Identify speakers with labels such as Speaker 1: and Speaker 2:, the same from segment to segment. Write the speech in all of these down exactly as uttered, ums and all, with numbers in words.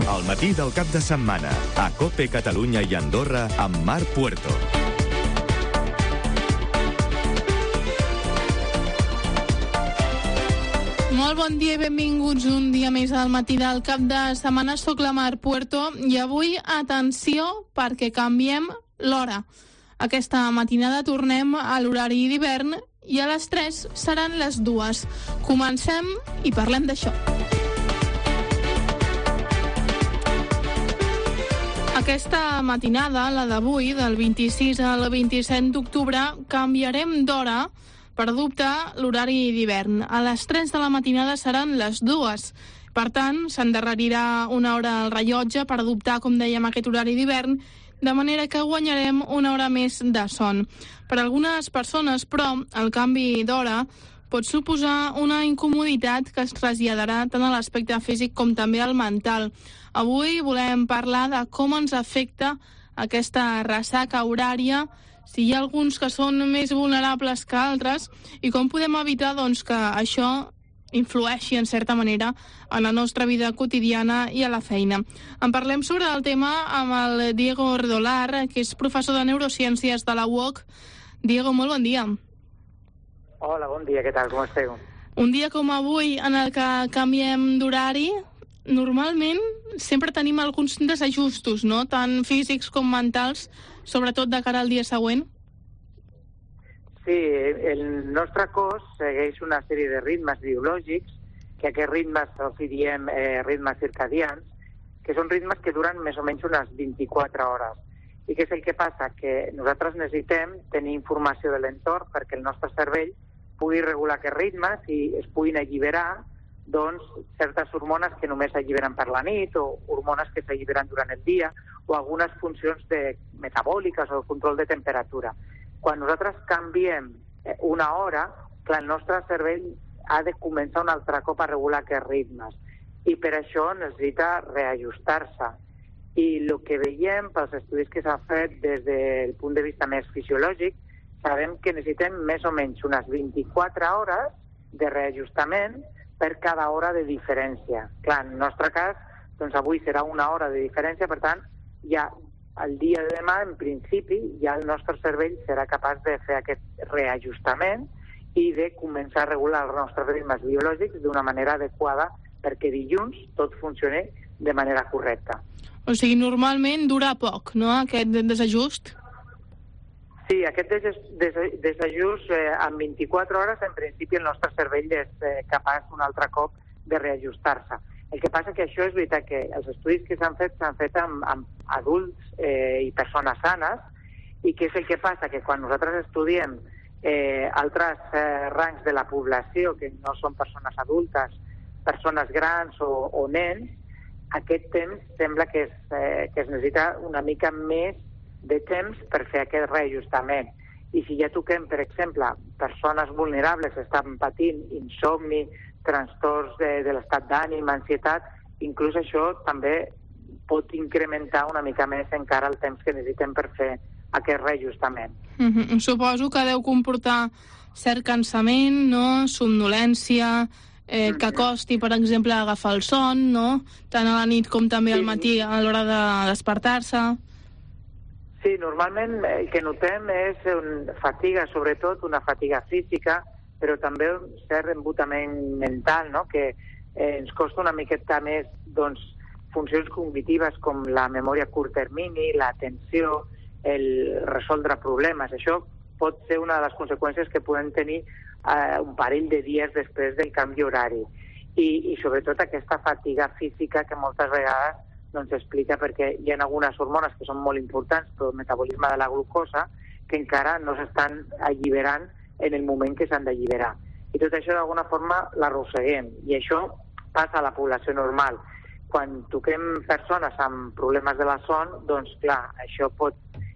Speaker 1: al matí del cap de setmana, a COPE Catalunya i Andorra amb Marc Puerto.
Speaker 2: Molt bon dia i benvinguts un dia més al matí del cap de setmana. Soc la Mar Puerto i avui, atenció, perquè canviem l'hora. Aquesta matinada tornem a l'horari d'hivern i a les tres seran les dues. Comencem i parlem d'això. Aquesta matinada, la d'avui, del vint-i-sis al vint-i-set d'octubre, canviarem d'hora per adoptar l'horari d'hivern. A les tres de la matinada seran les dues. Per tant, s'endarrerirà una hora al rellotge per adoptar, com dèiem, aquest horari d'hivern, de manera que guanyarem una hora més de son. Per a algunes persones, però, el canvi d'hora pot suposar una incomoditat que es traslladarà tant a l'aspecte físic com també al mental. Avui volem parlar de com ens afecta aquesta ressaca horària, si hi ha alguns que són més vulnerables que altres, i com podem evitar doncs, que això influeixi, en certa manera, en la nostra vida quotidiana i a la feina. En parlem sobre el tema amb el Diego Redolar, que és professor de Neurociències de la U O C. Diego, molt bon dia.
Speaker 3: Hola, bon dia, què tal, com esteu?
Speaker 2: Un dia com avui, en el que canviem d'horari, normalment sempre tenim alguns desajustos, no?, tant físics com mentals, sobretot de cara al dia següent.
Speaker 3: Sí, el nostre cos segueix una sèrie de ritmes biològics, que aquests ritmes els diem eh, ritmes circadians, que són ritmes que duren més o menys unes vint-i-quatre hores. I què és el que passa? Que nosaltres necessitem tenir informació de l'entorn perquè el nostre cervell pugui regular aquests ritmes i es puguin alliberar doncs, certes hormones que només s'alliberen per la nit o hormones que s'alliberen durant el dia o algunes funcions de, metabòliques o control de temperatura. Quan nosaltres canviem una hora, clar, el nostre cervell ha de començar un altre cop a regular aquests ritmes i per això necessita reajustar-se. I el que veiem pels estudis que s'han fet des del punt de vista més fisiològic, sabem que necessitem més o menys unes vint-i-quatre hores de reajustament per cada hora de diferència. Clar, en el nostre cas, doncs avui serà una hora de diferència, per tant, ja el dia de demà, en principi, ja el nostre cervell serà capaç de fer aquest reajustament i de començar a regular els nostres ritmes biològics d'una manera adequada perquè dilluns tot funcioni de manera correcta.
Speaker 2: O sigui, normalment dura poc, no?, aquest desajust?
Speaker 3: Sí, aquest des des desajust eh, en vint-i-quatre hores, en principi el nostre cervell és eh, capaç un altre cop de reajustar-se. El que passa que això és veritat que els estudis que s'han fet s'han fet amb, amb adults eh, i persones sanes, i què és el que passa? Que quan nosaltres estudiem eh, altres eh, rangs de la població, que no són persones adultes, persones grans o, o nens, aquest temps sembla que es, eh, que es necessita una mica més de temps per fer aquest reajustament. I si ja toquem, per exemple, persones vulnerables que estan patint insomni, trastorns de, de l'estat d'ànim, ansietat, inclús això també pot incrementar una mica més encara el temps que necessitem per fer aquest reajustament.
Speaker 2: Mm-hmm. Suposo que deu comportar cert cansament, no?, somnolència, eh, que costi, per exemple, agafar el son, no?, tant a la nit com també al matí a l'hora de despertar-se.
Speaker 3: Sí, normalment el que notem és una fatiga, sobretot una fatiga física, però també un cert embotament mental, no?, que eh, ens costa una miqueta més doncs, funcions cognitives com la memòria a curt termini, l'atenció, el resoldre problemes. Això pot ser una de les conseqüències que poden tenir eh, un parell de dies després del canvi horari. I, i sobretot aquesta fatiga física que moltes vegades doncs explica perquè hi ha algunes hormones que són molt importants per al metabolisme de la glucosa que encara no s'estan alliberant en el moment que s'han d'alliberar. I tot això d'alguna forma l'arrosseguem i això passa a la població normal. Quan toquem persones amb problemes de la son, doncs clar, això pot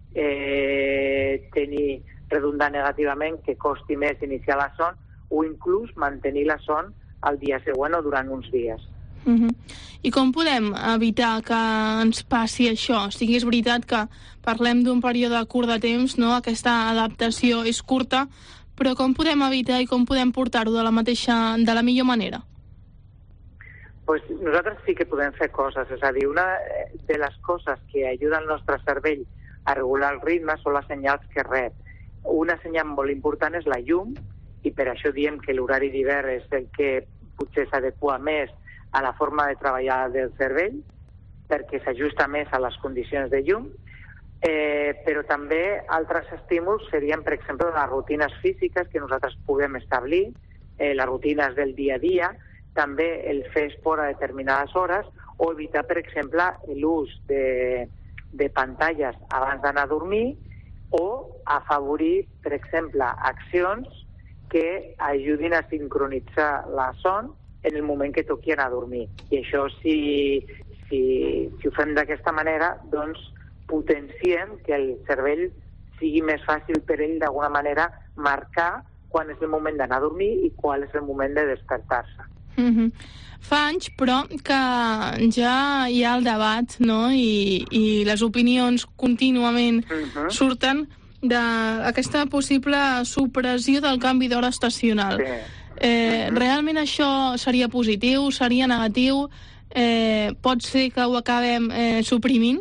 Speaker 3: eh, tenir, redundar negativament que costi més iniciar la son o inclús mantenir la son al dia següent o durant uns dies.
Speaker 2: Uh-huh. I com podem evitar que ens passi això? O sigui, és veritat que parlem d'un període curt de temps, no? Aquesta adaptació és curta, però com podem evitar i com podem portar-ho de la mateixa, de la millor manera?
Speaker 3: Pues nosaltres sí que podem fer coses, és a dir, una de les coses que ajuda el nostre cervell a regular el ritme són les senyals que rep. Una senyal molt important és la llum, i per això diem que l'horari d'hivern és el que potser s'adequa més a la forma de treballar del cervell, perquè s'ajusta més a les condicions de llum, eh, però també altres estímuls serien, per exemple, les rutines físiques que nosaltres puguem establir, eh, les rutines del dia a dia, també el fer esport a determinades hores, o evitar, per exemple, l'ús de, de pantalles abans d'anar a dormir, o afavorir, per exemple, accions que ajudin a sincronitzar la son en el moment que toqui anar a dormir. I això, si, si, si ho fem d'aquesta manera, doncs potenciem que el cervell sigui més fàcil per ell, d'alguna manera, marcar quan és el moment d'anar a dormir i quan és el moment de despertar-se.
Speaker 2: Mm-hmm. Fa anys, però, que ja hi ha el debat, no?, i, i les opinions contínuament uh-huh. surten d'aquesta possible supressió del canvi d'hora estacional. Sí. Eh, uh-huh. Realment això seria positiu, seria negatiu? Eh, pot ser que ho acabem eh, suprimint?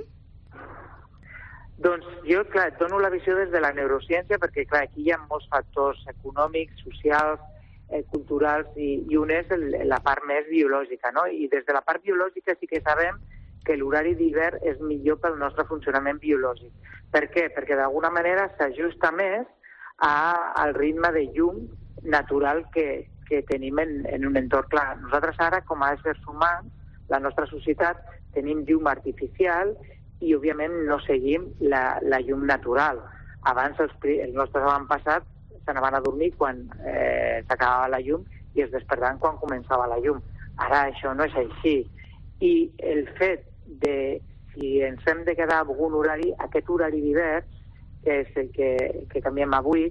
Speaker 3: Doncs jo, clar, et dono la visió des de la neurociència, perquè, clar, aquí hi ha molts factors econòmics, socials, eh, culturals, i, i un és el, la part més biològica, no? I des de la part biològica sí que sabem que l'horari d'hivern és millor pel nostre funcionament biològic. Per què? Perquè d'alguna manera s'ajusta més a, al ritme de llum natural que, que tenim en, en un entorn clar. Nosaltres ara, com a éssers humans, la nostra societat, tenim llum artificial i, òbviament, no seguim la, la llum natural. Abans, els, els nostres avantpassats s'anaven a dormir quan eh, s'acabava la llum i es despertaven quan començava la llum. Ara això no és així. I el fet de, si ens hem de quedar amb un horari, aquest horari d'hivern, que és el que, que canviem avui,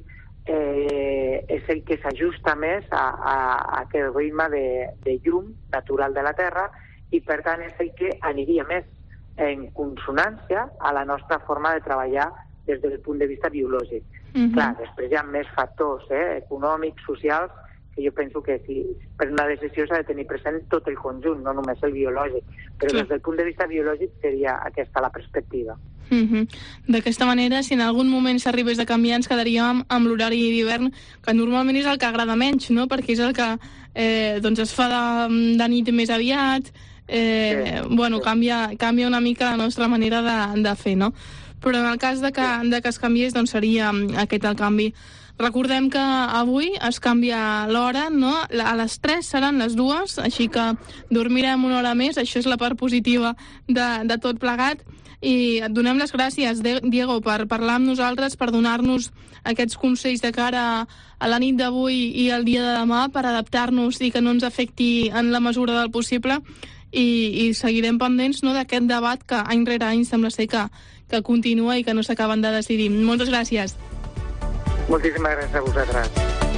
Speaker 3: eh, és el que s'ajusta més a, a, a aquest ritme de, de llum natural de la Terra i, per tant, és el que aniria més en consonància a la nostra forma de treballar des del punt de vista biològic. Mm-hmm. Clar, després hi ha més factors eh, econòmics, socials, que jo penso que si per una decisió s'ha de tenir present tot el conjunt, no només el biològic. Però sí, des del punt de vista biològic seria aquesta la perspectiva.
Speaker 2: Mm-hmm. D'aquesta manera, si en algun moment s'arribés a canviar, ens quedaríem amb, amb l'horari d'hivern, que normalment és el que agrada menys, no? Perquè és el que eh, doncs es fa de, de nit més aviat, eh, sí, bueno, sí. Canvia, canvia una mica la nostra manera de, de fer, no? Però en el cas de que, de que es canviés, doncs seria aquest el canvi. Recordem que avui es canvia l'hora, no? A les tres seran les dues, així que dormirem una hora més, això és la part positiva de, de tot plegat. I et donem les gràcies, Diego, per parlar amb nosaltres, per donar-nos aquests consells de cara a la nit d'avui i el dia de demà, per adaptar-nos i que no ens afecti en la mesura del possible. I, i seguirem pendents, no, d'aquest debat que any rere any sembla ser que, que continua i que no s'acaben de decidir. Moltes gràcies.
Speaker 3: Moltíssimes gràcies a vosaltres.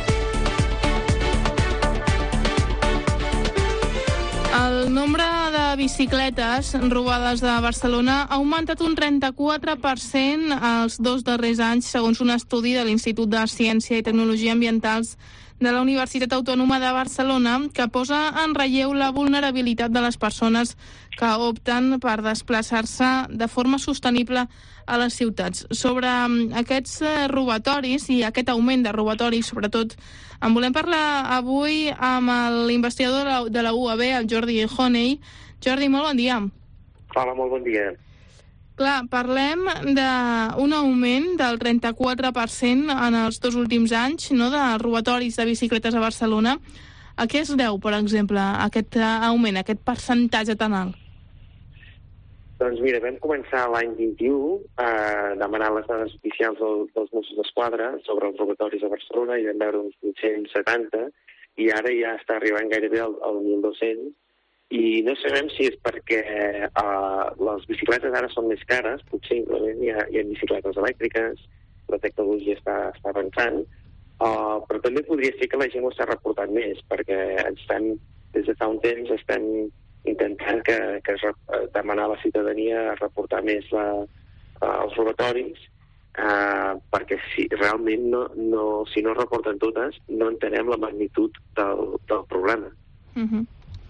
Speaker 2: El nombre de bicicletes robades de Barcelona ha augmentat un trenta-quatre per cent els dos darrers anys, segons un estudi de l'Institut de Ciència i Tecnologia Ambientals de la Universitat Autònoma de Barcelona, que posa en relleu la vulnerabilitat de les persones que opten per desplaçar-se de forma sostenible a les ciutats. Sobre aquests robatoris i aquest augment de robatoris, sobretot, en volem parlar avui amb l'investigador de la, de la U A B, el Jordi Honey. Jordi, molt bon dia.
Speaker 4: Hola, molt bon dia.
Speaker 2: Clar, parlem d'un augment del trenta-quatre per cent en els dos últims anys, no?, de robatoris de bicicletes a Barcelona. A què es deu, per exemple, aquest augment, aquest percentatge tan alt?
Speaker 4: Doncs mira, vam començar l'any vint-i-u eh, demanant les dades oficials del, dels Mossos d'Esquadra sobre els robatoris a Barcelona i vam veure uns vuit-cents setanta i ara ja està arribant gairebé al, al mil dos-cents. I no sabem si és perquè uh, les bicicletes ara són més cares, potser simplement hi ha, hi ha bicicletes elèctriques, la tecnologia està, està avançant, uh, però també podria ser que la gent ho està reportant més, perquè estem, des de fa un temps estem intentant que, que es rep, demanar a la ciutadania reportar més la, uh, els robatoris, uh, perquè si realment no, no, si no reporten totes, no entenem la magnitud del, del problema.
Speaker 2: Mhm.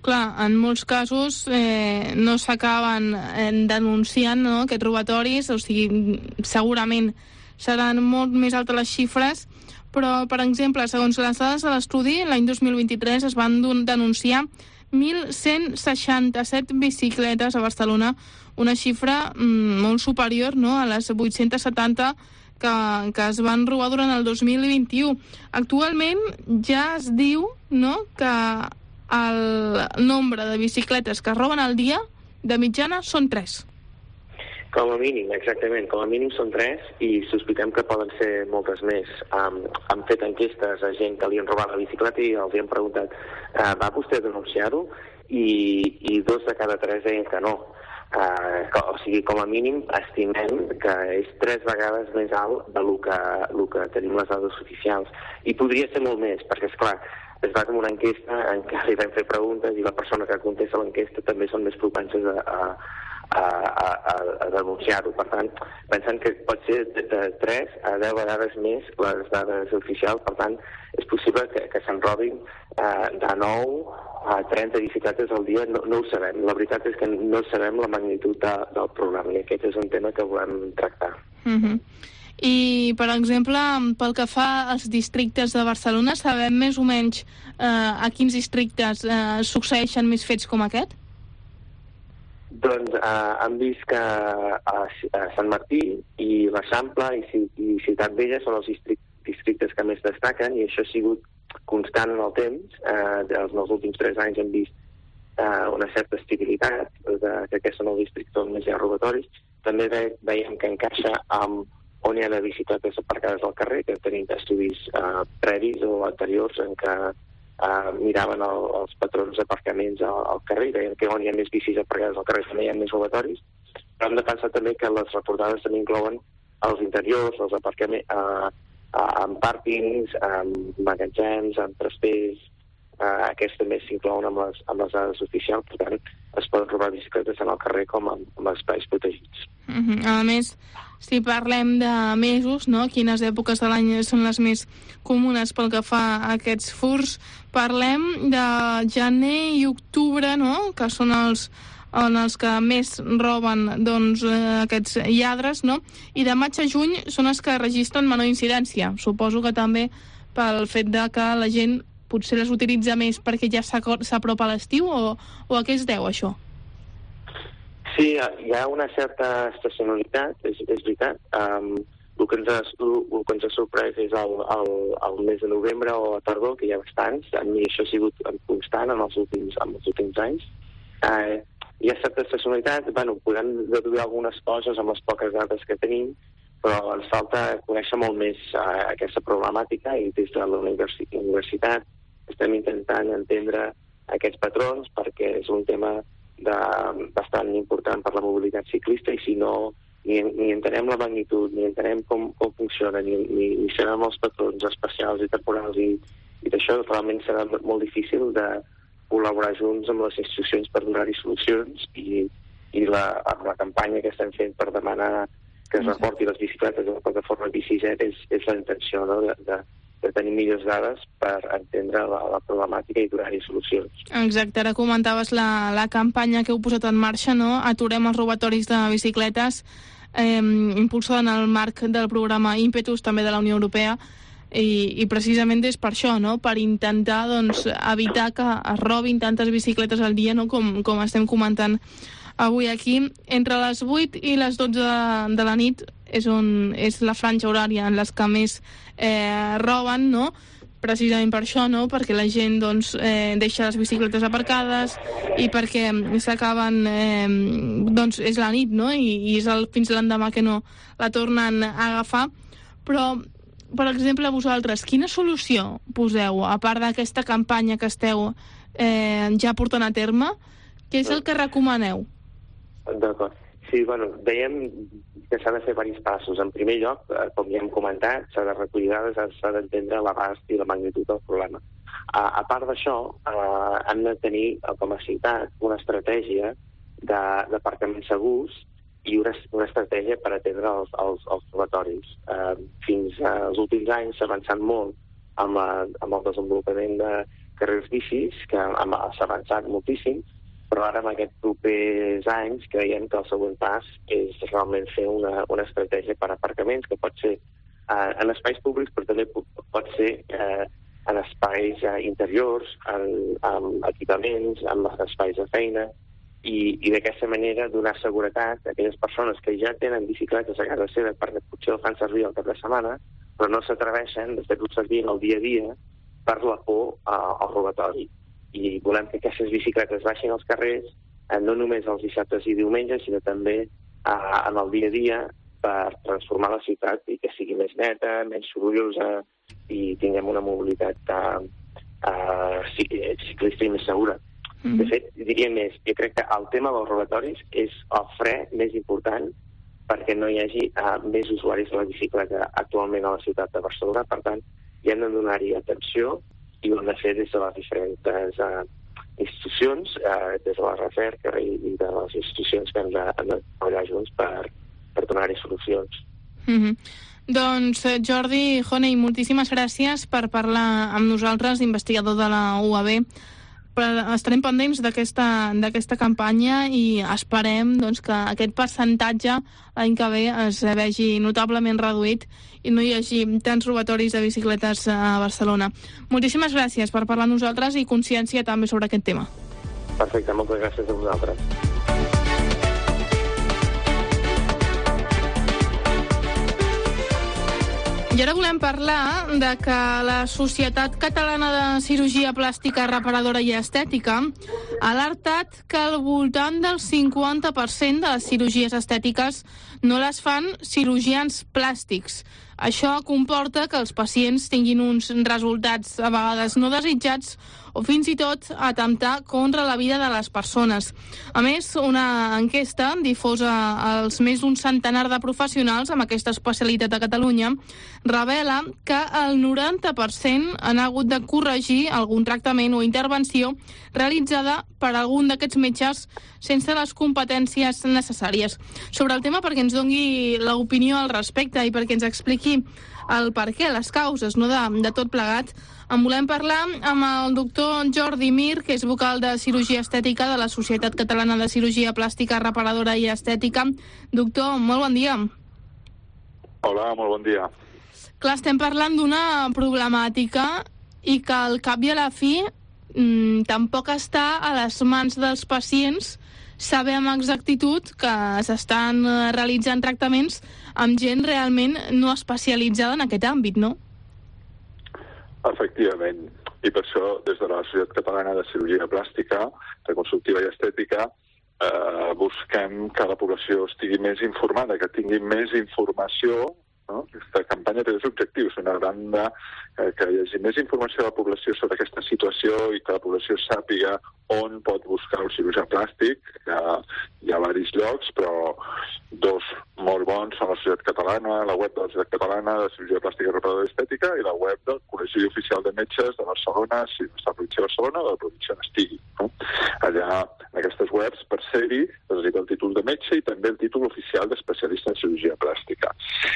Speaker 2: Clar, en molts casos eh, no s'acaben eh, denunciant, no, aquests robatoris, o sigui, segurament seran molt més altes les xifres, però, per exemple, segons les dades de l'estudi, l'any dos mil vint-i-tres es van denunciar mil cent seixanta-set bicicletes a Barcelona, una xifra mm, molt superior, no?, a les vuit-cents setanta que, que es van robar durant el dos mil vint-i-u. Actualment ja es diu, no?, que el nombre de bicicletes que es roben al dia, de mitjana, són tres.
Speaker 4: Com a mínim, exactament. Com a mínim són tres i sospitem que poden ser moltes més. Um, han fet enquestes a gent que li han robat la bicicleta i els han preguntat uh, va vostè denunciar-ho? I, i dos de cada tres deien que no. Uh, o sigui, com a mínim estimem que és tres vegades més alt de lo que, lo que tenim les dades oficials. I podria ser molt més, perquè, esclar, es basa en una enquesta en què li vam fer preguntes i la persona que contesta l'enquesta també són més propenses a, a A, a, a denunciar-ho. Per tant, pensant que pot ser de, de tres a deu vegades més les dades oficials, per tant, és possible que, que se'n robin eh, de nou a trenta bicicletes al dia, no, no ho sabem. La veritat és que no sabem la magnitud de, del problema i aquest és un tema que volem tractar.
Speaker 2: Uh-huh. I, per exemple, pel que fa als districtes de Barcelona, sabem més o menys eh, a quins districtes eh, succeeixen més fets com aquest?
Speaker 4: Doncs eh, hem vist que a, a Sant Martí i l'Eixample i, i Ciutat Vella són els districtes que més destaquen i això ha sigut constant en el temps. Eh, en els últims tres anys hem vist eh, una certa estabilitat, de, que aquests són els districtes on més hi ha robatoris. També ve, veiem que encaixa amb on hi ha de bicicletes aparcades al carrer, que tenim estudis eh, previs o anteriors en què Uh, miraven el, els patrons d'aparcaments al, al carrer i veien que on hi ha més bicis aparcades al carrer també hi ha més robatoris. Però hem de pensar també que les reportades també inclouen els interiors, els aparcaments, uh, uh, amb pàrquings, amb magatzems, amb trasters. Uh, aquests també s'inclouen amb les, amb les dades oficials, per tant es poden robar bicicletes tant al carrer com en, en espais protegits.
Speaker 2: Uh-huh. A més, si parlem de mesos, no?, quines èpoques de l'any són les més comunes pel que fa a aquests furts, parlem de gener i octubre, no?, que són els, en els que més roben, doncs, aquests lladres, no?, i de maig a juny són els que registren menor incidència. Suposo que també pel fet de que la gent potser les utilitza més perquè ja s'apropa l'estiu, o, o a què es deu això?
Speaker 4: Sí, hi ha una certa estacionalitat, és, és veritat. Um, el, que ens ha, el, el que ens ha sorprès és el, el, el mes de novembre o a tardor, que hi ha bastants, i això ha sigut constant en els últims, en els últims anys. Uh, hi ha certa estacionalitat, bueno, podem deduir algunes coses amb les poques dades que tenim, però ens falta conèixer molt més uh, aquesta problemàtica i des de la universi- universitat estem intentant entendre aquests patrons perquè és un tema de, bastant important per la mobilitat ciclista i si no ni, ni entenem la magnitud, ni entenem com, com funciona, ni, ni, ni sabem els patrons especials i temporals i, i d'això realment serà molt difícil de col·laborar junts amb les institucions per donar-hi solucions i, i la, la campanya que estem fent per demanar que es reporti les bicicletes a la plataforma Bici Z és, és la intenció, no?, de, de de tenir millors dades per entendre la, la problemàtica i donar-hi solucions.
Speaker 2: Exacte, ara comentaves la, la campanya que heu posat en marxa, no?, Aturem els robatoris de bicicletes, eh, impulsada en el marc del programa Ímpetus, també de la Unió Europea, i, i precisament és per això, no?, per intentar, doncs, evitar que es robin tantes bicicletes al dia, no?, com, com estem comentant avui aquí. Entre les vuit i les dotze de, de la nit és, on, és la franja horària en les que més eh, roben, no?, precisament per això, no?, perquè la gent, doncs, eh, deixa les bicicletes aparcades i perquè s'acaben, eh, doncs, és la nit, no?, i, i és el, fins l'endemà que no la tornen a agafar. Però, per exemple, vosaltres, quina solució poseu, a part d'aquesta campanya que esteu eh, ja portant a terme, què és el que recomaneu?
Speaker 4: D'acord. Sí, bueno, dèiem que s'ha de fer diversos passos. En primer lloc, eh, com ja hem comentat, s'ha de recollir dades, s'ha d'entendre l'abast i la magnitud del problema. A, a part d'això, eh, hem de tenir, com a ciutat, una estratègia d'aparcaments segurs i una, una estratègia per atendre els, els, els robatoris. Eh, fins als últims anys s'ha avançat molt amb, la, amb el desenvolupament de, carrils bicis, que s'ha avançat moltíssim, però ara en aquests propers anys creiem que el següent pas és realment fer una, una estratègia per aparcaments, que pot ser eh, en espais públics, però també pot ser eh, en espais eh, interiors, en, amb equipaments, amb espais de feina, i, i d'aquesta manera donar seguretat a aquelles persones que ja tenen bicicletes a casa seva perquè potser el fan servir el cap de setmana, però no s'atreveixen de fer-ho servir en el dia a dia per la por eh, al robatori. I volem que aquestes bicicletes baixin als carrers, eh, no només els dissabtes i diumenges, sinó també eh, en el dia a dia per transformar la ciutat i que sigui més neta, menys sorollosa i tinguem una mobilitat eh, eh, ciclista i més segura. Mm-hmm. De fet, diria més, jo crec que el tema dels robatoris és el fre més important perquè no hi hagi eh, més usuaris de la bicicleta actualment a la ciutat de Barcelona. Per tant, hi hem de donar-hi atenció i ho hem de fer des de les diferents eh, institucions, eh, des de la recerca i, i de les institucions que hem de, hem de treballar junts per, per donar-hi solucions.
Speaker 2: Mm-hmm. Doncs Jordi Honey, moltíssimes gràcies per parlar amb nosaltres, investigador de la U A B. Però estarem pendents d'aquesta d'aquesta campanya i esperem doncs, que aquest percentatge l'any que ve es vegi notablement reduït i no hi hagi tants robatoris de bicicletes a Barcelona. Moltíssimes gràcies per parlar amb nosaltres i consciència també sobre aquest tema.
Speaker 4: Perfecte, moltes gràcies a vosaltres.
Speaker 2: I ara volem parlar de que la Societat Catalana de Cirurgia Plàstica Reparadora i Estètica ha alertat que al voltant del cinquanta per cent de les cirurgies estètiques no les fan cirurgians plàstics. Això comporta que els pacients tinguin uns resultats a vegades no desitjats o fins i tot atemptar contra la vida de les persones. A més, una enquesta difosa als més d'un centenar de professionals amb aquesta especialitat a Catalunya revela que el noranta per cent han hagut de corregir algun tractament o intervenció realitzada per algun d'aquests metges sense les competències necessàries. Sobre el tema, perquè ens doni l'opinió al respecte i perquè ens expliqui el per què, les causes, no de, de tot plegat, en volem parlar amb el doctor Jordi Mir, que és vocal de Cirurgia Estètica de la Societat Catalana de Cirurgia Plàstica Reparadora i Estètica. Doctor, molt bon dia.
Speaker 5: Hola, molt bon dia.
Speaker 2: Clar, estem parlant d'una problemàtica i que al cap i a la fi mmm, tampoc està a les mans dels pacients saber amb exactitud que s'estan realitzant tractaments amb gent realment no especialitzada en aquest àmbit, no?
Speaker 5: Efectivament. I per això, des de la Societat Catalana de Cirurgia Plàstica, Reconstructiva i Estètica, eh, busquem que la població estigui més informada, que tingui més informació. No? Aquesta campanya té dos objectius. Una banda, eh, que hi hagi més informació a la població sobre aquesta situació i que la població sàpiga on pot buscar un cirurgià plàstic. Hi ha, hi ha diversos llocs, però dos molt bons són la Societat Catalana, la web de la Societat Catalana de Cirurgia Plàstica Reparadora i Estètica i la web del Col·legi Oficial de Metges de Barcelona, si no està a la província de Barcelona o de la província on estigui. No? Allà, en aquestes webs, per ser-hi, necessita el títol de metge i també el títol oficial d'especialista en cirurgia plàstica.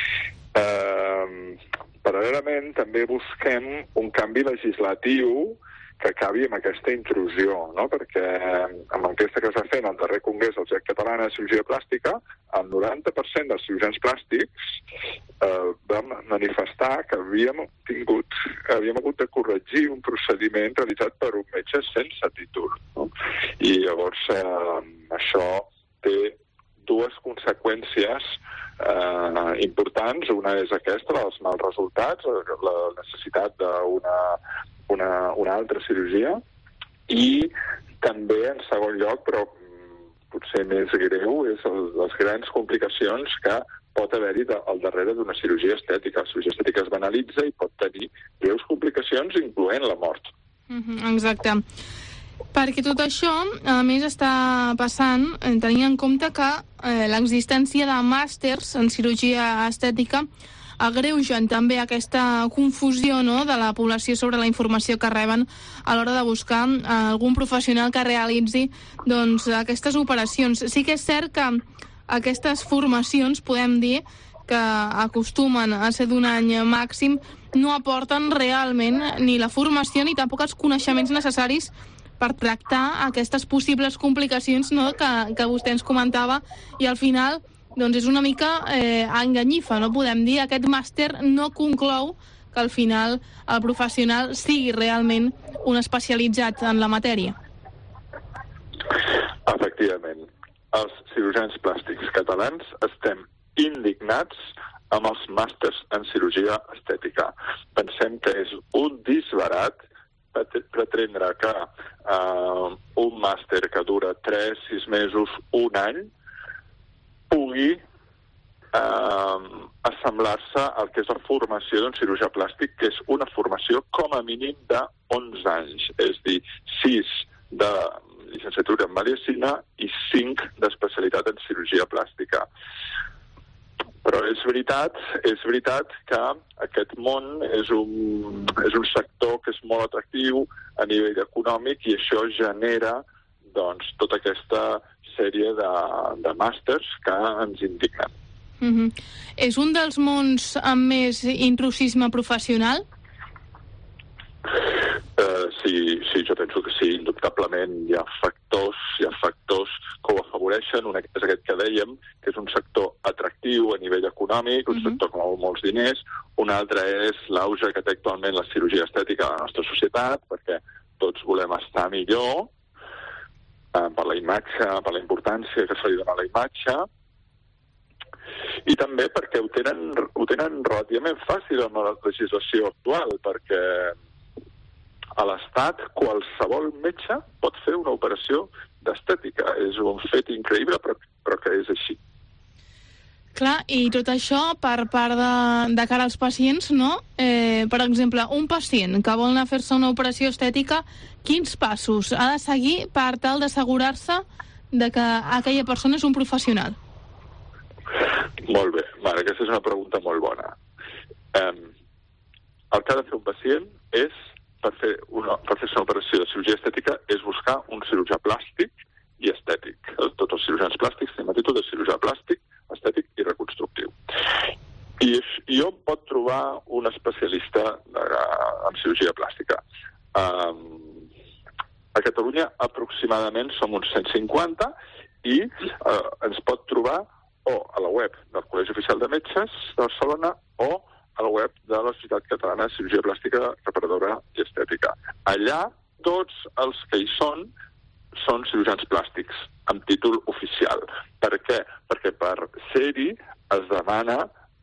Speaker 5: Uh, paral·lelament també busquem un canvi legislatiu que acabi amb aquesta intrusió, no? Perquè amb l'enquesta que es va fer en el darrer congrés de la Societat Catalana de Cirurgia Plàstica, el noranta per cent dels cirurgians plàstics eh, vam manifestar que havíem tingut, havíem hagut de corregir un procediment realitzat per un metge sense títol. No? I llavors eh, això té dues conseqüències eh, importants. Una és aquesta, els mals resultats, la necessitat d'una una, una altra cirurgia, i també, en segon lloc, però potser més greu, és el, les grans complicacions que pot haver-hi de, al darrere d'una cirurgia estètica. La cirurgia estètica es banalitza i pot tenir greus complicacions, incloent la mort.
Speaker 2: Mm-hmm, exacte. Perquè tot això, a més, està passant tenint en compte que eh, l'existència de màsters en cirurgia estètica agreugen també aquesta confusió, no?, de la població sobre la informació que reben a l'hora de buscar eh, algun professional que realitzi doncs, aquestes operacions. Sí que és cert que aquestes formacions, podem dir, que acostumen a ser d'un any màxim, no aporten realment ni la formació ni tampoc els coneixements necessaris per tractar aquestes possibles complicacions, no?, que, que vostè ens comentava, i al final doncs és una mica eh, enganyifa, no podem dir. Aquest màster no conclou que al final el professional sigui realment un especialitzat en la matèria.
Speaker 5: Efectivament. Els cirurgians plàstics catalans estem indignats amb els màsters en cirurgia estètica. Pensem que és un disbarat pretendre que uh, un màster que dura tres, sis mesos, un any, pugui uh, assemblar-se al que és la formació d'un cirurgià plàstic, que és una formació com a mínim de onze anys, és a dir, sis de llicenciatura en medicina i cinc d'especialitat en cirurgia plàstica. Però és veritat, és veritat que aquest món és un, és un sector que és molt atractiu a nivell econòmic i això genera doncs, tota aquesta sèrie de, de màsters que ens indignen.
Speaker 2: Mm-hmm. És un dels mons amb més intrusisme professional?
Speaker 5: Uh, sí, sí, jo penso que sí, indubtablement hi ha factors, hi ha factors que ho afavoreixen. Un és aquest que dèiem, que és un sector atractiu a nivell econòmic, un uh-huh. sector que mou molts diners. Un altre és l'auge que té actualment la cirurgia estètica a la nostra societat, perquè tots volem estar millor uh, per la imatge, per la importància que se li dona a la imatge, i també perquè ho tenen, ho tenen relativament fàcil amb la legislació actual, perquè a l'Estat qualsevol metge pot fer una operació d'estètica. És un fet increïble, però, però que és així.
Speaker 2: Clar, i tot això per part de, de cara als pacients, no? Eh, per exemple, un pacient que vol anar a fer-se una operació estètica, quins passos ha de seguir per tal d'assegurar-se de que aquella persona és un professional?
Speaker 5: Molt bé, vale, aquesta és una pregunta molt bona. Eh, el que ha de fer un pacient és per fer una, per fer una operació de cirurgia estètica és buscar un cirurgià plàstic i estètic. Tots els cirurgians plàstics tenen el títol de cirurgià plàstic, estètic i reconstructiu. I, i on pot trobar un especialista de, en cirurgia plàstica? Um, a Catalunya aproximadament som uns cent cinquanta i uh, ens pot trobar o a la web del Col·legi Oficial de Metges de Barcelona o a la web de la Societat Catalana de Cirurgia Plàstica, Reparadora i Estètica. Allà, tots els que hi són, són cirurgians plàstics, amb títol oficial. Per què? Perquè per ser-hi es demana,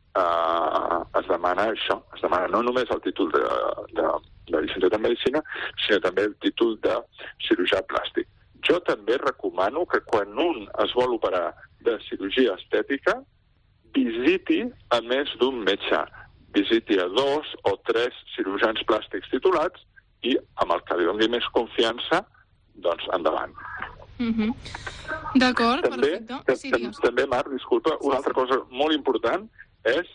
Speaker 5: eh, es demana això, es demana no només el títol de, de, de llicenciat en Medicina, sinó també el títol de cirurgià plàstic. Jo també recomano que quan un es vol operar de cirurgia estètica, visiti a més d'un metge, visiti a dos o tres cirurgians plàstics titulats i amb el que li doni més confiança, doncs endavant.
Speaker 2: Mm-hmm. D'acord,
Speaker 5: també,
Speaker 2: perfecte. Sí,
Speaker 5: també, també, Marc, disculpa, una altra cosa molt important és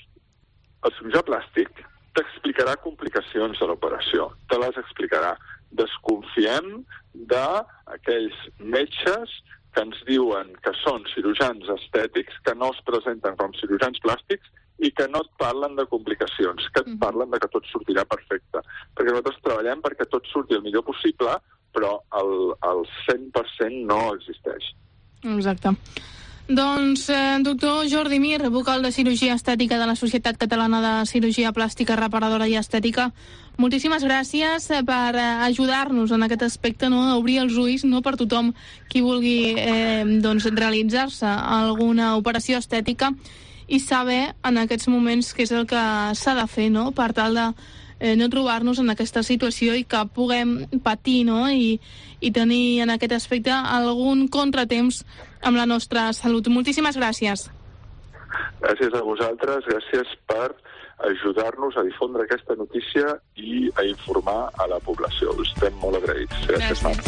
Speaker 5: el cirurgià plàstic t'explicarà complicacions de l'operació, te les explicarà. Desconfiem d'aquells metges que ens diuen que són cirurgians estètics, que no es presenten com cirurgians plàstics i que no et parlen de complicacions, que et parlen de que tot sortirà perfecte. Perquè nosaltres treballem perquè tot surti el millor possible, però el, el cent per cent no existeix.
Speaker 2: Exacte. Doncs, eh, doctor Jordi Mir, vocal de cirurgia estètica de la Societat Catalana de Cirurgia Plàstica, Reparadora i Estètica, moltíssimes gràcies per ajudar-nos en aquest aspecte, no? A obrir els ulls, no, per tothom qui vulgui eh, doncs, realitzar-se alguna operació estètica i saber en aquests moments què és el que s'ha de fer, no?, per tal de eh, no trobar-nos en aquesta situació i que puguem patir, no?, i, i tenir en aquest aspecte algun contratemps amb la nostra salut. Moltíssimes gràcies.
Speaker 5: Gràcies a vosaltres, gràcies per ajudar-nos a difondre aquesta notícia i a informar a la població. Estem molt agraïts. Gràcies, Marc.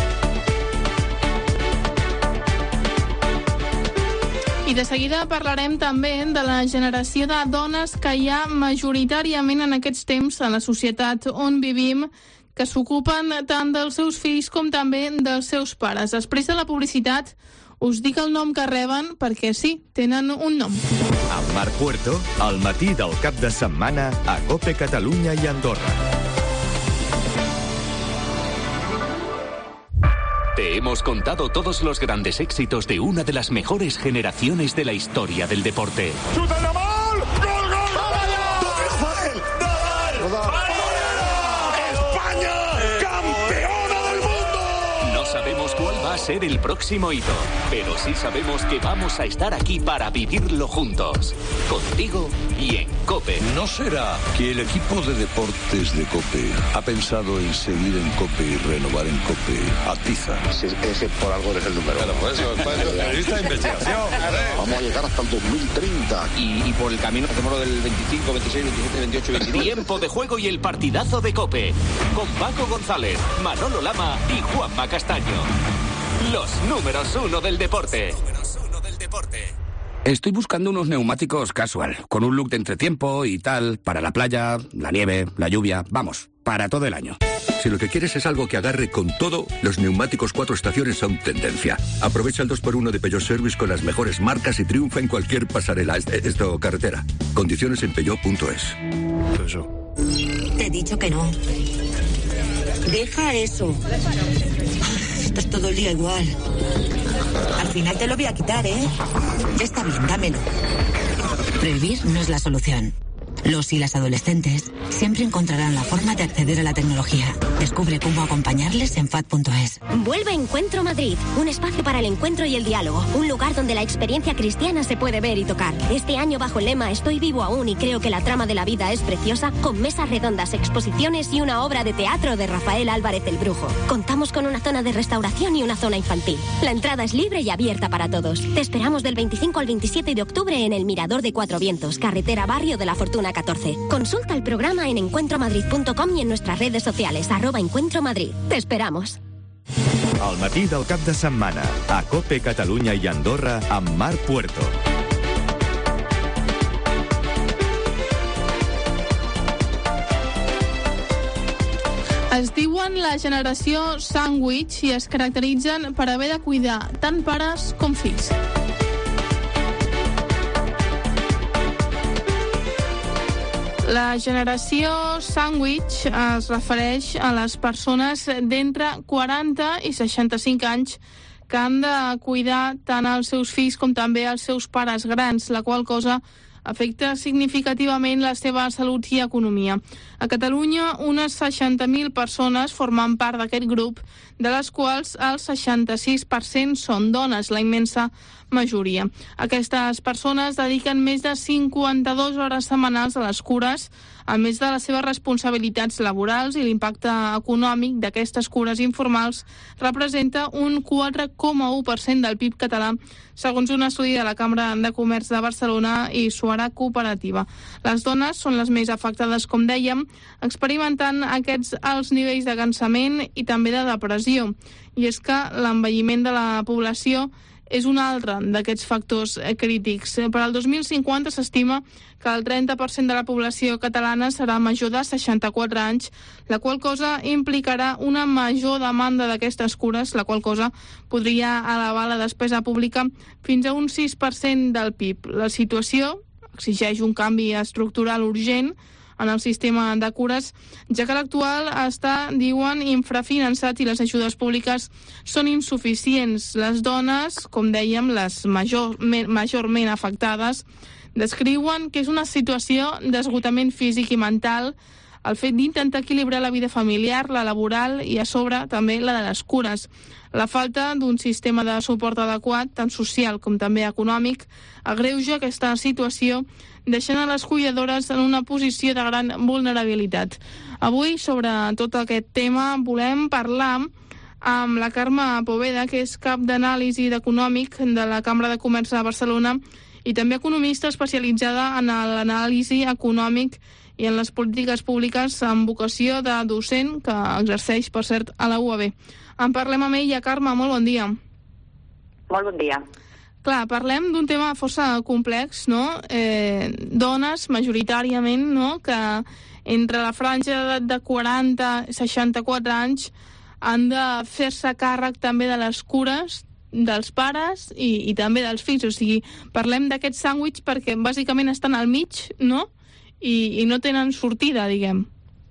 Speaker 2: I de seguida parlarem també de la generació de dones que hi ha majoritàriament en aquests temps a la societat on vivim, que s'ocupen tant dels seus fills com també dels seus pares. Després de la publicitat Us dic el nom que reben perquè sí, tenen un nom.
Speaker 1: Amb Marc Puerto, al matí del cap de setmana a COPE Catalunya i Andorra.
Speaker 6: Te hemos contado todos los grandes éxitos de una de las mejores generaciones de la historia del deporte.
Speaker 7: ¡Chuta el gol! ¡Gol, gol! ¡Rafael! ¡Nadal! ¡España! ¡Campeona del mundo!
Speaker 6: No sabemos cuál va a ser el próximo hito, pero sí sabemos que vamos a estar aquí para vivirlo juntos. Contigo y en COPE.
Speaker 8: ¿No será que el equipo de deportes de COPE ha pensado en seguir en COPE y renovar en COPE a Tiza?
Speaker 9: Es, es que por algo eres el número uno.
Speaker 8: Claro, por eso, por eso, periodista de investigación.
Speaker 9: Vamos a llegar hasta el dos mil treinta.
Speaker 10: Y, y por el camino hacemos lo del veinticinco, veintiséis, veintisiete, veintiocho, veintinueve.
Speaker 6: Tiempo de juego y el partidazo de COPE. Con Paco González, Manolo Lama y Juanma Castaño. Los números uno del deporte.
Speaker 10: Estoy buscando unos neumáticos casual, con un look de entretiempo y tal, para la playa, la nieve, la lluvia, vamos, para todo el año.
Speaker 8: Si lo que quieres es algo que agarre con todo, los neumáticos cuatro estaciones son tendencia. Aprovecha el dos por uno de Peugeot Service con las mejores marcas y triunfa en cualquier pasarela, esto, carretera. Condiciones en peugeot punto es.
Speaker 11: Te he dicho que no. Deja eso. Estás todo el día igual. Al final te lo voy a quitar, ¿eh? Está bien, dámelo. Prohibir no es la solución. Los y las adolescentes siempre encontrarán la forma de acceder a la tecnología. Descubre cómo acompañarles en F A D punto es.
Speaker 12: Vuelve Encuentro Madrid, un espacio para el encuentro y el diálogo. Un lugar donde la experiencia cristiana se puede ver y tocar. Este año bajo el lema Estoy vivo aún y creo que la trama de la vida es preciosa, con mesas redondas, exposiciones y una obra de teatro de Rafael Álvarez el Brujo. Contamos con una zona de restauración y una zona infantil. La entrada es libre y abierta para todos. Te esperamos del veinticinco al veintisiete de octubre en el Mirador de Cuatro Vientos, carretera Barrio de la Fortuna catorce. Consulta el programa en encuentro madrid punto com y en nuestras redes sociales, arroba Encuentro Madrid. Te esperamos.
Speaker 1: Al matí del cap de setmana a COPE Catalunya i Andorra amb Marc Puerto.
Speaker 2: Es diuen la generació sàndwich i es caracteritzen per haver de cuidar tant pares com fills. La generació sàndwich es refereix a les persones d'entre quaranta i seixanta-cinc anys que han de cuidar tant els seus fills com també els seus pares grans, la qual cosa afecta significativament la seva salut i economia. A Catalunya, unes seixanta mil persones formen part d'aquest grup, de les quals el seixanta-sis per cent són dones, la immensa majoria. Aquestes persones dediquen més de cinquanta-dues hores setmanals a les cures, a més de les seves responsabilitats laborals, i l'impacte econòmic d'aquestes cures informals representa un quatre coma u per cent del P I B català, segons un estudi de la Cambra de Comerç de Barcelona i Suara Cooperativa. Les dones són les més afectades, com dèiem, experimentant aquests alts nivells de cansament i també de depressió. I és que l'envelliment de la població és un altre d'aquests factors crítics. Per al dos mil cinquanta s'estima que el trenta per cent de la població catalana serà major de seixanta-quatre anys, la qual cosa implicarà una major demanda d'aquestes cures, la qual cosa podria elevar la despesa pública fins a un sis per cent del P I B. La situació exigeix un canvi estructural urgent en el sistema de cures, ja que l'actual està, diuen, infrafinançat i les ajudes públiques són insuficients. Les dones, com dèiem, les major, majorment afectades, descriuen que és una situació d'esgotament físic i mental el fet d'intentar equilibrar la vida familiar, la laboral i, a sobre, també la de les cures. La falta d'un sistema de suport adequat, tant social com també econòmic, agreuja aquesta situació, deixant a les cuidadores en una posició de gran vulnerabilitat. Avui, sobre tot aquest tema, volem parlar amb la Carme Poveda, que és cap d'anàlisi econòmic de la Cambra de Comerç de Barcelona i també economista especialitzada en l'anàlisi econòmic i en les polítiques públiques amb vocació de docent, que exerceix, per cert, a la U A B. En parlem amb ella. Carme, molt bon dia.
Speaker 13: Molt bon dia.
Speaker 2: Clar, parlem d'un tema força complex, no? Eh, dones, majoritàriament, no?, que entre la franja d'edat de quaranta i seixanta-quatre anys han de fer-se càrrec també de les cures dels pares i, i també dels fills. O sigui, parlem d'aquest sàndwich perquè bàsicament estan al mig, no? I, i no tenen sortida, diguem.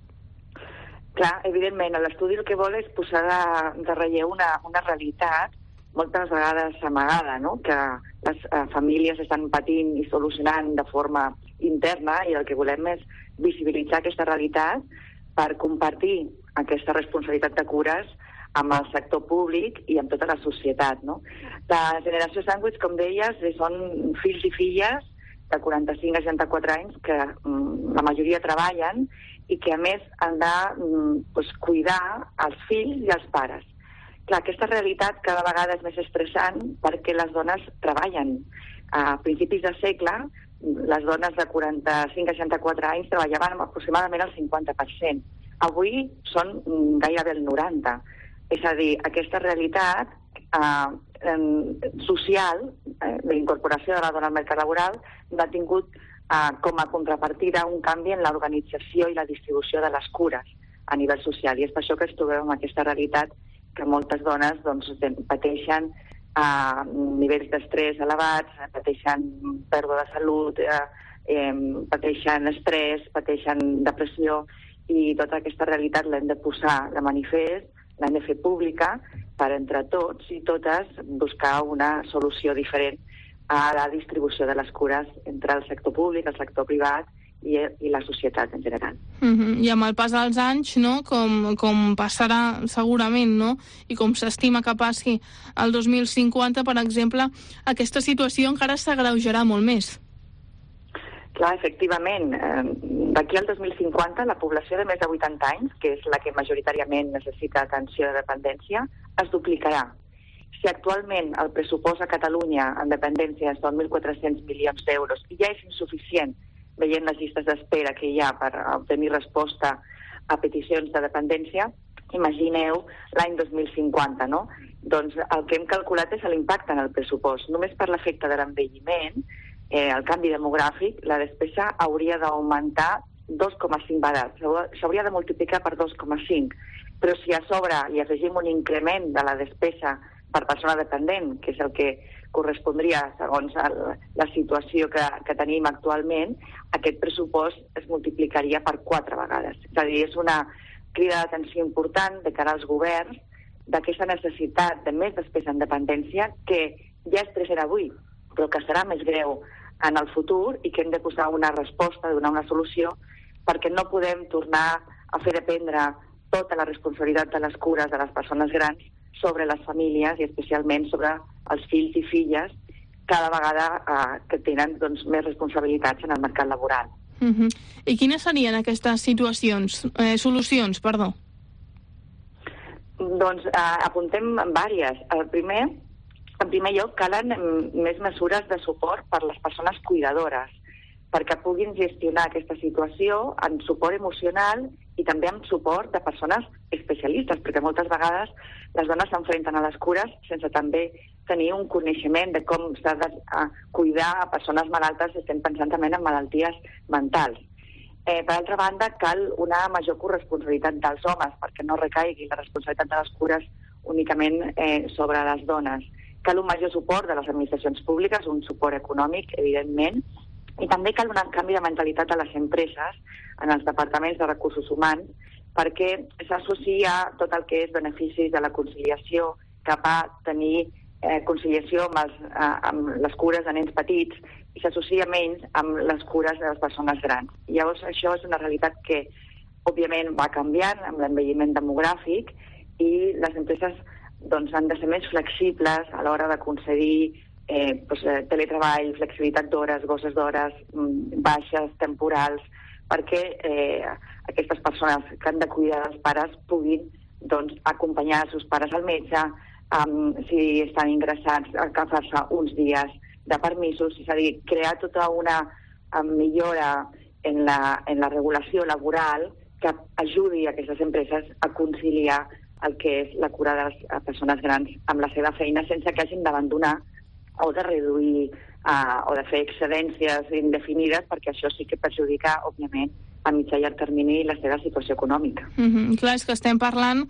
Speaker 13: Clar, evidentment, l'estudi el que vol és posar de, de relleu una, una realitat moltes vegades amagada, no? Que les eh, famílies estan patint i solucionant de forma interna, i el que volem és visibilitzar aquesta realitat per compartir aquesta responsabilitat de cures amb el sector públic i amb tota la societat, no? La generació sàndwich, com deies, són fills i filles de quaranta-cinc a seixanta-quatre anys que mm, la majoria treballen i que, a més, han de mm, pues, cuidar els fills i els pares. Clar, aquesta realitat cada vegada és més estressant perquè les dones treballen. A principis de segle, les dones de quaranta-cinc a seixanta-quatre anys treballaven aproximadament el cinquanta per cent. Avui són gairebé el noranta per cent. És a dir, aquesta realitat eh, eh, social, eh, d'incorporació de la dona al mercat laboral, ha tingut eh, com a contrapartida un canvi en l'organització i la distribució de les cures a nivell social. I és per això que ens trobem amb aquesta realitat que moltes dones doncs, pateixen eh, nivells d'estrès elevats, pateixen pèrdua de salut, eh, eh, pateixen estrès, pateixen depressió, i tota aquesta realitat l'hem de posar de manifest, l'hem de fer pública per entre tots i totes buscar una solució diferent a la distribució de les cures entre el sector públic, el sector privat i, i la societat en general.
Speaker 2: Uh-huh. I amb el pas dels anys, no?, com, com passarà segurament, no?, i com s'estima que passi el dos mil cinquanta, per exemple, aquesta situació encara s'agreujarà molt més.
Speaker 13: Clar, efectivament, d'aquí al dos mil cinquanta la població de més de vuitanta anys, que és la que majoritàriament necessita atenció de dependència, es duplicarà. Si actualment el pressupost a Catalunya en dependència és de mil quatre-cents milions d'euros i ja és insuficient veient les llistes d'espera que hi ha per obtenir resposta a peticions de dependència, imagineu l'any dos mil cinquanta, no? Doncs el que hem calculat és l'impacte en el pressupost. Només per l'efecte de l'envelliment, Eh, el canvi demogràfic, la despesa hauria d'augmentar dos coma cinc vegades. S'hauria de multiplicar per dos coma cinc. Però si a sobre li afegim un increment de la despesa per persona dependent, que és el que correspondria segons el, la situació que, que tenim actualment, aquest pressupost es multiplicaria per quatre vegades. És a dir, és una crida d'atenció important de cara als governs d'aquesta necessitat de més despesa en dependència que ja és present avui, però que serà més greu en el futur i que hem de posar una resposta, donar una solució, perquè no podem tornar a fer dependre tota la responsabilitat de les cures de les persones grans sobre les famílies i especialment sobre els fills i filles cada vegada eh, que tenen doncs, més responsabilitats en el mercat laboral.
Speaker 2: Uh-huh. I quines serien aquestes situacions, eh, solucions, perdó?
Speaker 13: Doncs eh, apuntem vàries. El primer... En primer lloc, calen més mesures de suport per a les persones cuidadores, perquè puguin gestionar aquesta situació amb suport emocional i també amb suport de persones especialistes, perquè moltes vegades les dones s'enfrenten a les cures sense també tenir un coneixement de com s'ha de cuidar a persones malaltes, estem pensant també en malalties mentals. Eh, per altra banda, cal una major corresponsabilitat dels homes, perquè no recaigui la responsabilitat de les cures únicament eh, sobre les dones. Cal un major suport de les administracions públiques, un suport econòmic, evidentment, i també cal un canvi de mentalitat a les empreses, en els departaments de recursos humans, perquè s'associa tot el que és beneficis de la conciliació cap a tenir eh, conciliació amb, els, eh, amb les cures de nens petits i s'associa menys amb les cures de les persones grans. I llavors això és una realitat que, òbviament, va canviant amb l'envelliment demogràfic i les empreses doncs, han de ser més flexibles a l'hora de concedir eh, doncs, teletreball, flexibilitat d'hores, gosses d'hores, baixes temporals, perquè eh, aquestes persones que han de cuidar dels pares puguin doncs, acompanyar els seus pares al metge, um, si estan ingressats, agafar-se uns dies de permisos, és a dir, crear tota una um, millora en la, en la regulació laboral que ajudi a aquestes empreses a conciliar el que és la cura de les persones grans amb la seva feina sense que hagin d'abandonar o de reduir uh, o de fer excedències indefinides, perquè això sí que perjudica, òbviament, a mitjà i llarg termini la seva situació econòmica.
Speaker 2: Mm-hmm. Clar, és que estem parlant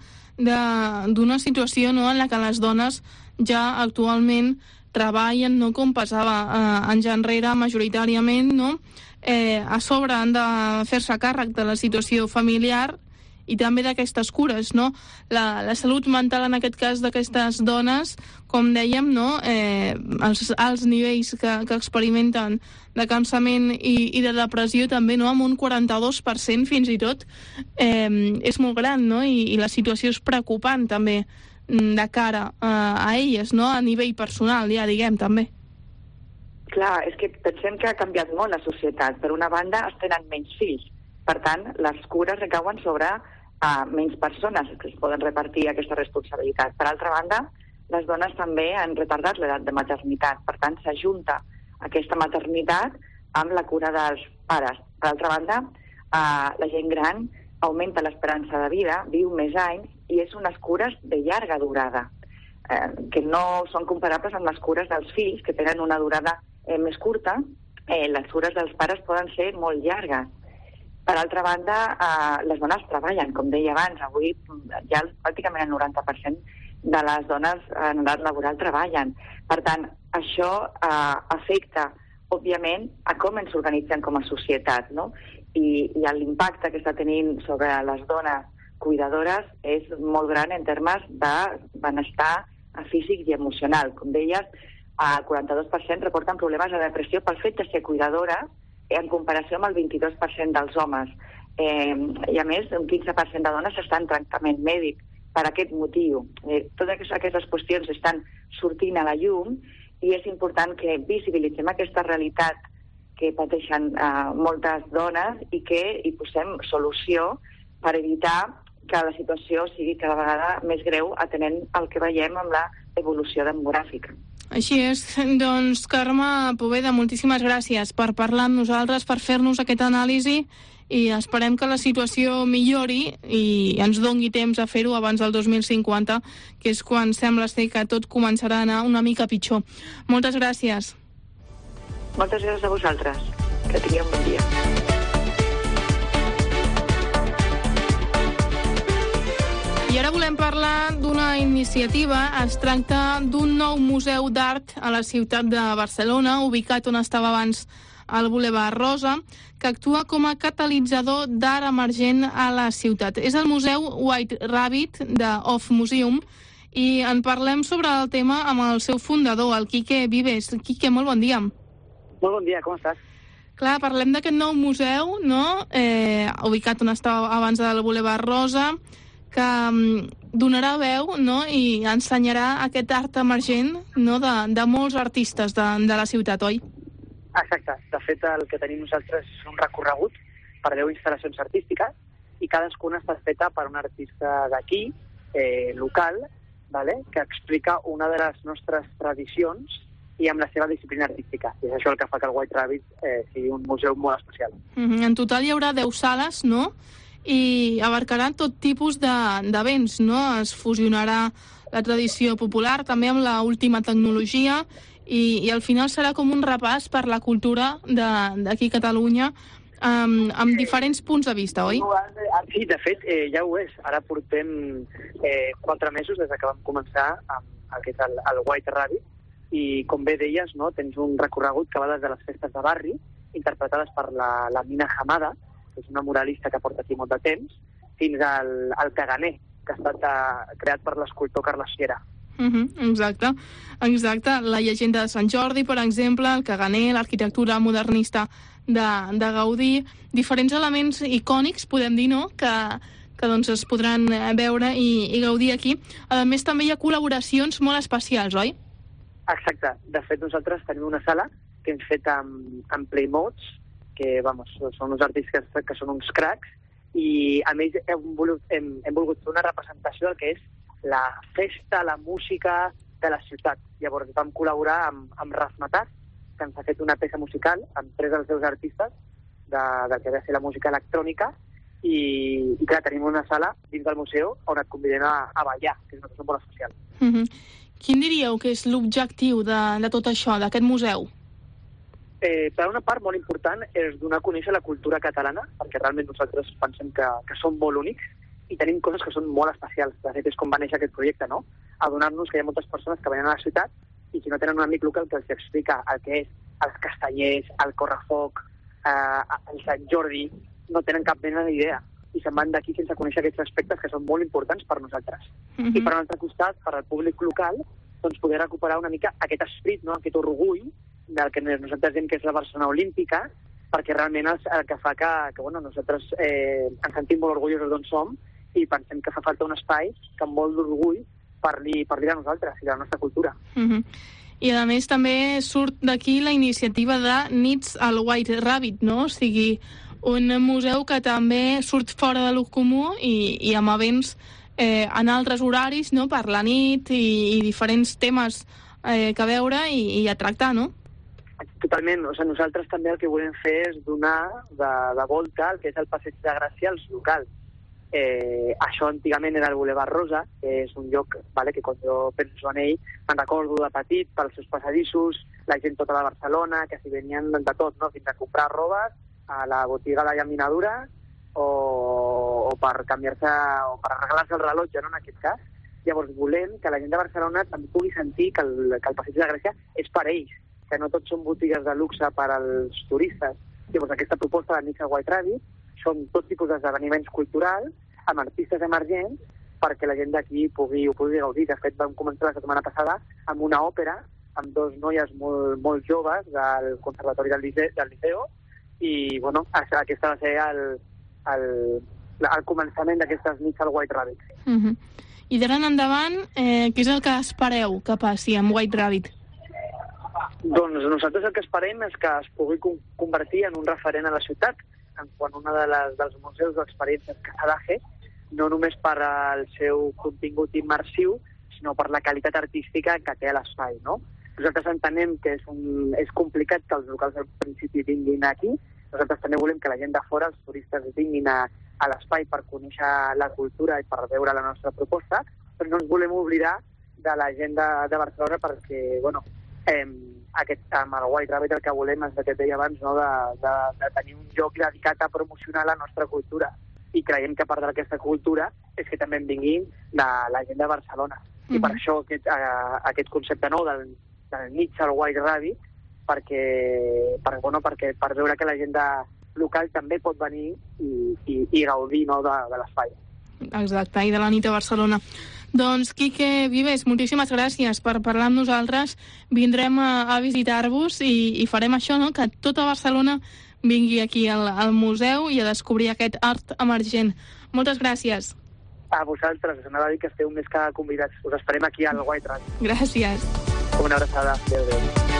Speaker 2: d'una situació, no?, en la que les dones ja actualment treballen, no com passava eh, anys enrere majoritàriament, no? Eh, a sobre han de fer-se càrrec de la situació familiar i també d'aquestes cures, no? La, la salut mental en aquest cas d'aquestes dones, com dèiem, no? Eh, els alts nivells que, que experimenten de cansament i, i de depressió també, no? Amb un quaranta-dos per cent fins i tot, eh, és molt gran, no? I, i la situació és preocupant també de cara eh, a elles, no? A nivell personal, ja diguem, també.
Speaker 13: Clar, és que pensem que ha canviat molt la societat. Per una banda, es tenen menys fills. Per tant, les cures recauen sobre uh, menys persones que es poden repartir aquesta responsabilitat. Per altra banda, les dones també han retardat l'edat de maternitat. Per tant, s'ajunta aquesta maternitat amb la cura dels pares. Per altra banda, uh, la gent gran augmenta l'esperança de vida, viu més anys, i és unes cures de llarga durada, eh, que no són comparables amb les cures dels fills, que tenen una durada eh, més curta. Eh, les cures dels pares poden ser molt llargues. Per altra banda, eh, les dones treballen, com deia abans. Avui ja pràcticament el noranta per cent de les dones en edat laboral treballen. Per tant, això eh, afecta, òbviament, a com ens organitzem com a societat, no? I, i l'impacte que està tenint sobre les dones cuidadores és molt gran en termes de benestar físic i emocional. Com deies, el quaranta-dos per cent reporten problemes de depressió pel fet de ser cuidadores en comparació amb el vint-i-dos per cent dels homes. Eh, I a més, un quinze per cent de dones estan en tractament mèdic per aquest motiu. Eh, totes aquestes qüestions estan sortint a la llum i és important que visibilitzem aquesta realitat que pateixen eh, moltes dones i que hi posem solució per evitar que la situació sigui cada vegada més greu atenent el que veiem amb l'evolució demogràfica.
Speaker 2: Així és. Doncs, Carme Poveda, moltíssimes gràcies per parlar amb nosaltres, per fer-nos aquesta anàlisi, i esperem que la situació millori i ens doni temps a fer-ho abans del dos mil cinquanta, que és quan sembla ser que tot començarà a anar una mica pitjor. Moltes gràcies.
Speaker 13: Moltes gràcies a vosaltres. Que tingueu un bon dia.
Speaker 2: I ara volem parlar d'una iniciativa. Es tracta d'un nou museu d'art a la ciutat de Barcelona, ubicat on estava abans el Boulevard Rosa, que actua com a catalitzador d'art emergent a la ciutat. És el Museu White Rabbit de Off Museum i en parlem sobre el tema amb el seu fundador, el Quique Vives. Quique, molt bon dia.
Speaker 14: Molt bon dia, com estàs?
Speaker 2: Clar, parlem d'aquest nou museu, no?, eh, ubicat on estava abans del Boulevard Rosa, que um, donarà veu, no?, i ensenyarà aquest art emergent, no?, de, de molts artistes de, de la ciutat, oi?
Speaker 14: Exacte. De fet, el que tenim nosaltres és un recorregut per deu instal·lacions artístiques i cadascuna està feta per un artista d'aquí, eh, local, vale? Que explica una de les nostres tradicions i amb la seva disciplina artística. I és això el que fa que el White Rabbit eh, sigui un museu molt especial.
Speaker 2: Mm-hmm. En total hi haurà deu sales, no?, i abarcarà tot tipus d'events, no? Es fusionarà la tradició popular també amb l'última tecnologia i, i al final serà com un repàs per la cultura d'aquí a Catalunya amb, amb diferents punts de vista, oi?
Speaker 14: Sí, de fet, eh, ja ho és. Ara portem eh, quatre mesos des que vam començar amb el que és el, el White Rabbit i, com bé deies, no, tens un recorregut que va des de les festes de barri, interpretades per la, la Mina Hamada, que és una muralista que porta aquí molt de temps, fins al, al Caganer, que ha estat uh, creat per l'escultor Carles Sierra.
Speaker 2: Uh-huh, exacte, exacte. La llegenda de Sant Jordi, per exemple, el Caganer, l'arquitectura modernista de, de Gaudí, diferents elements icònics, podem dir, no?, que, que doncs, es podran veure i, i gaudir aquí. A més, també hi ha col·laboracions molt especials, oi?
Speaker 14: Exacte. De fet, nosaltres tenim una sala que hem fet amb, amb Playmods, que vamos, són uns artistes que, que són uns cracs, i a més hem volgut, hem, hem volgut fer una representació del que és la festa, la música de la ciutat. Llavors vam col·laborar amb, amb Razmataz, que ens ha fet una peça musical amb tres dels seus artistes de, del que va ser la música electrònica, i, i clar, tenim una sala dins del museu on et convidem a, a ballar, que és una cosa molt especial.
Speaker 2: Mm-hmm. Quin diríeu que és l'objectiu de, de tot això, d'aquest museu?
Speaker 14: eh, per una part molt important és donar a conèixer la cultura catalana, perquè realment nosaltres pensem que, que som molt únics i tenim coses que són molt especials. De fet, és com va néixer aquest projecte, no? Adonar-nos que hi ha moltes persones que venen a la ciutat i que no tenen un amic local que els explica el que és els castanyers, el correfoc, eh, el Sant Jordi, no tenen cap mena d'idea i se'n van d'aquí sense conèixer aquests aspectes que són molt importants per nosaltres. Mm-hmm. I per un altre costat, per al públic local, doncs poder recuperar una mica aquest esperit, no? Aquest orgull del que nosaltres diem que és la Barcelona Olímpica, perquè realment és el que fa que, que bueno, nosaltres eh, ens sentim molt orgullosos d'on som i pensem que fa falta un espai que amb molt d'orgull parli, parli de nosaltres i de la nostra cultura.
Speaker 2: Mm-hmm. I a més també surt d'aquí la iniciativa de Nits al White Rabbit, no? O sigui, un museu que també surt fora de l'ús comú i, i amb events eh, en altres horaris, no? Per la nit i, i diferents temes eh, que veure i, i a tractar, no?
Speaker 14: Totalment. O sigui, nosaltres també el que volem fer és donar de, de volta el que és el Passeig de Gràcia als locals. Eh, això antigament era el Boulevard Rosa, que és un lloc, vale, que quan jo penso en ell me'n recordo de petit pels seus passadissos, la gent tota de Barcelona, que s'hi venien de tot, no? Fins a comprar robes a la botiga de llaminadura o, o per canviar-se o per arreglar-se el rellotge, no? En aquest cas. Llavors volem que la gent de Barcelona també pugui sentir que el, que el Passeig de Gràcia és per ells, que no tots són botigues de luxe per als turistes. Llavors aquesta proposta de Nits al White Rabbit són tot tipus d'esdeveniments culturals amb artistes emergents perquè la gent d'aquí pugui, ho pugui gaudir. De fet, vam començar la setmana passada amb una òpera amb dos noies molt, molt joves del Conservatori del Liceu, del Liceu i, bueno, aquesta va ser el, el, el començament d'aquestes Nits al White Rabbit.
Speaker 2: Uh-huh. I d'ara en endavant, eh, què és el que espereu que passi amb White Rabbit?
Speaker 14: Doncs nosaltres el que esperem és que es pugui convertir en un referent a la ciutat en quant a una de les, dels museus d'experiències que s'ha de fer, no només per al seu contingut immersiu, sinó per la qualitat artística que té l'espai, no? Nosaltres entenem que és, un, és complicat que els locals al principi vinguin aquí, nosaltres també volem que la gent de fora, els turistes, vinguin a, a l'espai per conèixer la cultura i per veure la nostra proposta, però no ens volem oblidar de la gent de, de Barcelona perquè, bueno, eh, aquest, amb el White Rabbit el que volem és el que et deia abans, no? de, de, de tenir un lloc dedicat a promocionar la nostra cultura i creiem que part d'aquesta cultura és que també en vinguin de la gent de Barcelona. Mm-hmm. I per això aquest, uh, aquest concepte nou del, del Nits al White Rabbit perquè, per, bueno, perquè, per veure que la gent de local també pot venir i, i, i gaudir, no? de, de l'espai.
Speaker 2: Exacte, i de la nit a Barcelona. Doncs, Quique Vives, moltíssimes gràcies per parlar amb nosaltres. Vindrem a, a visitar-vos i, i farem això, no? Que tota Barcelona vingui aquí al, al museu i a descobrir aquest art emergent. Moltes gràcies.
Speaker 14: A vosaltres, us anava a dir que esteu més que convidats. Us esperem aquí al White Rabbit.
Speaker 2: Gràcies.
Speaker 14: Una abraçada. Adéu, adéu.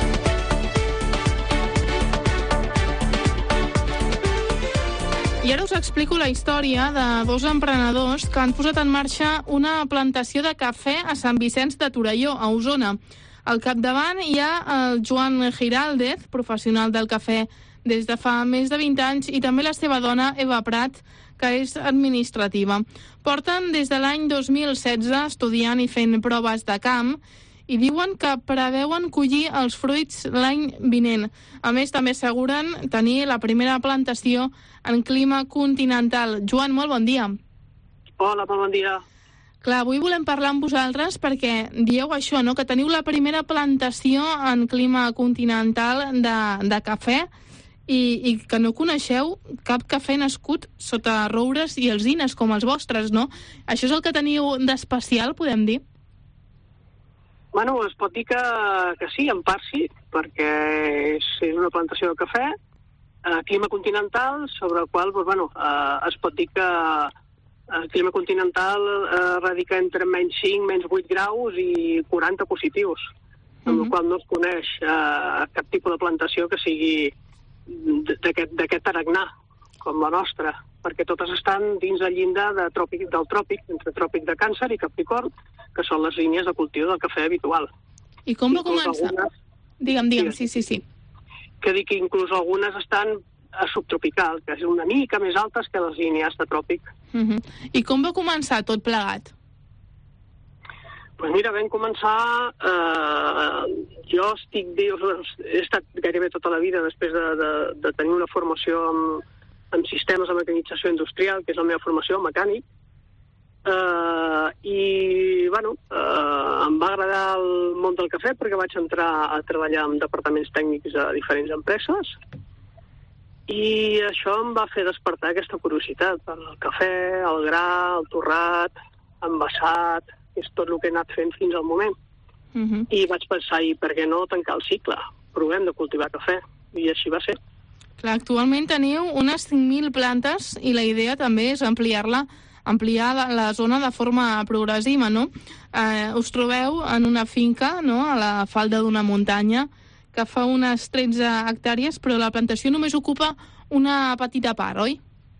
Speaker 2: I ara us explico la història de dos emprenedors que han posat en marxa una plantació de cafè a Sant Vicenç de Torelló, a Osona. Al capdavant hi ha el Joan Giraldez, professional del cafè des de fa més de vint anys, i també la seva dona, Eva Prat, que és administrativa. Porten des de l'any dos mil setze estudiant i fent proves de camp i diuen que preveuen collir els fruits l'any vinent. A més, també asseguren tenir la primera plantació en clima continental. Joan, molt bon dia.
Speaker 15: Hola, molt bon dia.
Speaker 2: Clar, avui volem parlar amb vosaltres perquè dieu això, no?, que teniu la primera plantació en clima continental de, de cafè i, i que no coneixeu cap cafè nascut sota roures i alzines com els vostres, no? Això és el que teniu d'especial, podem dir?
Speaker 15: Bueno, es pot dir que, que sí, en part sí, perquè és, és una plantació de cafè, eh, clima continental, sobre el qual, doncs, bueno, eh, es pot dir que el clima continental eh, radica entre menys cinc, menys vuit graus i quaranta positius, amb mm-hmm. el qual no es coneix eh, cap tipus de plantació que sigui d'aquest tarannà, com la nostra, perquè totes estan dins el llindar de tròpic, del tròpic, entre tròpic de Càncer i Capricorn, que són les línies de cultiu del cafè habitual.
Speaker 2: I com va començar? Algunes... Digue'm, digue'm, sí, sí, sí.
Speaker 15: Que dic que inclús algunes estan a subtropical, que és una mica més altes que les línies de tròpic.
Speaker 2: Uh-huh. I com va començar tot plegat?
Speaker 15: Pues mira, vam començar... Eh, jo estic... He estat gairebé tota la vida després de, de, de tenir una formació en, en sistemes de mecanització industrial, que és la meva formació, mecànic. Eh, I, bueno, eh, em va agradar el món del cafè perquè vaig entrar a treballar en departaments tècnics a diferents empreses i això em va fer despertar aquesta curiositat pel cafè, el gra, el torrat, envasat... és tot el que he anat fent fins al moment. Uh-huh. I vaig pensar, i per què no tancar el cicle? Provem de cultivar cafè. I així va ser.
Speaker 2: Clar, actualment teniu unes cinc mil plantes i la idea també és ampliar-la, ampliar la, la zona de forma progressiva, no? Eh, us trobeu en una finca, no?, a la falda d'una muntanya, que fa unes tretze hectàrees, però la plantació només ocupa una petita part, oi?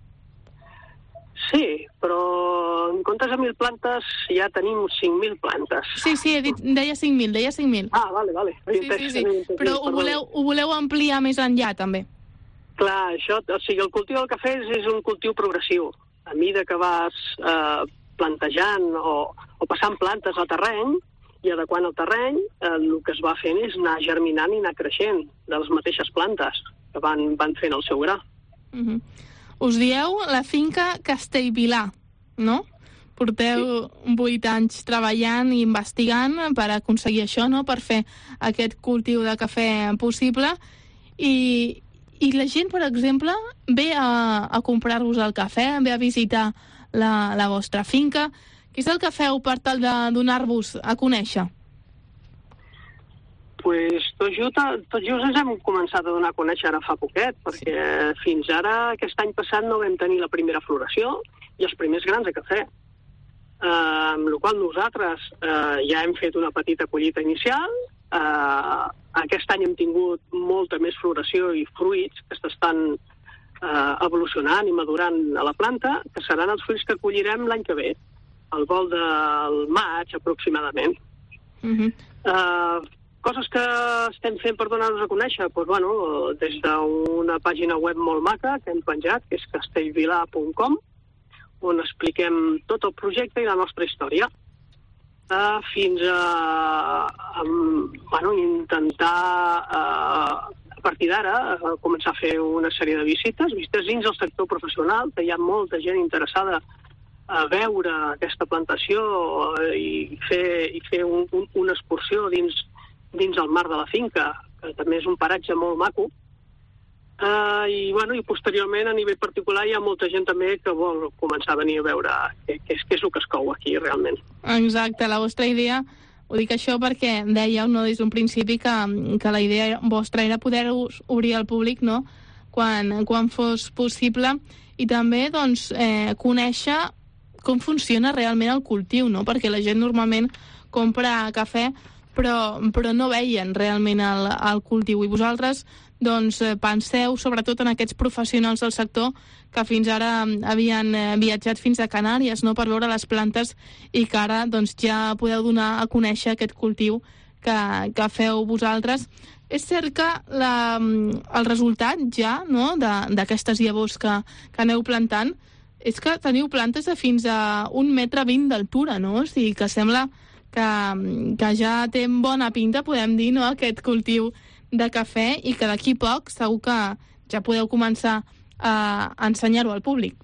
Speaker 15: Sí, però en comptes de mil plantes ja tenim cinc mil plantes.
Speaker 2: Sí, sí, he dit, deia cinc mil, deia cinc mil.
Speaker 15: Ah, vale, vale.
Speaker 2: Sí, sí, sí. Però ho voleu, ho voleu ampliar més enllà, també?
Speaker 15: Clar, això, o sigui, el cultiu del cafè és, és un cultiu progressiu. A mesura que vas eh, plantejant o, o passant plantes al terreny i adequant el terreny, eh, el que es va fent és anar germinant i anar creixent de les mateixes plantes que van, van fent el seu gra.
Speaker 2: Mhm. Us dieu la finca Castellvilà, no? Porteu vuit anys treballant i investigant per aconseguir això, no?, per fer aquest cultiu de cafè possible. I, i la gent, per exemple, ve a, a comprar-vos el cafè, ve a visitar la, la vostra finca. Què és el que feu per tal de donar-vos a conèixer?
Speaker 15: Pues tot just, tot just ens hem començat a donar a conèixer ara fa poquet, perquè sí. Fins ara, aquest any passat, no vam tenir la primera floració i els primers grans de cafè. Eh, amb la qual nosaltres eh, ja hem fet una petita collita inicial. Eh, aquest any hem tingut molta més floració i fruits que s'estan eh, evolucionant i madurant a la planta, que seran els fruits que collirem l'any que ve, al vol del maig aproximadament. Uh-huh. Eh, Coses que estem fent per donar-nos a conèixer, doncs, bueno, des d'una pàgina web molt maca que hem penjat, que és castellvilà punt com, on expliquem tot el projecte i la nostra història, uh, fins a, a bueno, intentar, uh, a partir d'ara, uh, començar a fer una sèrie de visites, visites dins del sector professional, que hi ha molta gent interessada a veure aquesta plantació uh, i fer, i fer un, un, una excursió dins dins el mar de la finca, que també és un paratge molt maco. Uh, i, bueno, i posteriorment, a nivell particular, hi ha molta gent també que vol començar a venir a veure què, què, és, què és el que es cou aquí, realment.
Speaker 2: Exacte, la vostra idea, ho dic això perquè dèieu, no, des d'un principi que, que la idea vostra era poder obrir al públic, no?, quan, quan fos possible, i també, doncs, eh, conèixer com funciona realment el cultiu, no?, perquè la gent normalment compra cafè però, però no veien realment el, el cultiu. I vosaltres doncs, penseu sobretot en aquests professionals del sector que fins ara havien viatjat fins a Canàries, no?, per veure les plantes, i que ara doncs, ja podeu donar a conèixer aquest cultiu que, que feu vosaltres. És cert que la, el resultat ja, no?, d'aquestes llavors que, que aneu plantant és que teniu plantes de fins a un metre vint d'altura, no? O sigui, que sembla que, que ja té bona pinta, podem dir, no?, aquest cultiu de cafè, i que d'aquí poc segur que ja podeu començar a ensenyar-ho al públic.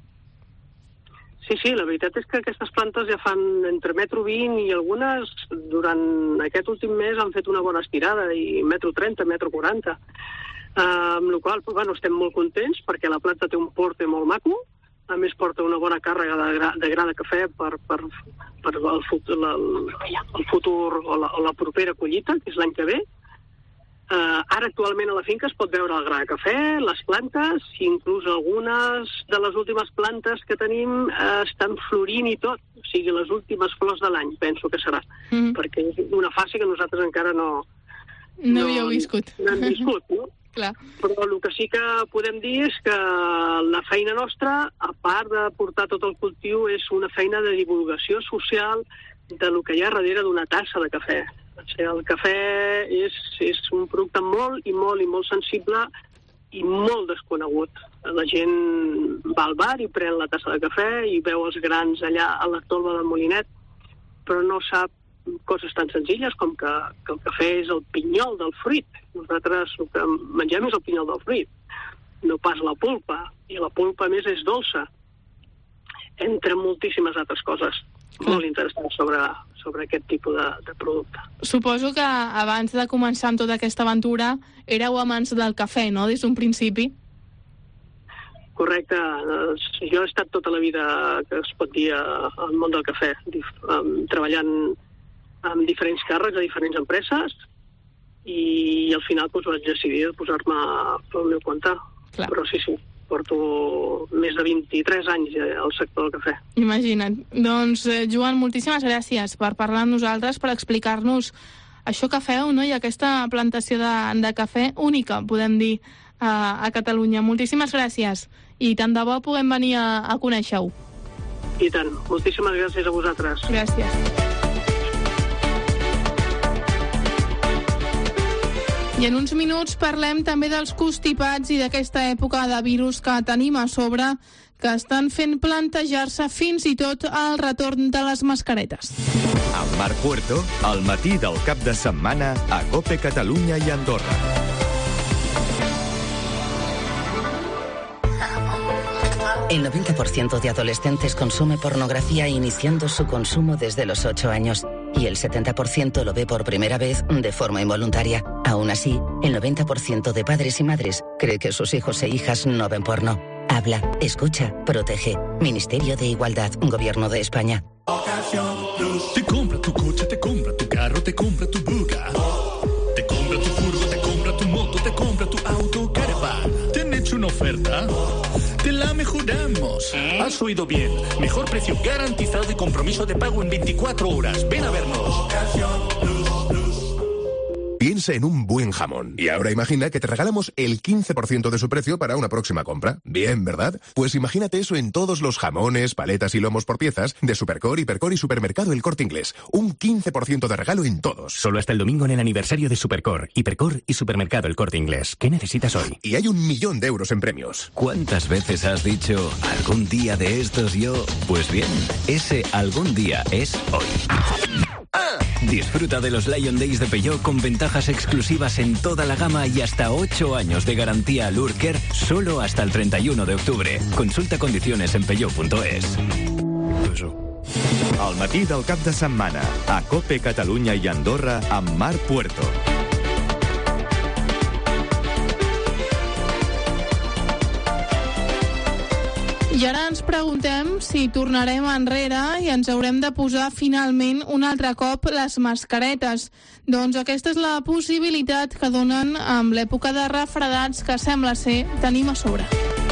Speaker 15: Sí, sí, la veritat és que aquestes plantes ja fan entre metro vint i algunes durant aquest últim mes han fet una bona estirada, i metro trenta, metro quaranta. Uh, amb la qual cosa, bueno, estem molt contents perquè la planta té un porte molt maco, a més porta una bona càrrega de gra de, gra de cafè per, per, per el, futur, la, el futur o la, o la propera collita, que és l'any que ve. Uh, ara actualment a la finca es pot veure el gra de cafè, les plantes, inclús algunes de les últimes plantes que tenim uh, estan florint i tot, o sigui, les últimes flors de l'any, penso que serà, mm. perquè és una fase que nosaltres encara no...
Speaker 2: No, no havíeu viscut.
Speaker 15: No hem viscut, no?
Speaker 2: Clar.
Speaker 15: Però el que sí que podem dir és que la feina nostra, a part de portar tot el cultiu, és una feina de divulgació social de lo que hi ha darrere d'una tassa de cafè. O sigui, el cafè és, és un producte molt i molt i molt sensible i molt desconegut. La gent va al bar i pren la tassa de cafè i veu els grans allà a la tolva del molinet, però no sap coses tan senzilles com que, que el cafè és el pinyol del fruit. Nosaltres el que mengem és el pinyol del fruit, no pas la pulpa, i la pulpa a més és dolça, entre moltíssimes altres coses molt interessants sobre, sobre aquest tipus de, de producte.
Speaker 2: Suposo que abans de començar amb tota aquesta aventura éreu amants del cafè, no?, des d'un principi.
Speaker 15: Correcte. Jo he estat tota la vida, que es pot dir, al món del cafè, treballant amb diferents càrrecs a diferents empreses, i al final doncs, vaig decidir posar-me pel meu compte.
Speaker 2: Clar.
Speaker 15: Però sí, sí, porto més de vint-i-tres anys al sector del cafè.
Speaker 2: Imagina't. Doncs, eh, Joan, moltíssimes gràcies per parlar amb nosaltres, per explicar-nos això que feu, no?, i aquesta plantació de, de cafè única, podem dir, a, a Catalunya. Moltíssimes gràcies, i tant de bo puguem venir a, a conèixer-ho.
Speaker 15: I tant. Moltíssimes gràcies a vosaltres.
Speaker 2: Gràcies. I en uns minuts parlem també dels constipats i d'aquesta època de virus que tenim a sobre, que estan fent plantejar-se fins i tot el retorn de les mascaretes.
Speaker 1: Amb Marc Puerto, al matí del cap de setmana a COPE Catalunya i Andorra.
Speaker 16: El noventa por ciento de adolescentes consume pornografía iniciando su consumo desde los ocho años y el setenta por ciento lo ve por primera vez de forma involuntaria. Aún así, el noventa por ciento de padres y madres cree que sus hijos e hijas no ven porno. Habla, escucha, protege. Ministerio de Igualdad, Gobierno de España.
Speaker 17: Te compra tu coche, te compra tu carro, te compra tu buga. Te compra tu furgo, te compra tu moto, te compra tu auto, caravan. ¿Te han hecho una oferta? Te la mejoramos. ¿Eh? Has oído bien. Mejor precio garantizado y compromiso de pago en veinticuatro horas. Ven a vernos.
Speaker 18: Piensa en un buen jamón. Y ahora imagina que te regalamos el quince por ciento de su precio para una próxima compra. Bien, ¿verdad? Pues imagínate eso en todos los jamones, paletas y lomos por piezas de Supercor, Hipercor y Supermercado El Corte Inglés. Un quince por ciento de regalo en todos.
Speaker 19: Solo hasta el domingo en el aniversario de Supercor, Hipercor y Supermercado El Corte Inglés. ¿Qué necesitas hoy?
Speaker 18: Y hay un millón de euros en premios.
Speaker 20: ¿Cuántas veces has dicho algún día de estos yo? Pues bien, ese algún día es hoy. Disfruta de los Lion Days de Peugeot con ventajas exclusivas en toda la gama y hasta ocho años de garantía Lurker solo hasta el treinta y uno de octubre. Consulta condiciones en peugeot punto es.
Speaker 1: Al matí del cap de setmana, a COPE Catalunya i Andorra amb Marc Puerto.
Speaker 2: I ara ens preguntem si tornarem enrere i ens haurem de posar finalment un altre cop les mascaretes. Doncs aquesta és la possibilitat que donen amb l'època de refredats que sembla ser tenim a sobre.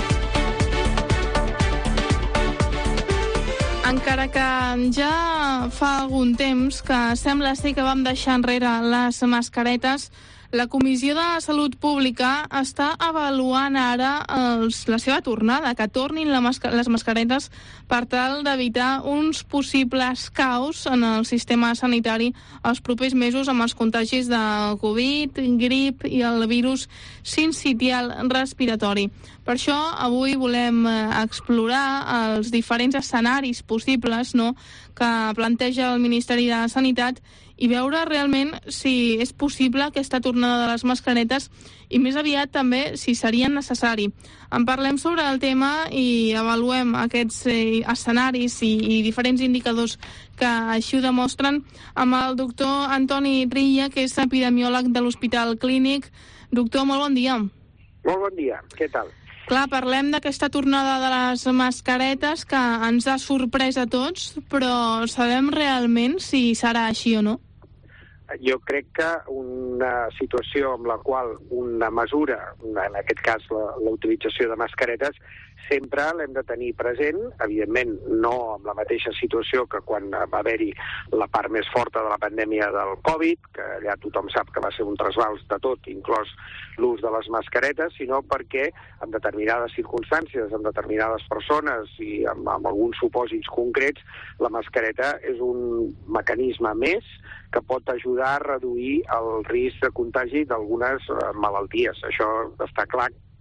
Speaker 2: Encara que ja fa algun temps que sembla ser que vam deixar enrere les mascaretes, la Comissió de Salut Pública està avaluant ara els, la seva tornada, que tornin la masca, les mascaretes per tal d'evitar uns possibles caos en el sistema sanitari els propers mesos amb els contagis de Covid, grip i el virus sincitial respiratori. Per això avui volem explorar els diferents escenaris possibles, no?, que planteja el Ministeri de Sanitat i veure realment si és possible aquesta tornada de les mascaretes i més aviat també si seria necessari. En parlem sobre el tema i avaluem aquests eh, escenaris i, i diferents indicadors que així ho demostren amb el doctor Antoni Rilla, que és epidemiòleg de l'Hospital Clínic. Doctor, molt bon dia.
Speaker 21: Molt bon dia, què tal?
Speaker 2: Clar, parlem d'aquesta tornada de les mascaretes que ens ha sorprès a tots, però sabem realment si serà així o no?
Speaker 21: Jo crec que una situació amb la qual una mesura, en aquest cas la, la utilització de mascaretes, sempre l'hem de tenir present, evidentment no amb la mateixa situació que quan va haver-hi la part més forta de la pandèmia del Covid, que allà tothom sap que va ser un trasbals de tot, inclòs l'ús de les mascaretes, sinó perquè en determinades circumstàncies, en determinades persones i amb, amb alguns supòsits concrets, la mascareta és un mecanisme més que pot ajudar a reduir el risc de contagi d'algunes malalties. Això està clar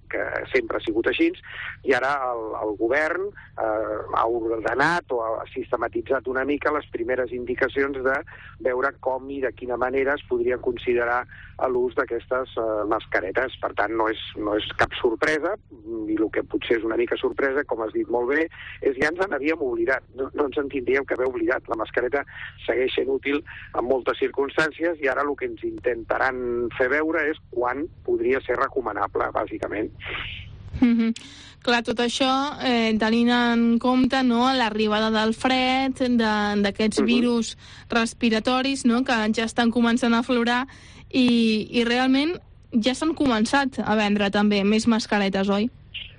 Speaker 21: que sempre ha sigut així, i ara el, el govern eh, ha ordenat o ha sistematitzat una mica les primeres indicacions de veure com i de quina manera es podria considerar l'ús d'aquestes eh, mascaretes. Per tant, no és, no és cap sorpresa, i el que potser és una mica sorpresa, com has dit molt bé, és ja ens n'havíem oblidat, no, no ens en tindríem que haver oblidat. La mascareta segueix sent útil en moltes circumstàncies i ara el que ens intentaran fer veure és quan podria ser recomanable, bàsicament.
Speaker 2: Mm-hmm. Clar, tot això eh, tenint en compte, no, l'arribada del fred, d'aquests mm-hmm. virus respiratoris, no, que ja estan començant a aflorar i, i realment ja s'han començat a vendre també més mascaretes, oi?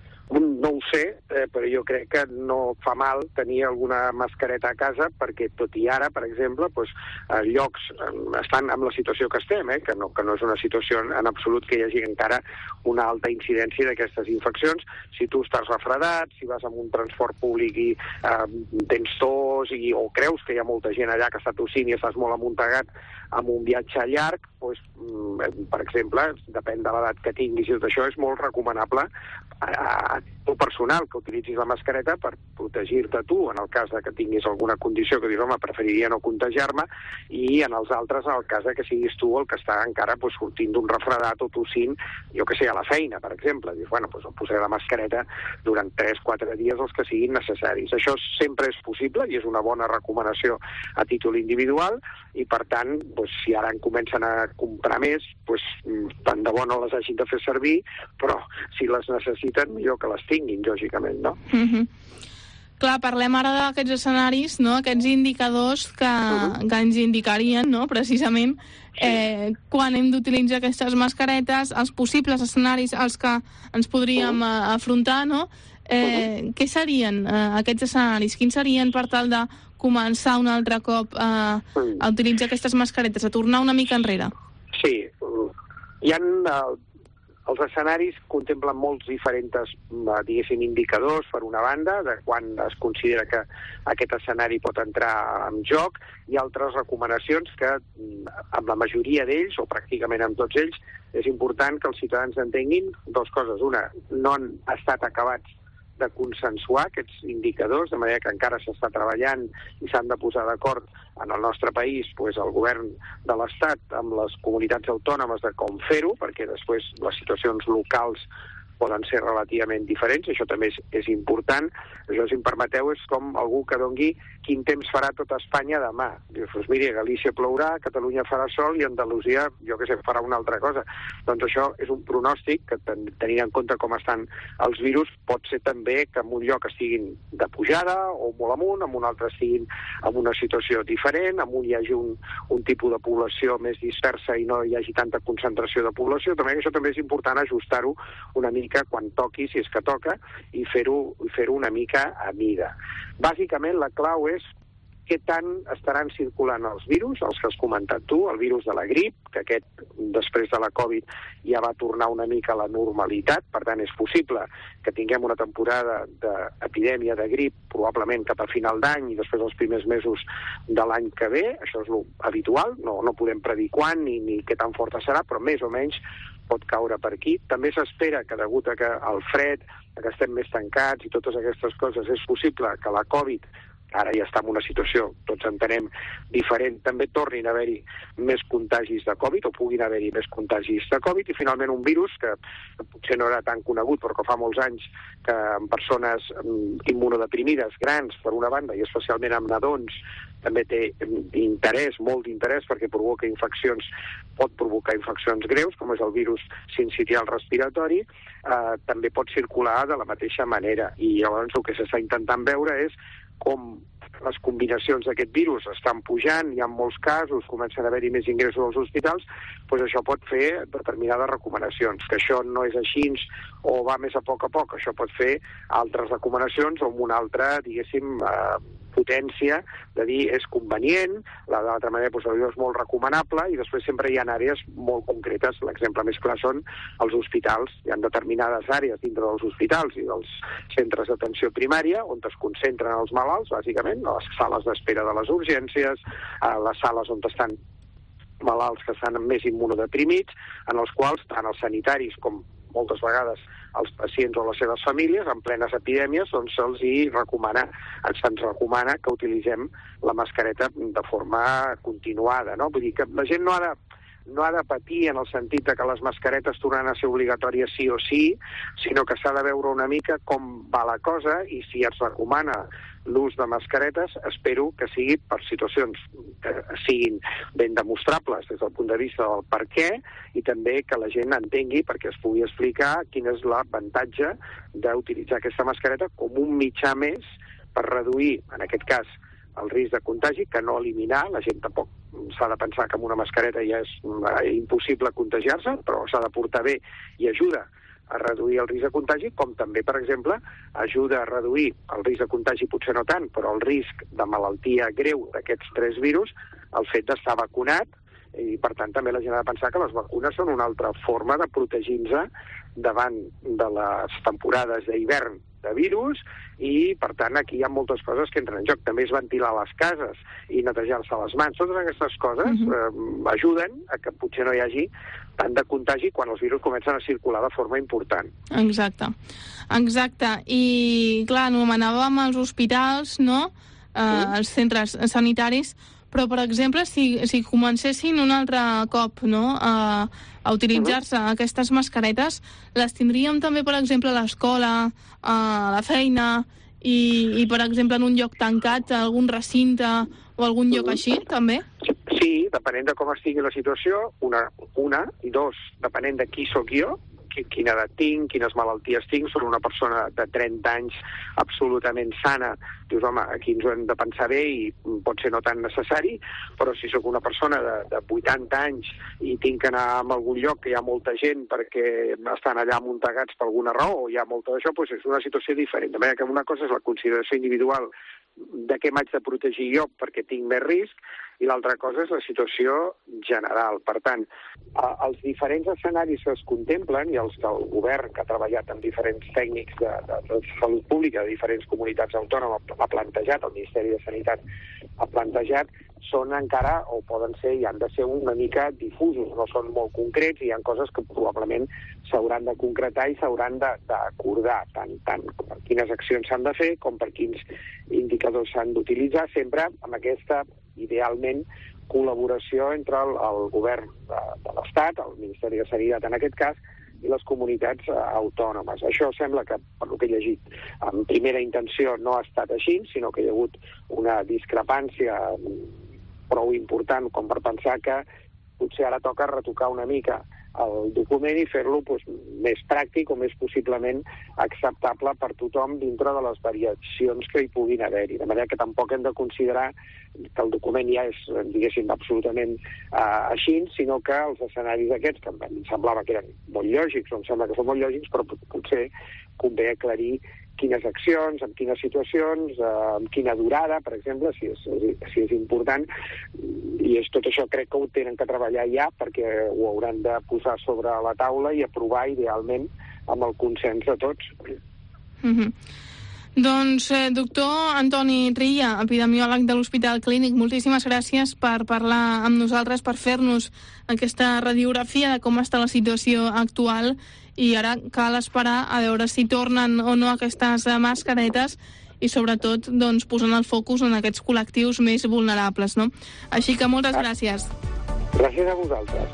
Speaker 21: No ho sé, eh, però jo crec que no fa mal tenir alguna mascareta a casa perquè tot i ara, per exemple, doncs, llocs eh, estan amb la situació que estem, eh, que, no, que no és una situació en absolut que hi hagi encara una alta incidència d'aquestes infeccions. Si tu estàs refredat, si vas amb un transport públic i eh, tens tos i, o creus que hi ha molta gent allà que està tossint i estàs molt amuntegat amb un viatge llarg, doncs, per exemple, depèn de l'edat que tinguis i tot això, és molt recomanable a, a tu personal que utilitzis la mascareta per protegir-te tu en el cas de que tinguis alguna condició que dius, home, preferiria no contagiar-me, i en els altres en el cas de que siguis tu el que està encara pues, sortint d'un refredat o tossint, jo que sé, a la feina, per exemple. Dius, bueno, pues, em posaré la mascareta durant tres quatre dies els que siguin necessaris. Això sempre és possible i és una bona recomanació a títol individual i, per tant, pues, si ara en comencen a comprar més, pues, tant de bo no les hagin de fer servir, però si les necessiten, millor que les tinguin, lògicament, no?
Speaker 2: Mm-hmm. Clar, parlem ara d'aquests escenaris, no? Aquests indicadors que, uh-huh. que ens indicarien, no? Precisament, eh, quan hem d'utilitzar aquestes mascaretes, els possibles escenaris als que ens podríem uh-huh. afrontar, no? Eh, uh-huh. Què serien eh, aquests escenaris? Quins serien per tal de començar un altre cop eh, a utilitzar aquestes mascaretes, a tornar una mica enrere?
Speaker 21: Sí, hi ha... Uh... Els escenaris contemplen molts diferents, diguéssim, indicadors, per una banda, de quan es considera que aquest escenari pot entrar en joc, i altres recomanacions que, amb la majoria d'ells, o pràcticament amb tots ells, és important que els ciutadans entenguin dues coses. Una, no han estat acabats de consensuar aquests indicadors, de manera que encara s'està treballant i s'han de posar d'acord en el nostre país, pues, el govern de l'Estat amb les comunitats autònomes de com fer-ho, perquè després les situacions locals poden ser relativament diferents, això també és, és important. Això, si em permeteu, és com algú que dongui quin temps farà tot Espanya demà. Dius, doncs miri, a Galícia plourà, a Catalunya farà sol i a Andalusia, jo què sé, farà una altra cosa. Doncs això és un pronòstic que, tenint en compte com estan els virus, pot ser també que en un lloc estiguin de pujada o molt amunt, en un altre estiguin en una situació diferent, en un hi hagi un, un tipus de població més dispersa i no hi hagi tanta concentració de població. També això també és important ajustar-ho una mica quan toqui, si és que toca, i fer-ho fer-ho una mica a mida. Bàsicament, la clau és què tant estaran circulant els virus, els que has comentat tu, el virus de la grip, que aquest, després de la Covid, ja va tornar una mica a la normalitat, per tant, és possible que tinguem una temporada d'epidèmia de grip, probablement cap a final d'any i després els primers mesos de l'any que ve, això és l'habitual, no, no podem predir quan ni, ni què tan forta serà, però més o menys pot caure per aquí. També s'espera que, degut a que el fred, que estem més tancats i totes aquestes coses, és possible que la Covid, ara ja està en una situació, tots entenem, diferent, també tornin a haver-hi més contagis de Covid o puguin haver-hi més contagis de Covid, i finalment un virus que potser no era tan conegut però que fa molts anys que en persones immunodeprimides grans, per una banda, i especialment amb nadons, també té interès, molt d'interès, perquè provoca infeccions, pot provocar infeccions greus, com és el virus sincitial respiratori, eh, també pot circular de la mateixa manera. I llavors el que s'està intentant veure és com les combinacions d'aquest virus estan pujant, hi ha molts casos, comencen a haver-hi més ingressos als hospitals, doncs això pot fer determinades recomanacions. Que això no és així o va més a poc a poc, això pot fer altres recomanacions o amb una altra, diguéssim, eh, potència de dir és convenient, la d'altra manera doncs, és molt recomanable, i després sempre hi ha àrees molt concretes. L'exemple més clar són els hospitals. Hi ha determinades àrees dintre dels hospitals i dels centres d'atenció primària on es concentren els malalts, bàsicament, a les sales d'espera de les urgències, a les sales on estan malalts que estan més immunodeprimits, en els quals tant els sanitaris com moltes vegades als pacients o les seves famílies, en plenes epidèmies, doncs se'ls hi recomana, se'ns recomana que utilitzem la mascareta de forma continuada, no? Vull dir que la gent no ha de no ha de patir en el sentit de que les mascaretes tornaran a ser obligatòries sí o sí, sinó que s'ha de veure una mica com va la cosa i si es recomana l'ús de mascaretes, espero que sigui per situacions que siguin ben demostrables des del punt de vista del per què i també que la gent entengui perquè es pugui explicar quin és l'avantatge d'utilitzar aquesta mascareta com un mitjà més per reduir, en aquest cas, el risc de contagi, que no eliminar. La gent tampoc s'ha de pensar que amb una mascareta ja és impossible contagiar-se, però s'ha de portar bé i ajuda a reduir el risc de contagi, com també, per exemple, ajuda a reduir el risc de contagi, potser no tant, però el risc de malaltia greu d'aquests tres virus, el fet d'estar vacunat, i per tant també la gent ha de pensar que les vacunes són una altra forma de protegir-nos davant de les temporades d'hivern de virus i, per tant, aquí hi ha moltes coses que entren en joc. També és ventilar les cases i netejar-se les mans. Totes aquestes coses uh-huh. eh, ajuden a que potser no hi hagi tant de contagi quan els virus comencen a circular de forma important.
Speaker 2: Exacte. Exacte. I, clar, anomenàvem els hospitals, no?, eh, uh-huh. els centres sanitaris, però, per exemple, si, si comencessin un altre cop, no?, a, a utilitzar-se uh-huh. aquestes mascaretes, les tindríem també, per exemple, a l'escola, a la feina i, i, per exemple, en un lloc tancat, algun recinte o algun lloc uh-huh. així, també?
Speaker 21: Sí, depenent de com estigui la situació, una, una i dos, depenent de qui sóc jo, quina edat tinc, quines malalties tinc, soc una persona de trenta anys absolutament sana, dius, home, aquí ens ho hem de pensar bé i pot ser no tan necessari, però si sóc una persona de, de vuitanta anys i tinc que anar a algun lloc que hi ha molta gent perquè estan allà amuntegats per alguna raó o hi ha molta d'això, doncs és una situació diferent. De manera que una cosa és la consideració individual de què m'haig de protegir jo perquè tinc més risc i l'altra cosa és la situació general. Per tant, els diferents escenaris que es contemplen i els que el govern, que ha treballat amb diferents tècnics de, de, de salut pública de diferents comunitats autònomes, ha plantejat, el Ministeri de Sanitat ha plantejat, són encara, o poden ser, i han de ser una mica difusos, no són molt concrets, i hi ha coses que probablement s'hauran de concretar i s'hauran d'acordar, tant, tant per quines accions s'han de fer com per quins indicadors s'han d'utilitzar, sempre amb aquesta, idealment, col·laboració entre el, el govern de, de l'Estat, el Ministeri de Sanitat en aquest cas, i les comunitats uh, autònomes. Això sembla que, per el que he llegit, en primera intenció no ha estat així, sinó que hi ha hagut una discrepància prou important com per pensar que potser ara toca retocar una mica el document i fer-lo doncs, més pràctic o més possiblement acceptable per tothom dintre de les variacions que hi puguin haver-hi. De manera que tampoc hem de considerar que el document ja és, diguéssim, absolutament uh, així, sinó que els escenaris aquests, que em semblava que eren molt lògics, o em sembla que són molt lògics, però potser convé aclarir quines accions, en quines situacions, eh, amb quina durada, per exemple, si és, si és important, i és tot això crec que ho tenen que treballar ja perquè ho hauran de posar sobre la taula i aprovar idealment amb el consens de tots.
Speaker 2: Mm-hmm. Doncs, eh, doctor Antoni Trilla, epidemiòleg de l'Hospital Clínic, moltíssimes gràcies per parlar amb nosaltres, per fer-nos aquesta radiografia de com està la situació actual i ara cal esperar a veure si tornen o no aquestes mascaretes i sobretot doncs, posant el focus en aquests col·lectius més vulnerables, no? Així que moltes gràcies.
Speaker 21: Gràcies a vosaltres.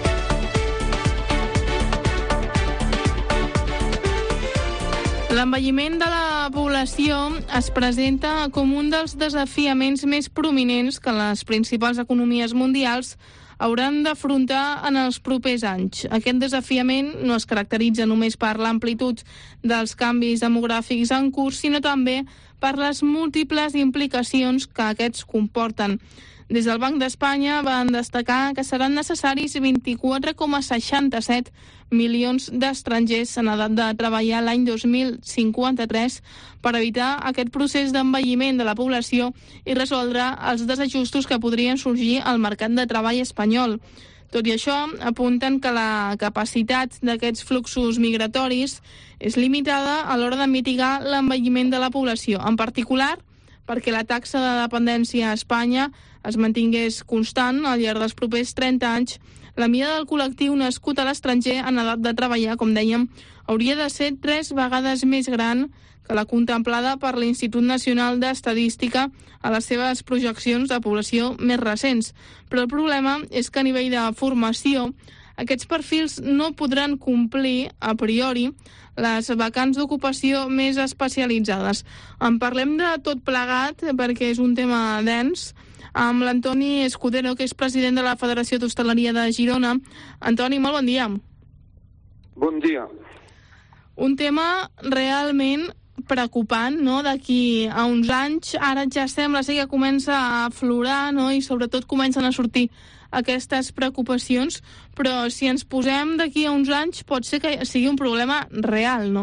Speaker 2: L'envelliment de la població es presenta com un dels desafiaments més prominents que les principals economies mundials hauran d'afrontar en els propers anys. Aquest desafiament no es caracteritza només per l'amplitud dels canvis demogràfics en curs, sinó també per les múltiples implicacions que aquests comporten. Des del Banc d'Espanya van destacar que seran necessaris vint-i-quatre coma seixanta-set milions d'estrangers en edat de treballar l'any dos mil cinquanta-tres per evitar aquest procés d'envelliment de la població i resoldre els desajustos que podrien sorgir al mercat de treball espanyol. Tot i això, apunten que la capacitat d'aquests fluxos migratoris és limitada a l'hora de mitigar l'envelliment de la població, en particular perquè la taxa de dependència a Espanya es mantingués constant al llarg dels propers trenta anys La mida del col·lectiu nascut a l'estranger en edat de treballar, com dèiem, hauria de ser tres vegades més gran que la contemplada per l'Institut Nacional d'Estadística a les seves projeccions de població més recents. Però el problema és que a nivell de formació aquests perfils no podran complir, a priori, les vacants d'ocupació més especialitzades. En parlem de tot plegat, perquè és un tema dens, amb l'Antoni Escudero, que és president de la Federació d'Hostaleria de Girona. Antoni, molt bon dia.
Speaker 3: Bon dia.
Speaker 2: Un tema realment preocupant, no?, d'aquí a uns anys. Ara ja sembla ser que comença a aflorar, no?, i sobretot comencen a sortir aquestes preocupacions, però si ens posem d'aquí a uns anys pot ser que sigui un problema real, no?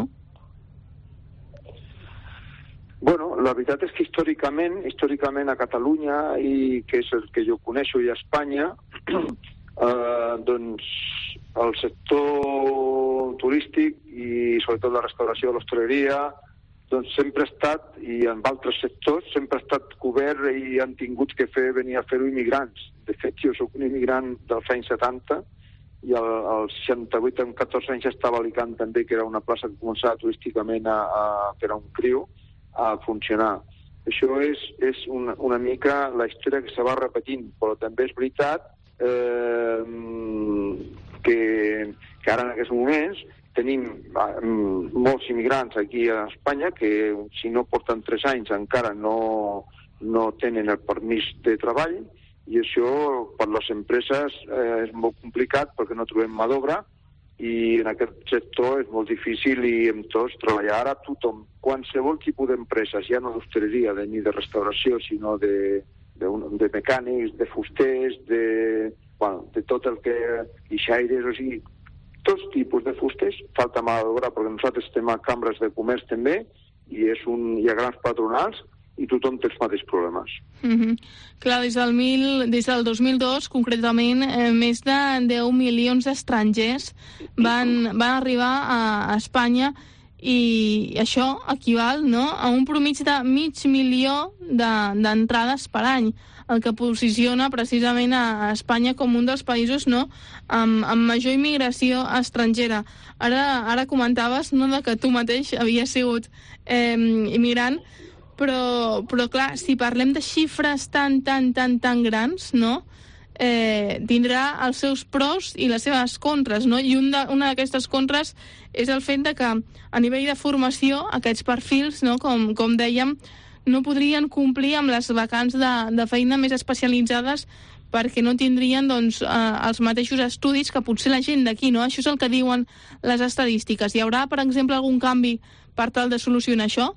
Speaker 3: Bueno, la veritat és que històricament, històricament a Catalunya, i que és el que jo coneixo, i a Espanya, eh, doncs el sector turístic i sobretot la restauració, l'hostaleria, doncs sempre ha estat, i en altres sectors, sempre ha estat cobert i han tingut que fer venir a fer-ho immigrants. De fet, jo soc un immigrant dels anys setanta i al, al seixanta-vuit, amb catorze anys, estava a Alicant també, que era una plaça que començava turísticament a, a, per a un criu, a funcionar. Això és, és una, una mica la història que se va repetint, però també és veritat eh, que, que ara en aquests moments tenim molts immigrants aquí a Espanya que si no porten tres anys encara no, no tenen el permís de treball, i això per les empreses eh, és molt complicat perquè no trobem mà d'obra, i en aquest sector és molt difícil i amb tots treballar. Ara tothom, qualsevol tipus d'empreses, ja no d'hostaleria ni de restauració, sinó de, de, de mecànics, de fusters, de, bueno, de tot el que... guixaires, o sigui, tots tipus de fusters, falta mà d'obra perquè nosaltres estem a cambres de comerç també, i és un, hi ha grans patronals i tothom té els mateixos problemes.
Speaker 2: Mm-hmm. Clar, des del, mil, des del dos mil dos, concretament, eh, més de deu milions d'estrangers van, van arribar a, a Espanya, i això equival, no?, a un promig de mig milió d'entrades de, per any, el que posiciona precisament a Espanya com un dels països, no?, amb, amb major immigració estrangera. Ara, ara comentaves, no?, de que tu mateix havies sigut eh, immigrant, però, però clar, si parlem de xifres tan, tan, tan, tan grans, no?, eh, tindrà els seus pros i les seves contres, no? I un de, una d'aquestes contres és el fet de que a nivell de formació aquests perfils, no?, com, com dèiem, no podrien complir amb les vacants de, de feina més especialitzades perquè no tindrien, doncs, eh, els mateixos estudis que potser la gent d'aquí, no? Això és el que diuen les estadístiques. Hi haurà, per exemple, algun canvi per tal de solucionar això?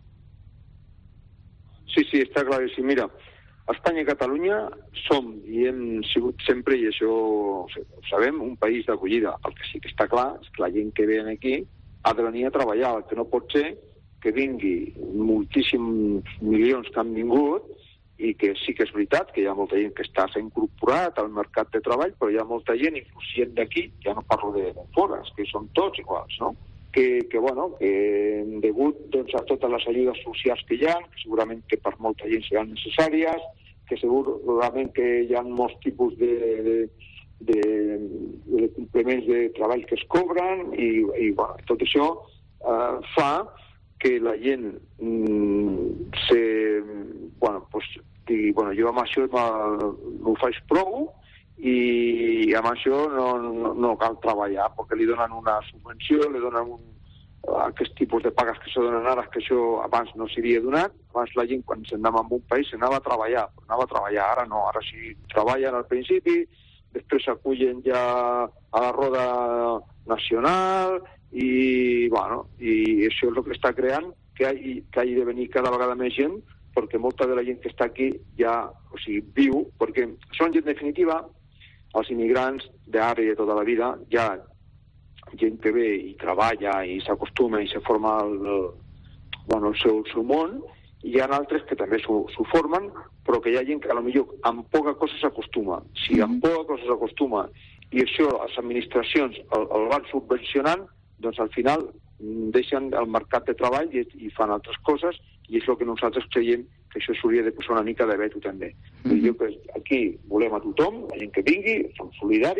Speaker 3: Sí, sí, està clar. Sí, mira, Espanya i Catalunya som, i hem sigut sempre, i això ho sabem, un país d'acollida. El que sí que està clar és que la gent que ve aquí ha de venir a treballar. El que no pot ser que vingui moltíssims milions que han vingut, i que sí que és veritat que hi ha molta gent que està incorporat al mercat de treball, però hi ha molta gent, inclús gent d'aquí, ja no parlo de fora, que són tots iguals, no?, que, que bueno, que degut, doncs, a totes les ajudes socials que hi ha, que segurament que per molta gent seran necessàries, que segurament que hi ha molts tipus de, de, de, de complements de treball que es cobren, i, i bueno, tot això eh, fa que la gent mm, se, bueno, pues, digui, bueno, jo amb això no ho faig prou, i amb això no, no, no cal treballar, perquè li donen una subvenció, li donen un, aquest tipus de pagues que se donen ara, que això abans no s'havia donat. Abans la gent, quan s'anava a un país, s'anava a treballar, però anava a treballar, ara no, ara sí treballen al principi, després s'acullen ja a la roda nacional, i, bueno, i això és el que està creant que hagi, que hagi de venir cada vegada més gent, perquè molta de la gent que està aquí ja, o sigui, viu, perquè són gent definitiva, els immigrants d'ara i de tota la vida, hi ha gent que ve i treballa i s'acostuma i se forma el, el, bueno, el, seu, el seu món, i hi ha altres que també s'ho formen, però que hi ha gent que potser amb poca cosa s'acostuma. Si amb poca cosa s'acostuma i això les administracions el, el van subvencionant, doncs al final deixen el mercat de treball i, i fan altres coses, i és el que nosaltres creiem que això s'hauria de posar una mica de veto també. Mm-hmm. Jo que aquí volem a tothom, la gent que vingui, som solidaris,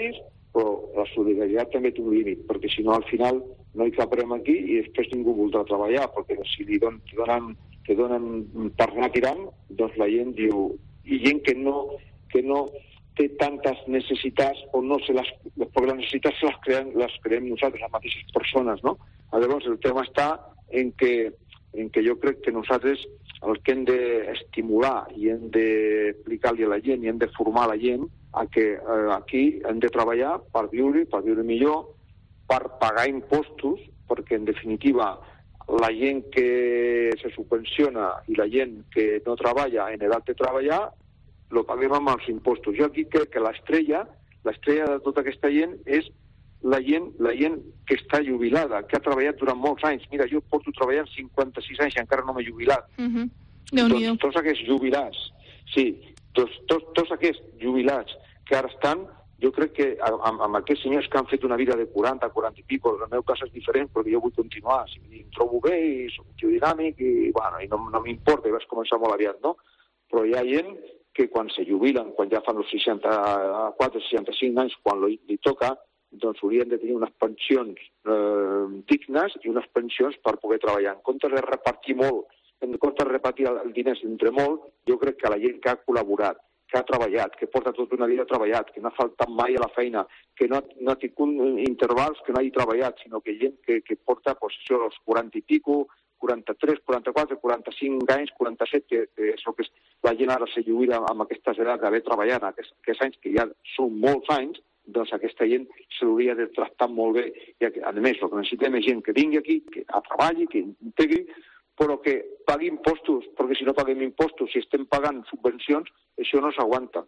Speaker 3: però la solidaritat també té un límit, perquè si no al final no hi caprem aquí i després ningú voldrà treballar, perquè si li don, te, donen, te donen per anar tirant, doncs la gent diu, i gent que no, que no té tantes necessitats o no se les, perquè les necessitats se les creem, les creem nosaltres, les mateixes persones, no? Llavors el tema està en que, en que jo crec que nosaltres el que hem d'estimular i hem d'explicar-li a la gent i hem de formar la gent a que eh, aquí hem de treballar per viure, per viure millor, per pagar impostos, perquè en definitiva la gent que se subvenciona i la gent que no treballa en edat de treballar lo paguem amb els impostos. Jo aquí crec que l'estrella, l'estrella de tota aquesta gent és la gent, la gent que està jubilada, que ha treballat durant molts anys. Mira, jo porto treballant cinquanta-sis anys i encara no m'he jubilat.
Speaker 2: Uh-huh.
Speaker 3: Doncs tots aquests jubilats, sí, tots, tots, tots aquests jubilats que ara estan, jo crec que amb, amb aquests senyors que han fet una vida de quaranta, quaranta i pico, el meu cas és diferent perquè jo vull continuar, si em trobo bé i soc un tio dinàmic i, bueno, i no, no m'importa, i vaig començar molt aviat, no? Però hi ha gent que quan se jubilen, quan ja fan els seixanta-quatre, seixanta-cinc anys, quan li, li toca, doncs haurien de tenir unes pensions eh, dignes i unes pensions per poder treballar. En comptes de repartir molt, en comptes de repartir el, el diners entre molt, jo crec que la gent que ha col·laborat, que ha treballat, que porta tota una vida treballat, que no ha faltat mai a la feina, que no, no ha tingut intervals que no hagi treballat, sinó que gent que, que porta pues, això, els quaranta i pico, quaranta-tres, quaranta-quatre, quaranta-cinc anys, quaranta-set, que, que és el que la gent ara se jubila amb aquestes edats d'haver treballat aquests, aquests anys, que ja són molts anys, doncs aquesta gent se l'hauria de tractar molt bé. I a més, el que necessitem és gent que vingui aquí, que treballi, que integri, però que pagui impostos, perquè si no paguem impostos, si estem pagant subvencions, això no s'aguanta.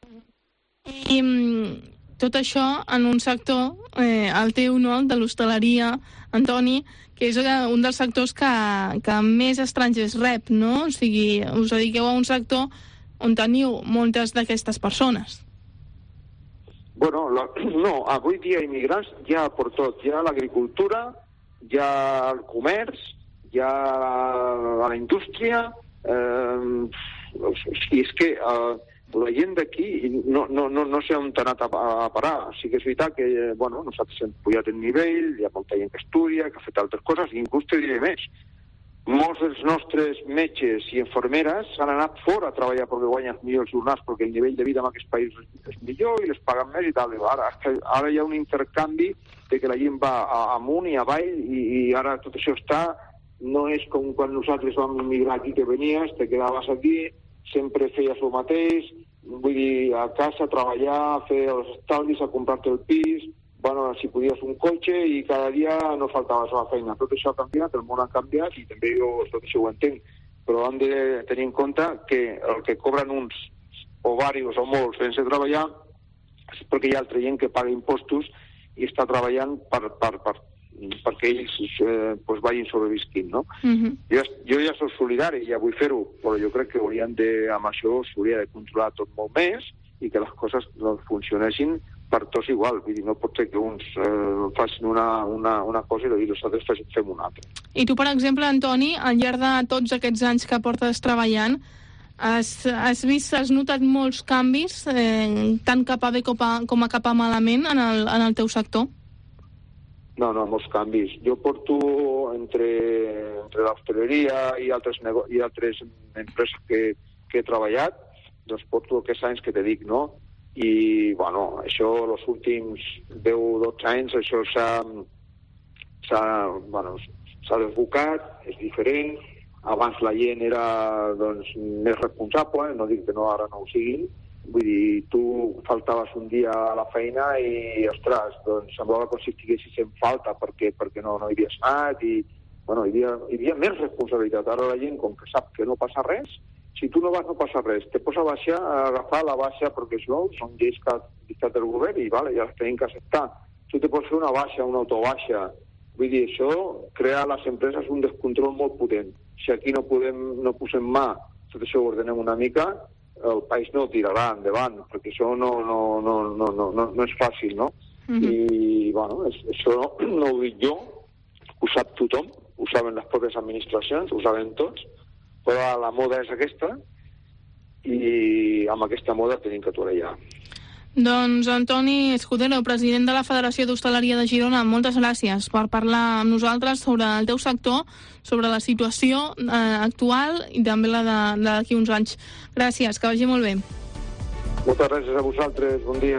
Speaker 2: I tot això en un sector, eh, el teu, no?, el de l'hostaleria, Antoni, que és un dels sectors que, que més estrangers rep, no? O sigui, us dediqueu a un sector on teniu moltes d'aquestes persones.
Speaker 3: Bueno, la, no, avui dia immigrants hi ha per tot. Hi ha l'agricultura, hi ha el comerç, hi ha la, la indústria, eh, i és que eh, la gent d'aquí no, no, no, no sé on t'ha anat a, a parar. Sí que és veritat que bueno, nosaltres hem pujat el nivell, hi ha molta gent que estudia, que ha fet altres coses, i inclús te diré més. Molts dels nostres metges i infermeres s'han anat fora a treballar perquè guanyen millors jornals, perquè el nivell de vida en aquests països és millor i les paguen més i tal. I ara, ara hi ha un intercanvi de que la gent va amunt i avall i, i ara tot això està... No és com quan nosaltres vam migrar aquí, que venies, te quedaves aquí, sempre feies el mateix, vull dir, a casa, treballar, fer els estalvis, a comprar-te el pis, bueno, si podies un cotxe i cada dia no faltaves a la feina. Tot això ha canviat, el món ha canviat i també jo tot això ho entenc, però hem de tenir en compte que el que cobren uns o diversos o molts sense treballar és perquè hi ha altra gent que paga impostos i està treballant per, per, per, perquè ells eh, pues vagin sobrevisquint, no? Uh-huh. jo, jo ja soc solidari, ja vull fer-ho, però jo crec que haurien de, amb això s'hauria de controlar tot molt més i que les coses no funcionessin per tots igual. Vull dir, no pot ser que uns eh, facin una, una, una cosa i els altres fem una altra.
Speaker 2: I tu, per exemple, Antoni, al llarg de tots aquests anys que portes treballant, has, has vist, has notat molts canvis, eh, tant cap a bé com a, com a cap a malament en el, en el teu sector?
Speaker 3: No, no, molts canvis. Jo porto entre, entre l'hostaleria i altres, nego- i altres empreses que, que he treballat, doncs porto aquests anys que te dic, no? I, bueno, això, els últims deu o dotze anys, això s'ha, s'ha, bueno, s'ha desbocat, és diferent. Abans la gent era, doncs, més responsable, no dic que no, ara no ho siguin. Vull dir, tu faltaves un dia a la feina i, ostres, doncs semblava com si estiguessis en falta perquè, perquè no, no hi havies anat i, bueno, hi havia, hi havia més responsabilitat. Ara la gent, com que sap que no passa res, si tu no vas no passa res. Te posa a baixar, a agafar la baixa perquè això són lleis que ha dictat el govern i vale, ja les tenim que acceptar. Tu te pots fer una baixa, una autobaixa. Vull dir, això crea a les empreses un descontrol molt potent. Si aquí no podem, no posem mà, tot això ho ordenem una mica, el país no tirarà endavant, perquè això no, no, no, no, no, no, no és fàcil, no? Uh-huh. I, bueno, és, això no ho dic jo, ho sap tothom, ho saben les pròpies administracions, ho saben tots, però la moda és aquesta i amb aquesta moda tenim que torejar.
Speaker 2: Doncs Antoni Escudero, president de la Federació d'Hostaleria de Girona, moltes gràcies per parlar amb nosaltres sobre el teu sector, sobre la situació eh, actual i també la de, de d'aquí uns anys. Gràcies, que vagi molt bé.
Speaker 3: Moltes gràcies a vosaltres, bon dia.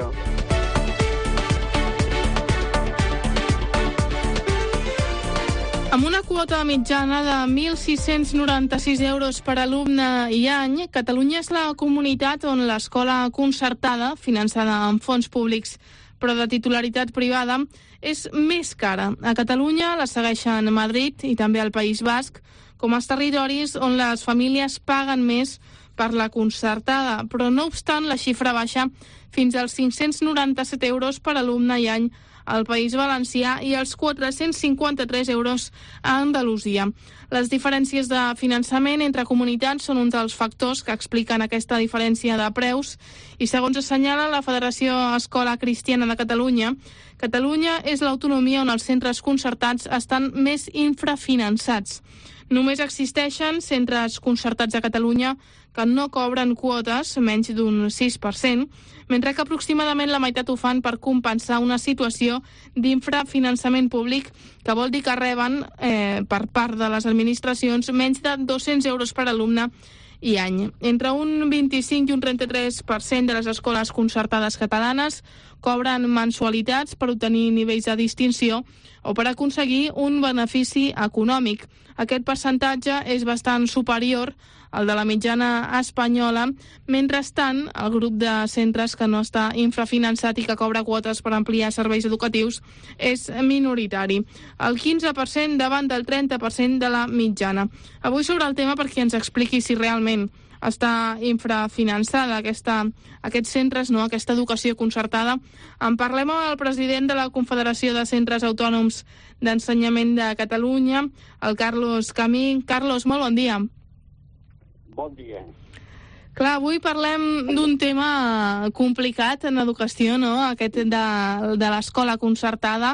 Speaker 2: Amb una quota mitjana de mil sis-cents noranta-sis euros per alumne i any, Catalunya és la comunitat on l'escola concertada, finançada amb fons públics però de titularitat privada, és més cara. A Catalunya la segueixen Madrid i també el País Basc com els territoris on les famílies paguen més per la concertada, però no obstant la xifra baixa fins als cinc-cents noranta-set euros per alumne i any al País Valencià i els quatre-cents cinquanta-tres euros a Andalusia. Les diferències de finançament entre comunitats són un dels factors que expliquen aquesta diferència de preus i, segons assenyala la Federació Escola Cristiana de Catalunya, Catalunya és l'autonomia on els centres concertats estan més infrafinançats. Només existeixen centres concertats a Catalunya que no cobren quotes, menys d'un sis per cent, mentre que aproximadament la meitat ho fan per compensar una situació d'infrafinançament públic, que vol dir que reben eh, per part de les administracions menys de dos-cents euros per alumne i any. Entre un vint-i-cinc i un trenta-tres per cent de les escoles concertades catalanes cobren mensualitats per obtenir nivells de distinció o per aconseguir un benefici econòmic. Aquest percentatge és bastant superior al de la mitjana espanyola. Mentrestant, el grup de centres que no està infrafinançat i que cobra quotes per ampliar serveis educatius és minoritari, el quinze per cent davant del trenta per cent de la mitjana. Avui sobre el tema perquè ens expliqui si realment està infrafinançada aquesta, aquests centres, no, aquesta educació concertada. En parlem amb el president de la Confederació de Centres Autònoms d'Ensenyament de Catalunya, el Carlos Camí. Carlos, molt bon dia.
Speaker 4: Bon dia.
Speaker 2: Clar, avui parlem d'un tema complicat en educació, no?, aquest de, de l'escola concertada.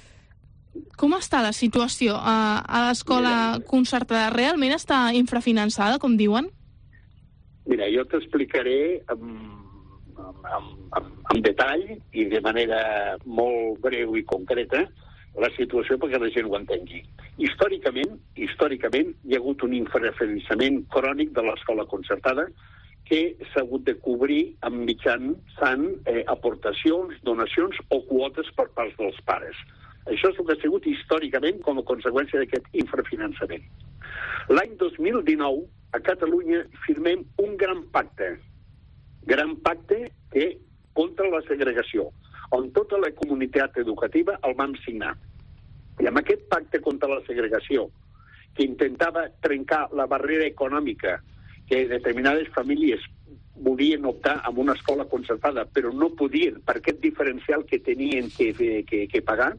Speaker 2: Com està la situació a, a l'escola concertada? Realment està infrafinançada, com diuen?
Speaker 4: Mira, jo t'explicaré amb, amb, amb, amb detall i de manera molt breu i concreta la situació perquè la gent ho entengui. Històricament, històricament hi ha hagut un infrafinançament crònic de l'escola concertada que s'ha hagut de cobrir amb mitjançant eh, aportacions, donacions o quotes per parts dels pares. Això és el que ha sigut històricament com a conseqüència d'aquest infrafinançament. L'any dos mil dinou, a Catalunya, firmem un gran pacte, gran pacte que contra la segregació, on tota la comunitat educativa el vam signar. I amb aquest pacte contra la segregació, que intentava trencar la barrera econòmica que determinades famílies volien optar a una escola concertada, però no podien per aquest diferencial que tenien que, que, que pagar,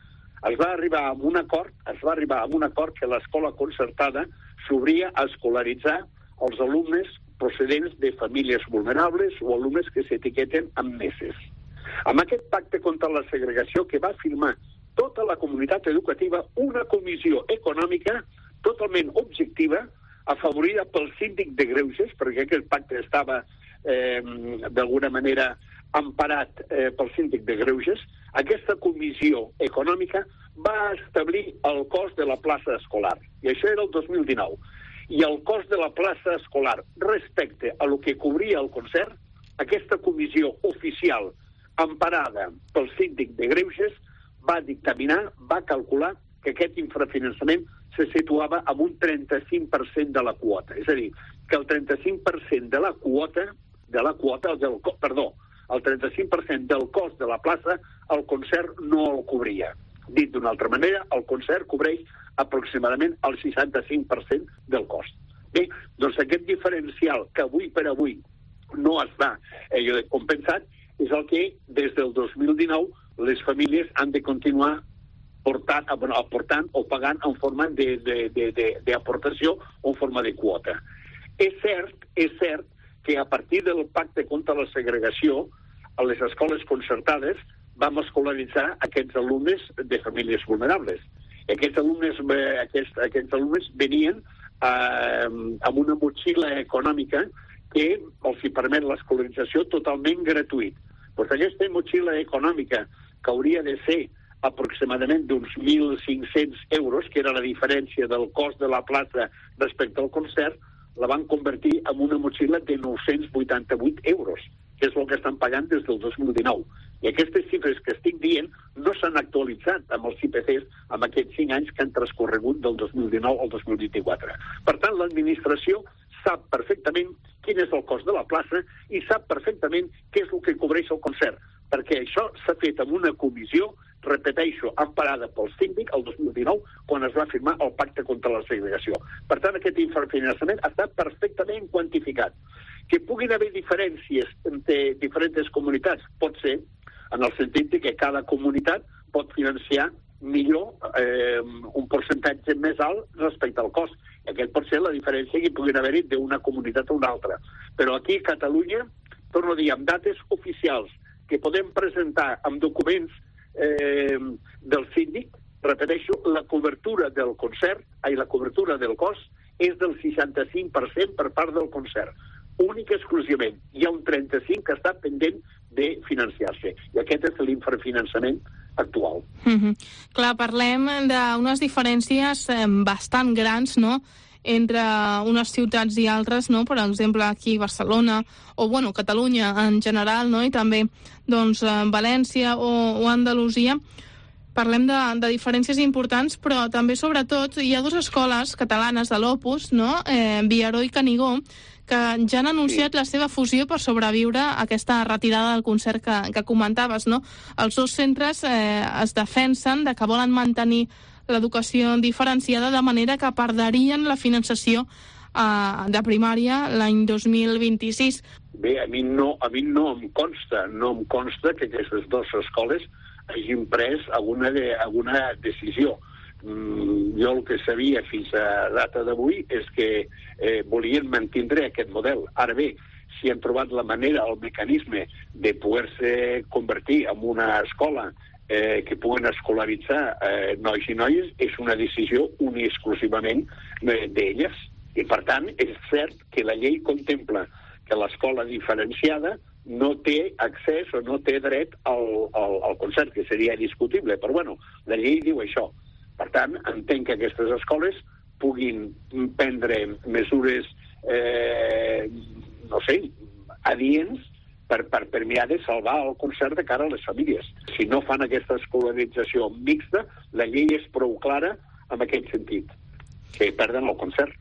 Speaker 4: es va arribar a un acord, es va arribar a un acord que l'escola concertada s'obria a escolaritzar els alumnes procedents de famílies vulnerables o alumnes que s'etiqueten amb meses. Amb aquest pacte contra la segregació que va firmar tota la comunitat educativa, una comissió econòmica totalment objectiva, afavorida pel síndic de Greuges, perquè aquest pacte estava eh, d'alguna manera emparat eh, pel síndic de Greuges. Aquesta comissió econòmica va establir el cost de la plaça escolar, i això era el dos mil dinou. I el cost de la plaça escolar respecte a lo que cobria el concert, aquesta comissió oficial emparada pel síndic de Greuges va dictaminar, va calcular que aquest infrafinançament se situava en un trenta-cinc per cent de la quota. És a dir, que el trenta-cinc per cent de la quota, de la quota, del, perdó, el trenta-cinc per cent del cost de la plaça, el concert no el cobria. Dit d'una altra manera, el concert cobreix aproximadament el seixanta-cinc per cent del cost. Bé, doncs aquest diferencial que avui per avui no està eh, compensat és el que des del dos mil dinou les famílies han de continuar portant, bueno, aportant o pagant en forma d'aportació o en forma de quota. És cert, és cert que a partir del pacte contra la segregació a les escoles concertades vam escolaritzar aquests alumnes de famílies vulnerables. Aquests alumnes, aquests, aquests alumnes venien eh, amb una motxilla econòmica que els hi permet l'escolarització totalment gratuït. Doncs aquesta motxilla econòmica, que hauria de ser aproximadament d'uns mil cinc-cents euros, que era la diferència del cost de la plaça respecte al concert, la van convertir en una motxilla de nou-cents vuitanta-vuit euros, que és el que estan pagant des del dos mil dinou. I aquestes xifres que estic dient no s'han actualitzat amb els I P Cs en aquests cinc anys que han transcorregut del dos mil dinou al dos mil vint-i-quatre. Per tant, l'administració sap perfectament quin és el cost de la plaça i sap perfectament què és el que cobreix el concert, perquè això s'ha fet amb una comissió, repeteixo, emparada pel síndic el dos mil dinou, quan es va firmar el pacte contra la segregació. Per tant, aquest infrafinançament està perfectament quantificat. Que puguin haver diferències entre diferents comunitats, pot ser, en el sentit que cada comunitat pot financiar millor eh, un percentatge més alt respecte al cost. Aquest pot ser la diferència que puguin haver-hi d'una comunitat a una altra. Però aquí a Catalunya, torno a dir, amb dates oficials que podem presentar amb documents eh, del síndic, repeteixo, la cobertura del concert, ai, la cobertura del cost és del seixanta-cinc per cent per part del concert. Únic i exclusivament. Hi ha un trenta-cinc que està pendent de financiar-se. I aquest és l'infrafinançament actual.
Speaker 2: Mm-hmm. Clar, parlem d'unes diferències eh, bastant grans, no?, entre unes ciutats i altres, no?, per exemple, aquí a Barcelona, o, bueno, Catalunya en general, no?, i també, doncs, València o, o Andalusia. Parlem de, de diferències importants, però també, sobretot, hi ha dues escoles catalanes de l'Opus, no?, eh, Viaró i Canigó, que ja han anunciat sí. la seva fusió per sobreviure a aquesta retirada del concert que, que comentaves, no? Els dos centres eh, es defensen de que volen mantenir l'educació diferenciada, de manera que perdrien la finançació eh, de primària l'any dos mil vint-i-sis.
Speaker 4: Bé, a mi no, a mi no em consta, no em consta que aquestes dues escoles hagin pres alguna, de, alguna decisió. Mm, jo el que sabia fins a data d'avui és que eh, volien mantindre aquest model. Ara bé, si han trobat la manera, el mecanisme de poder-se convertir en una escola eh, que puguen escolaritzar eh, nois i noies, és una decisió única i exclusivament eh, d'elles. I, per tant, és cert que la llei contempla que l'escola diferenciada no té accés o no té dret al, al, al concert, que seria discutible. Però, bueno, la llei diu això. Per tant, entenc que aquestes escoles puguin prendre mesures, eh, no sé, adients per, per, per mirar de salvar el concert de cara a les famílies. Si no fan aquesta escolarització mixta, la llei és prou clara en aquest sentit, que perden el concert.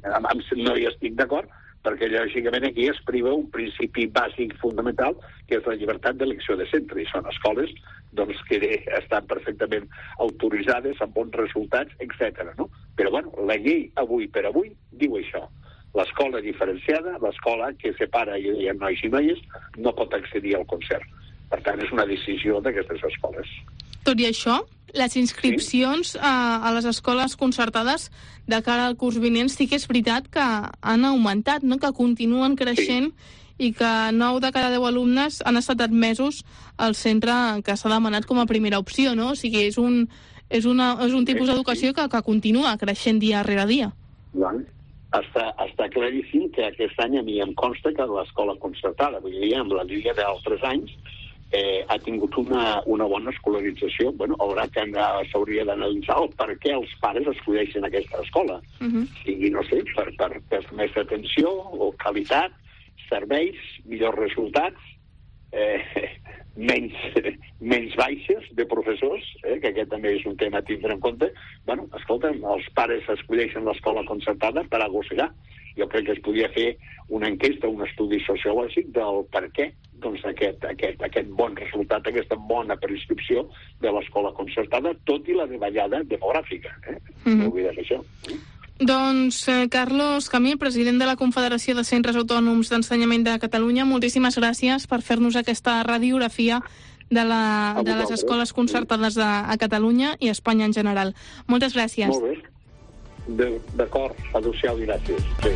Speaker 4: No hi estic d'acord, perquè lògicament aquí es priva un principi bàsic fundamental, que és la llibertat d'elecció de centre, i són escoles doncs, que estan perfectament autoritzades amb bons resultats, etcètera. No? Però bueno, la llei avui per avui diu això. L'escola diferenciada, l'escola que separa i nois i noies, no pot accedir al concert. Per tant, és una decisió d'aquestes escoles.
Speaker 2: Tot i això, les inscripcions sí? a, a les escoles concertades de cara al curs vinent sí que és veritat que han augmentat, no? Que continuen creixent sí. I que nou de cada deu alumnes han estat admesos al centre que s'ha demanat com a primera opció, no? O sigui, és un, és una, és un tipus d'educació que, que continua creixent dia rere dia.
Speaker 4: Doncs està, està claríssim que aquest any a mi em consta que l'escola concertada, vull dir, amb la línia d'altres anys, Eh, ha tingut una, una bona escolarització. Bueno, haurà que s'hauria d'analitzar el per què els pares escolleixen aquesta escola. Uh-huh. I no sé, per, per, per més atenció o qualitat, serveis, millors resultats, eh, menys, menys baixes de professors, eh, que aquest també és un tema a tindre en compte. Bueno, escolta, els pares escolleixen l'escola concertada per agossegar. Jo crec que es podia fer una enquesta, un estudi sociològic del per què doncs, aquest, aquest, aquest bon resultat, aquesta bona prescripció de l'escola concertada, tot i la davallada demogràfica. Eh? Mm-hmm. No oblidem això.
Speaker 2: Doncs, eh, Carlos Camil, president de la Confederació de Centres Autònoms d'Ensenyament de Catalunya, moltíssimes gràcies per fer-nos aquesta radiografia de, la, de les escoles concertades a, a Catalunya i a Espanya en general. Moltes gràcies.
Speaker 4: Molt bé. D'acord, adéu-siau i gràcies. Sí.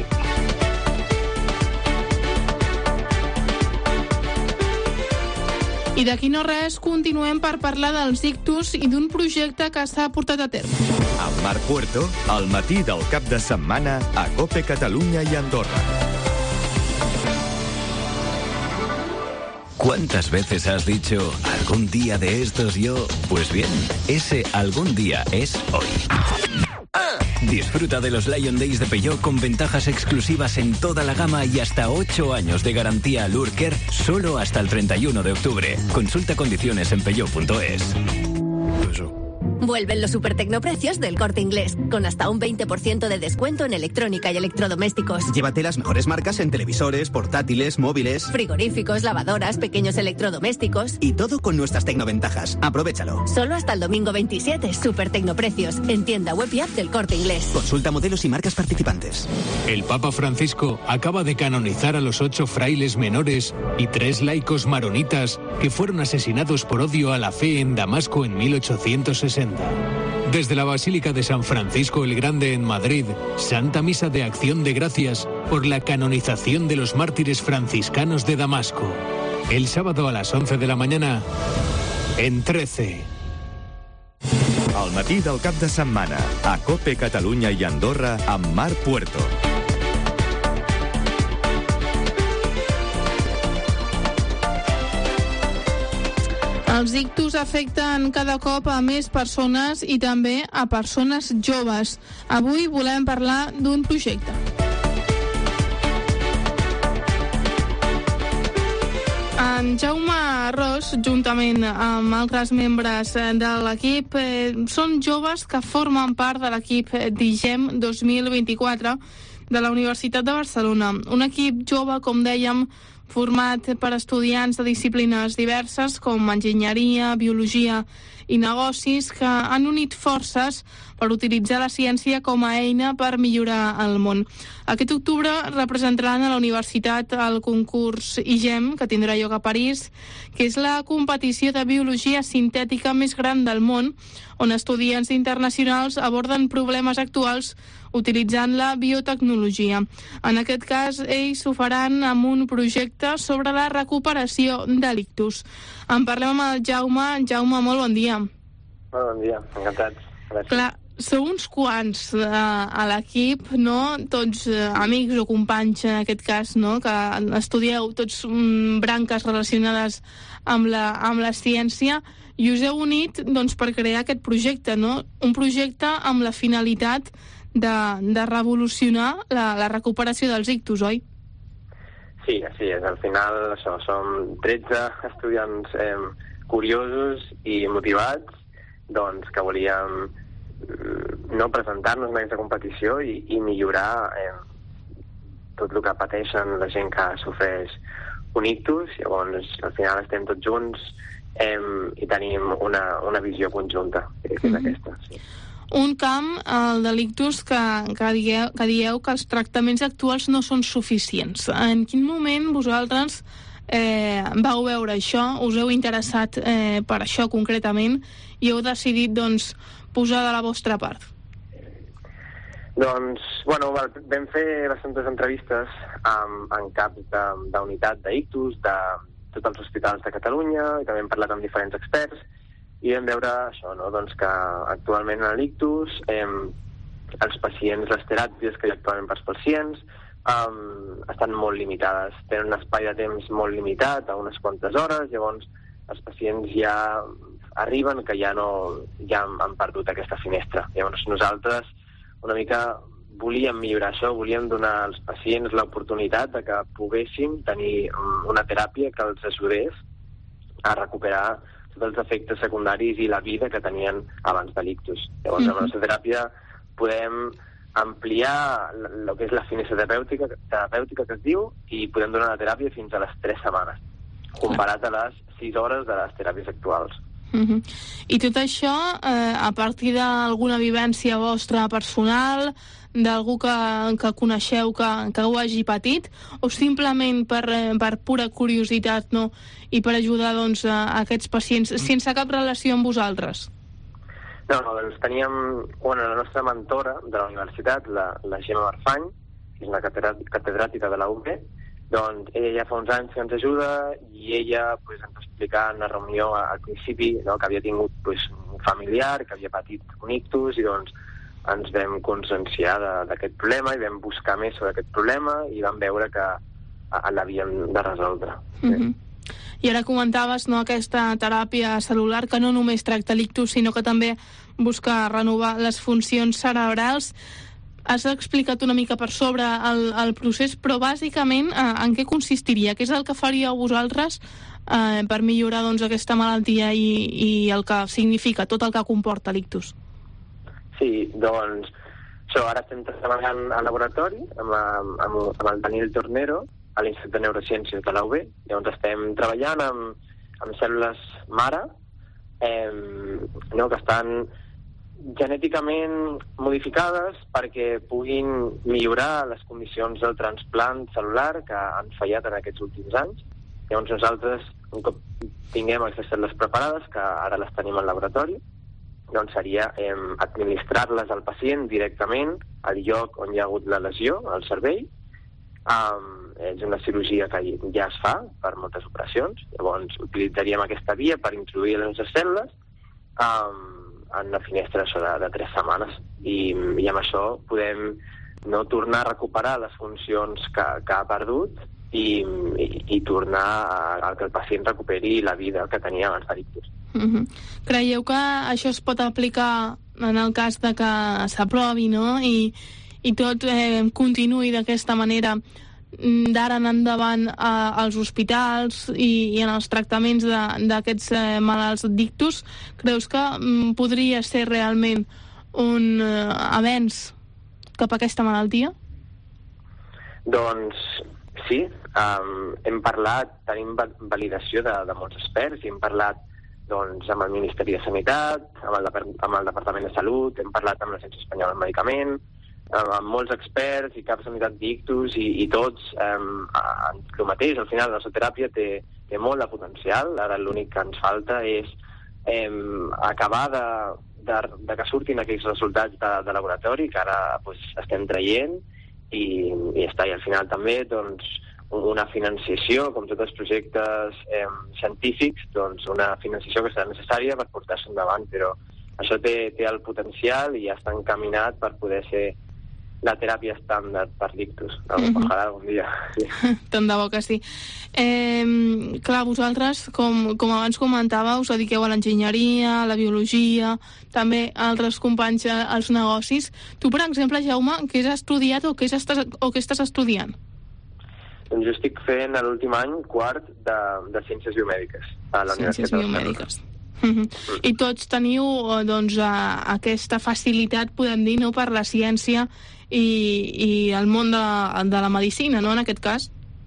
Speaker 2: I d'aquí no res, continuem per parlar dels ictus i d'un projecte que s'ha portat a terme.
Speaker 1: Amb Marc Puerto, al matí del cap de setmana a COPE Catalunya i Andorra.
Speaker 20: ¿Cuántas veces has dicho algún día de estos yo? Pues bien, ese algún día es hoy. Disfruta de los Lion Days de Peugeot con ventajas exclusivas en toda la gama y hasta ocho años de garantía Lurker solo hasta el treinta y uno de octubre. Consulta condiciones en peugeot punto es.
Speaker 5: Vuelven los supertecnoprecios del Corte Inglés, con hasta un veinte por ciento de descuento en electrónica y electrodomésticos.
Speaker 22: Llévate las mejores marcas en televisores, portátiles, móviles,
Speaker 5: frigoríficos, lavadoras, pequeños electrodomésticos.
Speaker 22: Y todo con nuestras tecnoventajas. Aprovéchalo.
Speaker 5: Solo hasta el domingo veintisiete, supertecnoprecios, en tienda web y app del Corte Inglés.
Speaker 22: Consulta modelos y marcas participantes.
Speaker 23: El Papa Francisco acaba de canonizar a los ocho frailes menores y tres laicos maronitas que fueron asesinados por odio a la fe en Damasco en mil ochocientos sesenta. Desde la Basílica de San Francisco el Grande en Madrid, Santa Misa de Acción de Gracias por la canonización de los mártires franciscanos de Damasco. El sábado a las once de la mañana, en trece.
Speaker 1: Al matí del cap de setmana, a COPE Catalunya i Andorra, amb Marc Puerto.
Speaker 2: Els ictus afecten cada cop a més persones i també a persones joves. Avui volem parlar d'un projecte. En Jaume Ros, juntament amb altres membres de l'equip, eh, són joves que formen part de l'equip d'IGEM dos mil vint-i-quatre de la Universitat de Barcelona. Un equip jove, com dèiem, format per estudiants de disciplines diverses com enginyeria, biologia i negocis que han unit forces per utilitzar la ciència com a eina per millorar el món. Aquest octubre representaran a la universitat el concurs IGEM, que tindrà lloc a París, que és la competició de biologia sintètica més gran del món, on estudiants internacionals aborden problemes actuals utilitzant la biotecnologia. En aquest cas, ells ho faran amb un projecte sobre la recuperació de l'ictus. En parlem amb el Jaume. Jaume, molt bon dia.
Speaker 24: Molt bon dia, encantats. Gràcies.
Speaker 2: Clar, sou uns quants eh, a l'equip, no? Tots eh, amics o companys, en aquest cas, no? Que estudieu tots mm, branques relacionades amb la, amb la ciència, i us heu unit doncs, per crear aquest projecte, no? Un projecte amb la finalitat de, de revolucionar la, la recuperació dels ictus, oi?
Speaker 24: Sí, així és. Al final, això, som tretze estudiants eh, curiosos i motivats, doncs, que volíem no presentar-nos en aquesta competició i, i millorar eh, tot el que pateixen la gent que sofreix un ictus. Llavors, al final estem tots junts eh, i tenim una, una visió conjunta, que és mm-hmm. aquesta, sí.
Speaker 2: Un camp, el de l'ictus, que, que, dieu, que dieu que els tractaments actuals no són suficients. En quin moment vosaltres eh, vau veure això, us heu interessat eh, per això concretament i heu decidit, doncs, posar de la vostra part?
Speaker 24: Doncs, bueno, vam fer bastantes entrevistes amb, en caps d'unitat d'ictus de tots els hospitals de Catalunya i també hem parlat amb diferents experts i vam veure això, no? Doncs que actualment en l'ictus eh, els pacients, les teràpies que hi ha actualment per als pacients eh, estan molt limitades, tenen un espai de temps molt limitat, a unes quantes hores, llavors els pacients ja arriben que ja no ja han, han perdut aquesta finestra. Llavors nosaltres una mica volíem millorar això, volíem donar als pacients l'oportunitat de que poguessin tenir una teràpia que els ajudés a recuperar tots els efectes secundaris i la vida que tenien abans de l'ictus. Llavors, mm-hmm. amb la nostra teràpia podem ampliar el que és la finestra terapèutica, terapèutica que es diu, i podem donar la teràpia fins a les tres setmanes, comparat a les sis hores de les teràpies actuals.
Speaker 2: Mm-hmm. I tot això, eh, a partir d'alguna vivència vostra personal, d'algú que, que coneixeu que, que ho hagi patit, o simplement per, per pura curiositat, no?, i per ajudar, doncs, a aquests pacients sense cap relació amb vosaltres?
Speaker 24: No, no, doncs teníem bueno, la nostra mentora de la universitat, la, la Gemma Marfany, que és una catedràtica de la U B, doncs ella ja fa uns anys que ens ajuda i ella pues, ens va explicar en una reunió al principi, no, que havia tingut pues, un familiar que havia patit un ictus i doncs ens vam conscienciar d'aquest problema i vam buscar més sobre aquest problema i vam veure que l'havíem de resoldre.
Speaker 2: Mm-hmm. I ara comentaves, no, aquesta teràpia celular que no només tracta l'ictus, sinó que també busca renovar les funcions cerebrals. Has explicat una mica per sobre el, el procés, però bàsicament eh, en què consistiria? Què és el que faríeu vosaltres eh, per millorar doncs, aquesta malaltia i, i el que significa, tot el que comporta l'ictus?
Speaker 24: Sí, doncs, això, ara estem treballant al laboratori amb, amb, amb el Daniel Tornero, a l'Institut de Neurociències de la U B. Llavors estem treballant amb, amb cèl·lules mare, eh, no, que estan genèticament modificades perquè puguin millorar les condicions del transplant cel·lular que han fallat en aquests últims anys. Llavors nosaltres, un cop tinguem aquestes cèl·lules preparades, que ara les tenim al laboratori, doncs seria eh, administrar-les al pacient directament al lloc on hi ha hagut la lesió, al cervell. Um, és una cirurgia que ja es fa per moltes operacions. Llavors utilitzaríem aquesta via per introduir les nostres cèl·lules um, en una finestra això de, de tres setmanes i, i amb això podem no tornar a recuperar les funcions que, que ha perdut i, i, i tornar a, a que el pacient recuperi la vida que tenia abans de l'ictus.
Speaker 2: Mm-hmm. Creieu que això es pot aplicar en el cas de que s'aprovi, no? I, i tot eh, continuï d'aquesta manera d'ara en endavant eh, als hospitals i, i en els tractaments d'aquests eh, malalts d'ictus? Creus que mm, podria ser realment un eh, avenç cap a aquesta malaltia?
Speaker 24: Doncs sí, um, hem parlat, tenim validació de, de molts experts i hem parlat doncs, amb el Ministeri de Sanitat, amb el, amb el Departament de Salut, hem parlat amb l'Agència Espanyola del Medicament, amb molts experts i caps d'unitat d'ictus i, i tots eh, el mateix. Al final la nostra teràpia té, té molt de potencial. Ara l'únic que ens falta és eh, acabar de, de, de que surtin aquells resultats de, de laboratori que ara pues, estem traient i, i està. I al final també doncs, una financiació, com tots els projectes eh, científics, doncs una financiació que serà necessària per portar-se endavant, però això té, té el potencial i ja està encaminat per poder ser la teràpia estàndard per l'ictus. Mm-hmm. Ojalà algun dia. Sí.
Speaker 2: Tant de bo que sí. Eh, clar, vosaltres, com, com abans comentàveu, us dediqueu a l'enginyeria, a la biologia, també altres companys als negocis. Tu, per exemple, Jaume, què has estudiat o què estàs, o què estàs estudiant?
Speaker 24: Doncs jo estic fent l'últim any quart de, de Ciències Biomèdiques a la Universitat de
Speaker 2: Biomèdiques. Mm-hmm. Mm. I tots teniu doncs, aquesta facilitat, podem dir, no, per la ciència i, i el món de la, de la medicina, no, en aquest cas?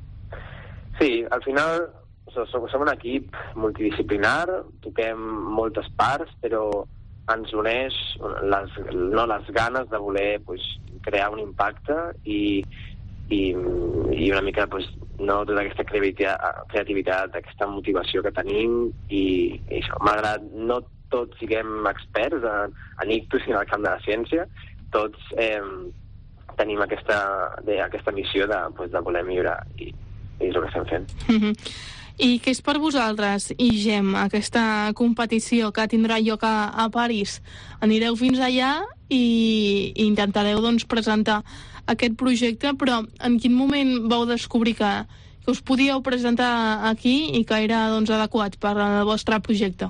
Speaker 24: Sí, al final som, som un equip multidisciplinar, toquem moltes parts, però ens uneix les, no, les ganes de voler pues, crear un impacte i, i, i una mica pues, no, tota aquesta creativitat, aquesta motivació que tenim i, i això, malgrat no tots siguem experts en, en ictus i en el camp de la ciència, tots eh, tenim aquesta, de, aquesta missió de, pues, de voler millorar i, i és el que estem fent.
Speaker 2: Mm-hmm. I què és per vosaltres, I G E M, aquesta competició que tindrà lloc a, a París? Anireu fins allà i, i intentareu doncs, presentar aquest projecte, però en quin moment vau descobrir que, que us podíeu presentar aquí i que era doncs, adequat per al vostre projecte?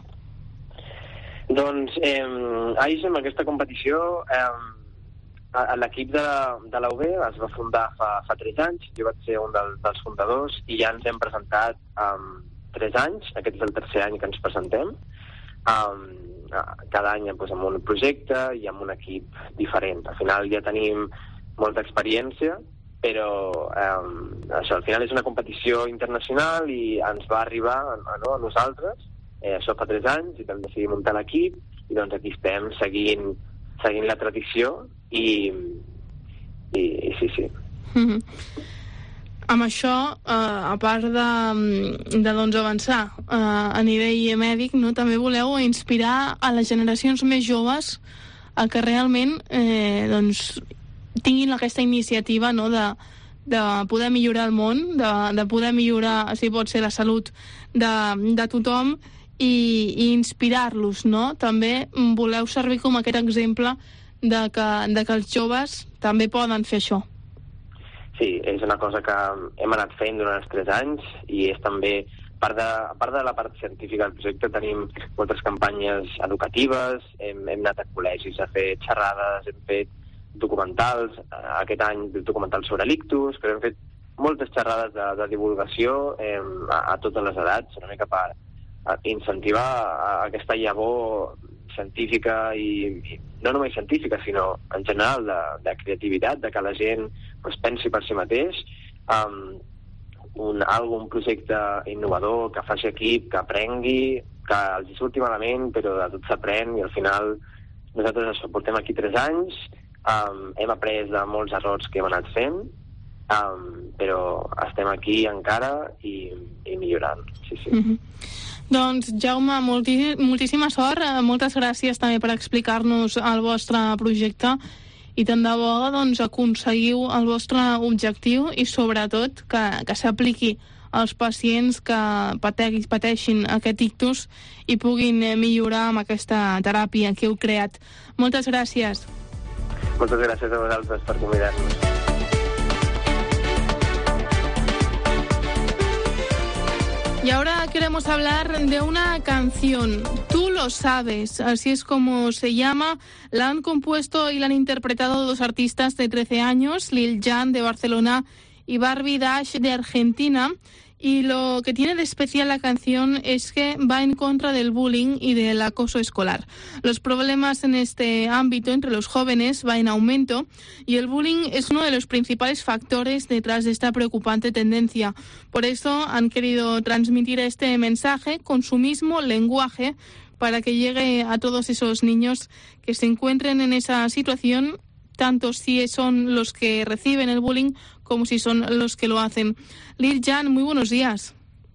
Speaker 24: Doncs eh, a I G E M, aquesta competició, eh, l'equip de, de la U B es va fundar fa, fa tres anys, jo vaig ser un del, dels fundadors i ja ens hem presentat um, tres anys, aquest és el tercer any que ens presentem, um, cada any pues, amb un projecte i amb un equip diferent. Al final ja tenim molta experiència, però um, això al final és una competició internacional i ens va arribar a, no, a nosaltres, eh, això fa tres anys, i vam decidir muntar l'equip, i doncs aquí estem seguint, seguint la tradició, i, i, i sí, sí.
Speaker 2: Mm-hmm. Amb això, eh, a part de, de doncs, avançar eh, a nivell mèdic, no, també voleu inspirar a les generacions més joves a que realment eh, doncs, tinguin aquesta iniciativa, no, de, de poder millorar el món, de, de poder millorar, si pot ser, la salut de, de tothom i, i inspirar-los, no? També voleu servir com aquest exemple de que, de que els joves també poden fer això.
Speaker 24: Sí, és una cosa que hem anat fent durant els tres anys i és també a part, de, a part de la part científica del projecte tenim moltes campanyes educatives, hem, hem anat a col·legis a fer xerrades, hem fet documentals, aquest any documentals sobre l'ictus, però hem fet moltes xerrades de, de divulgació eh, a, a totes les edats, una mica per a incentivar a, a aquesta llavor científica i, i no només científica, sinó en general de, de creativitat, de que la gent pues, pensi per si mateix, um, un, algo, un projecte innovador, que faci equip, que aprengui, que els surti malament, però de tot s'aprèn, i al final nosaltres això, portem aquí tres anys, um, hem après de molts errors que hem anat fent, um, però estem aquí encara i, i millorant, sí, sí.
Speaker 2: Mm-hmm. Doncs, Jaume, molti, moltíssima sort, moltes gràcies també per explicar-nos el vostre projecte, i tant de bo doncs, aconseguiu el vostre objectiu i sobretot que, que s'apliqui als pacients que pateix, pateixin aquest ictus i puguin millorar amb aquesta teràpia que heu creat. Moltes gràcies.
Speaker 24: Moltes gràcies a vosaltres per convidar-nos.
Speaker 2: Y ahora queremos hablar de una canción, Tú lo sabes, así es como se llama. La han compuesto y la han interpretado dos artistas de trece años, Lil Jan de Barcelona y Barbie Dash de Argentina. Y lo que tiene de especial la canción es que va en contra del bullying y del acoso escolar. Los problemas en este ámbito entre los jóvenes va en aumento y el bullying es uno de los principales factores detrás de esta preocupante tendencia. Por eso han querido transmitir este mensaje con su mismo lenguaje para que llegue a todos esos niños que se encuentren en esa situación, tanto si son los que reciben el bullying como si son los que lo hacen. Lil Jan, muy buenos días.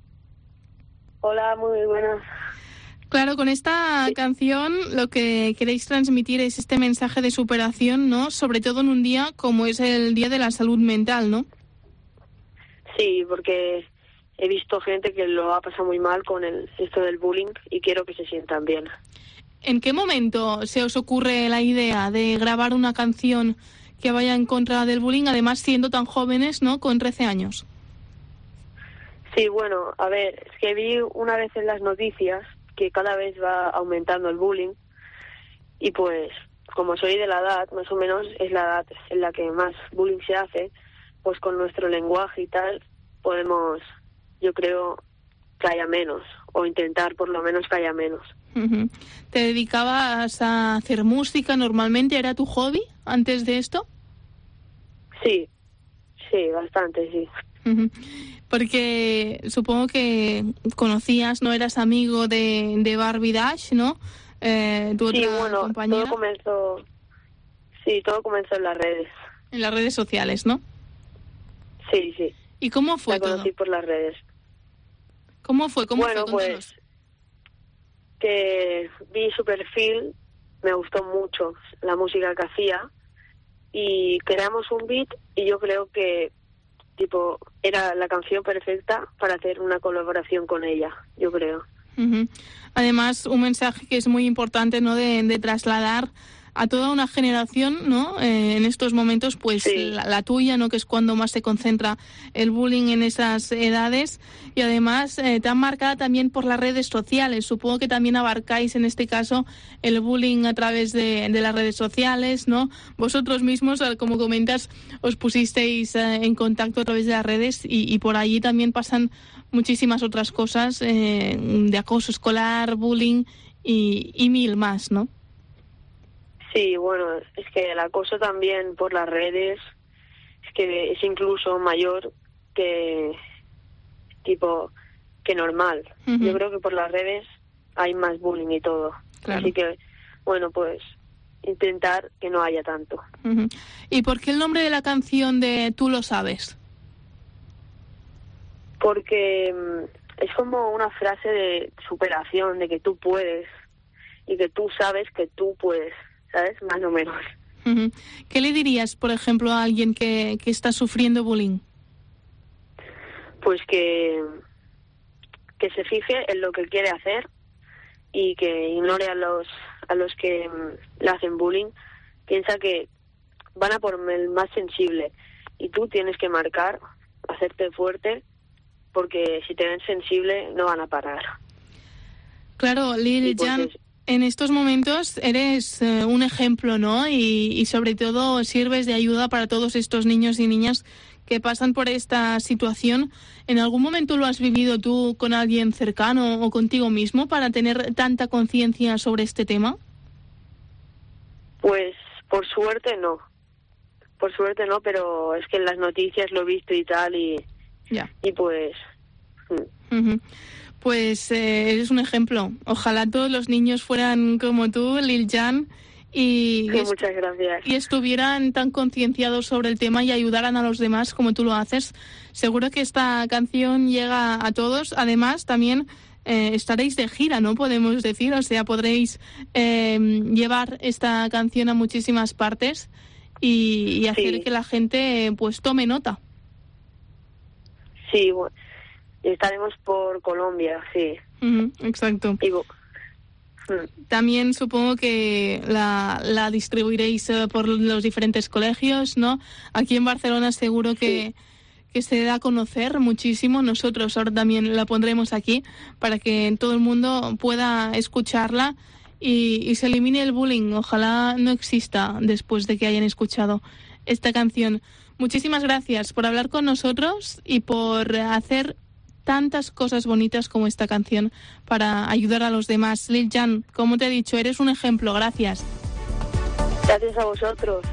Speaker 6: Hola, muy buenas.
Speaker 2: Claro, con esta sí. canción lo que queréis transmitir es este mensaje de superación, ¿no? Sobre todo en un día como es el Día de la Salud Mental, ¿no?
Speaker 6: Sí, porque he visto gente que lo ha pasado muy mal con el, esto del bullying y quiero que se sientan bien.
Speaker 2: ¿En qué momento se os ocurre la idea de grabar una canción que vaya en contra del bullying, además siendo tan jóvenes, ¿no? Con trece años.
Speaker 6: Sí, bueno, a ver, es que vi una vez en las noticias que cada vez va aumentando el bullying y pues como soy de la edad, más o menos es la edad en la que más bullying se hace, pues con nuestro lenguaje y tal podemos, yo creo, que haya menos, o intentar por lo menos que haya menos.
Speaker 2: Uh-huh. ¿Te dedicabas a hacer música normalmente? ¿Era tu hobby antes de esto?
Speaker 6: Sí, sí, bastante, sí.
Speaker 2: Uh-huh. Porque supongo que conocías, ¿no? Eras amigo de, de Barbie Dash, ¿no? Eh, tu
Speaker 6: sí,
Speaker 2: otra
Speaker 6: bueno,
Speaker 2: compañera.
Speaker 6: todo comenzó, sí, todo comenzó en las redes.
Speaker 2: En las redes sociales, ¿no?
Speaker 6: Sí, sí.
Speaker 2: ¿Y cómo fue
Speaker 6: La conocí
Speaker 2: todo?
Speaker 6: por las redes.
Speaker 2: ¿Cómo fue? ¿Cómo
Speaker 6: bueno,
Speaker 2: fue?
Speaker 6: pues que vi su perfil, me gustó mucho la música que hacía y creamos un beat y yo creo que tipo era la canción perfecta para hacer una colaboración con ella, yo creo.
Speaker 2: Uh-huh. Además, un mensaje que es muy importante, ¿no? De, de trasladar a toda una generación, ¿no? Eh, en estos momentos, pues sí. la, la tuya, ¿no? Que es cuando más se concentra el bullying en esas edades y además eh, tan marcada también por las redes sociales. Supongo que también abarcáis en este caso el bullying a través de, de las redes sociales, ¿no? Vosotros mismos, como comentas, os pusisteis eh, en contacto a través de las redes y, y por allí también pasan muchísimas otras cosas eh, de acoso escolar, bullying y, y mil más, ¿no?
Speaker 6: Sí, bueno, es que el acoso también por las redes es que es incluso mayor que tipo que normal. Uh-huh. Yo creo que por las redes hay más bullying y todo. Claro. Así que, bueno, pues intentar que no haya tanto.
Speaker 2: Uh-huh. ¿Y por qué el nombre de la canción de Tú lo sabes?
Speaker 6: Porque es como una frase de superación, de que tú puedes y que tú sabes que tú puedes. ¿Sabes? Más o menos.
Speaker 2: Uh-huh. ¿Qué le dirías, por ejemplo, a alguien que, que está sufriendo bullying?
Speaker 6: Pues que, que se fije en lo que quiere hacer y que ignore a los a los que le hacen bullying. Piensa que van a por el más sensible y tú tienes que marcar, hacerte fuerte porque si te ven sensible no van a parar.
Speaker 2: Claro, Lil Jan, pues en estos momentos eres eh, un ejemplo, ¿no? Y, y sobre todo sirves de ayuda para todos estos niños y niñas que pasan por esta situación. ¿En algún momento lo has vivido tú con alguien cercano o contigo mismo para tener tanta conciencia sobre este tema?
Speaker 6: Pues por suerte no. Por suerte no, pero es que en las noticias lo he visto y tal y,
Speaker 2: ya.
Speaker 6: y pues...
Speaker 2: Uh-huh. Pues eh, eres un ejemplo. Ojalá todos los niños fueran como tú, Lil Jan, y,
Speaker 6: sí, muchas gracias.
Speaker 2: y estuvieran tan concienciados sobre el tema y ayudaran a los demás como tú lo haces. Seguro que esta canción llega a todos. Además, también eh, estaréis de gira, ¿no? Podemos decir, o sea, podréis eh, llevar esta canción a muchísimas partes y, y hacer
Speaker 6: sí.
Speaker 2: que la gente pues tome nota.
Speaker 6: Sí, bueno. Estaremos por Colombia, sí.
Speaker 2: Uh-huh, exacto.
Speaker 6: Y, uh.
Speaker 2: También supongo que la, la distribuiréis uh, por los diferentes colegios, ¿no? Aquí en Barcelona seguro que, sí. que se da a conocer muchísimo. Nosotros ahora también la pondremos aquí para que todo el mundo pueda escucharla y, y se elimine el bullying. Ojalá no exista después de que hayan escuchado esta canción. Muchísimas gracias por hablar con nosotros y por hacer tantas cosas bonitas como esta canción para ayudar a los demás. Lil Jan, como te he dicho, eres un ejemplo. Gracias.
Speaker 6: Gracias a vosotros.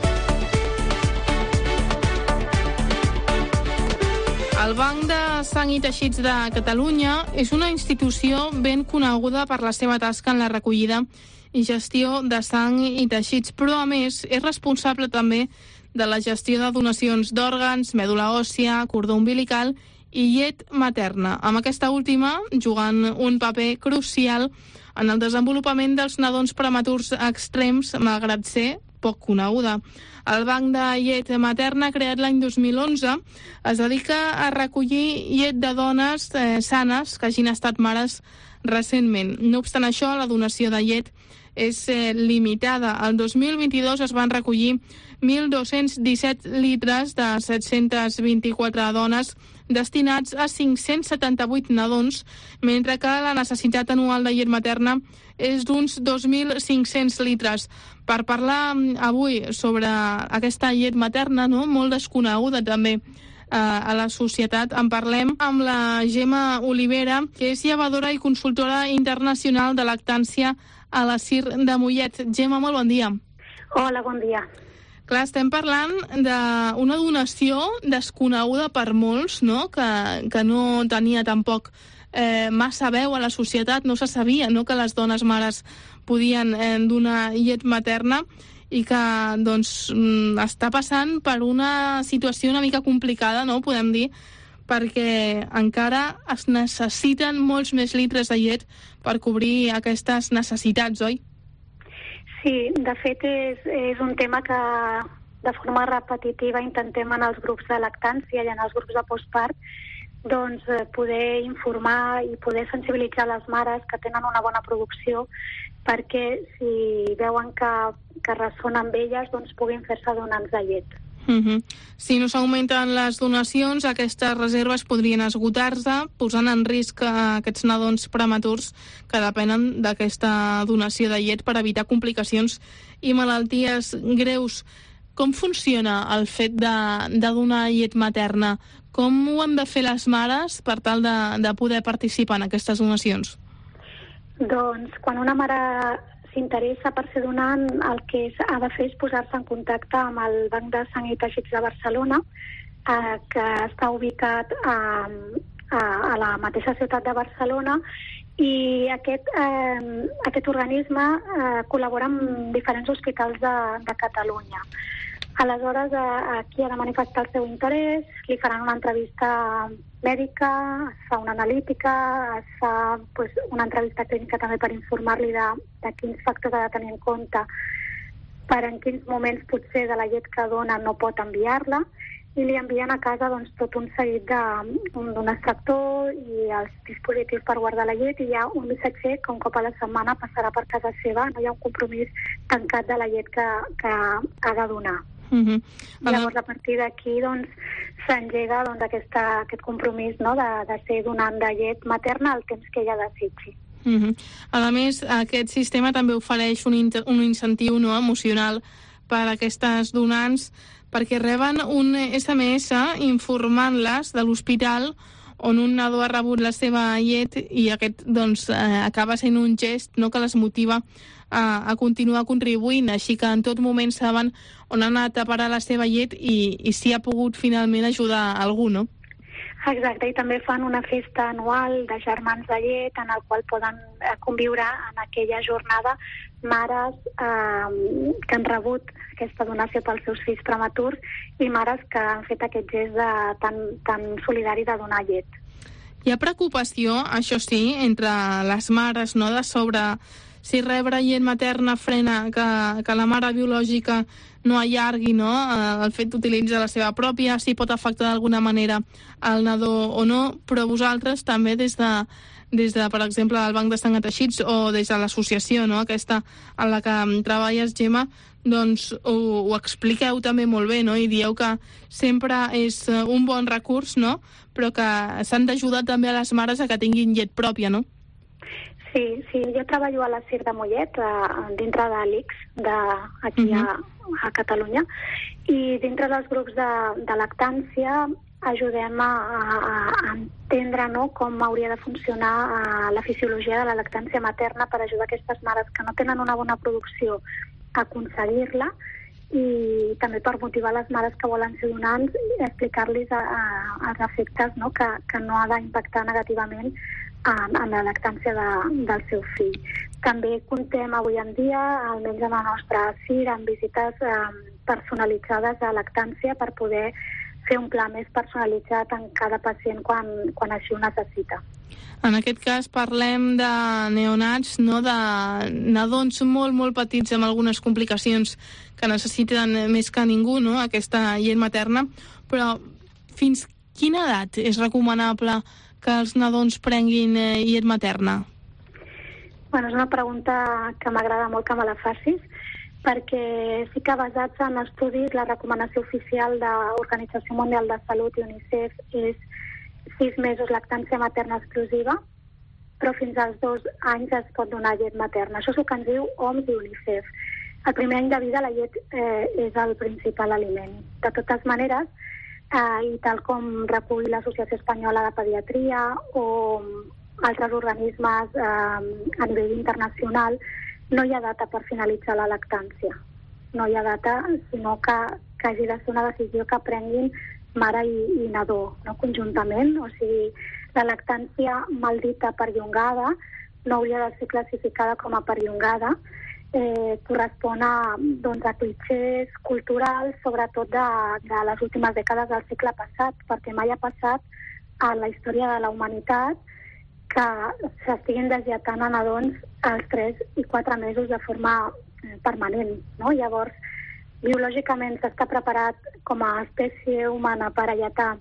Speaker 2: El Banc de Sang i Teixits de Catalunya és una institució ben coneguda per la seva tasca en la recollida i gestió de sang i teixits, però a més és responsable també de la gestió de donacions d'òrgans, mèdula òssia, cordó umbilical i llet materna, amb aquesta última jugant un paper crucial en el desenvolupament dels nadons prematurs extrems, malgrat ser poc coneguda. El Banc de Llet Materna, creat l'any dos mil onze, es dedica a recollir llet de dones eh, sanes que hagin estat mares recentment. No obstant això, la donació de llet és eh, limitada. El dos mil vint-i-dos es van recollir mil dos-cents disset litres de set-cents vint-i-quatre dones destinats a cinc-cents setanta-vuit nadons, mentre que la necessitat anual de llet materna és d'uns dos mil cinc-cents litres. Per parlar avui sobre aquesta llet materna, no, molt desconeguda també eh, a la societat, en parlem amb la Gemma Olivera, que és llevadora i consultora internacional de lactància a la C I R de Mollet. Gemma, molt bon dia.
Speaker 7: Hola, bon dia.
Speaker 2: Clar, estem parlant d'una donació desconeguda per molts, no? Que, que no tenia tampoc eh, massa veu a la societat, no se sabia, no?, que les dones mares podien eh, donar llet materna i que doncs, està passant per una situació una mica complicada, no?, podem dir, perquè encara es necessiten molts més litres de llet per cobrir aquestes necessitats, oi?
Speaker 7: Sí, de fet és, és un tema que de forma repetitiva intentem en els grups de lactància i en els grups de postpart doncs, poder informar i poder sensibilitzar les mares que tenen una bona producció perquè si veuen que, que ressona amb elles doncs puguin fer-se donants de llet.
Speaker 2: Uh-huh. Si no s'augmenten les donacions, aquestes reserves podrien esgotar-se, posant en risc aquests nadons prematurs que depenen d'aquesta donació de llet per evitar complicacions i malalties greus. Com funciona el fet de, de donar llet materna? Com ho han de fer les mares per tal de, de poder participar en aquestes donacions?
Speaker 7: Doncs quan una mare s'interessa per ser donant, el que és, ha de fer és posar-se en contacte amb el Banc de Sang i Teixits de Barcelona, eh, que està ubicat a, a, a la mateixa ciutat de Barcelona, i aquest, eh, aquest organisme eh, col·labora amb diferents hospitals de, de Catalunya. Aleshores, eh, aquí ha de manifestar el seu interès, li faran una entrevista mèdica, es fa una analítica, es fa pues, una entrevista clínica també per informar-li de, de quins factors ha de tenir en compte, per en quins moments potser de la llet que dona no pot enviar-la, i li envien a casa doncs, tot un seguit d'un extractor i els dispositius per guardar la llet, i hi ha un missatger que un cop a la setmana passarà per casa seva, no hi ha un compromís tancat de la llet que, que ha de donar.
Speaker 2: Uh-huh.
Speaker 7: Llavors, a partir d'aquí, doncs, s'engega doncs, aquesta, aquest compromís, no?, de, de ser donant de llet materna al temps que ella desitgi.
Speaker 2: Uh-huh. A més, aquest sistema també ofereix un, in- un incentiu, no?, emocional per a aquestes donants, perquè reben un esse eme esse informant-les de l'hospital on un nadó ha rebut la seva llet i aquest doncs, eh, acaba sent un gest, no?, que les motiva a, a continuar contribuint, així que en tot moment saben on ha anat a parar la seva llet i, i si ha pogut finalment ajudar algú, no?
Speaker 7: Exacte, i també fan una festa anual de germans de llet en el qual poden eh, conviure en aquella jornada mares eh, que han rebut aquesta donació pels seus fills prematurs i mares que han fet aquest gest de, tan, tan solidari de donar llet.
Speaker 2: Hi ha preocupació, això sí, entre les mares, no?, de sobre si rebre llet materna frena que, que la mare biològica no allargui, no?, el fet d'utilitzar la seva pròpia, si pot afectar d'alguna manera al nadó o no, però vosaltres també des de, des de, per exemple, el Banc de Sang a Teixits o des de l'associació, no?, aquesta en la que treballes, Gemma, doncs ho, ho expliqueu també molt bé, no?, i dieu que sempre és un bon recurs, no?, però que s'han d'ajudar també a les mares a que tinguin llet pròpia, no?
Speaker 7: Sí, sí, jo treballo a la C I R de Mollet, a, dintre de l'I C S, de, aquí uh-huh. a, a Catalunya, i dintre dels grups de, de lactància ajudem a, a, a entendre, no?, com hauria de funcionar a la fisiologia de la lactància materna per ajudar aquestes mares que no tenen una bona producció a aconseguir-la i també per motivar les mares que volen ser donants i explicar-los els efectes, no?, que, que no ha d'impactar negativament en, en la lactància de, del seu fill. També contem avui en dia, almenys en la nostra C I R, amb visites eh, personalitzades a lactància per poder fer un pla més personalitzat en cada pacient quan, quan així ho necessita.
Speaker 2: En aquest cas parlem de neonats, no?, de nadons molt, molt petits amb algunes complicacions que necessiten més que ningú, no?, aquesta llet materna, però fins quina edat és recomanable que els nadons prenguin eh, llet materna?
Speaker 7: Bueno, és una pregunta que m'agrada molt que me la facis, perquè sí que basats en estudis, la recomanació oficial de l'Organització Mundial de Salut i UNICEF és sis mesos lactància materna exclusiva, però fins als dos anys es pot donar llet materna. Això és el que ens diu O M S i UNICEF. El primer any de vida la llet eh, és el principal aliment. De totes maneres, eh, i tal com recull l'Associació Espanyola de Pediatria o altres organismes eh, a nivell internacional, no hi ha data per finalitzar la lactància. No hi ha data, sinó que, que hagi de ser una decisió que prenguin mare i, i nadó, no?, conjuntament. O sigui, la lactància maldita perllongada no hauria de ser classificada com a perllongada. Eh, correspon a, doncs, a clichés culturals, sobretot de, de les últimes dècades del segle passat, perquè mai ha passat a la història de la humanitat que s'estiguin deslletant a nadons als tres i quatre mesos de forma eh, permanent, no? Llavors, biològicament s'està preparat com a espècie humana per alletar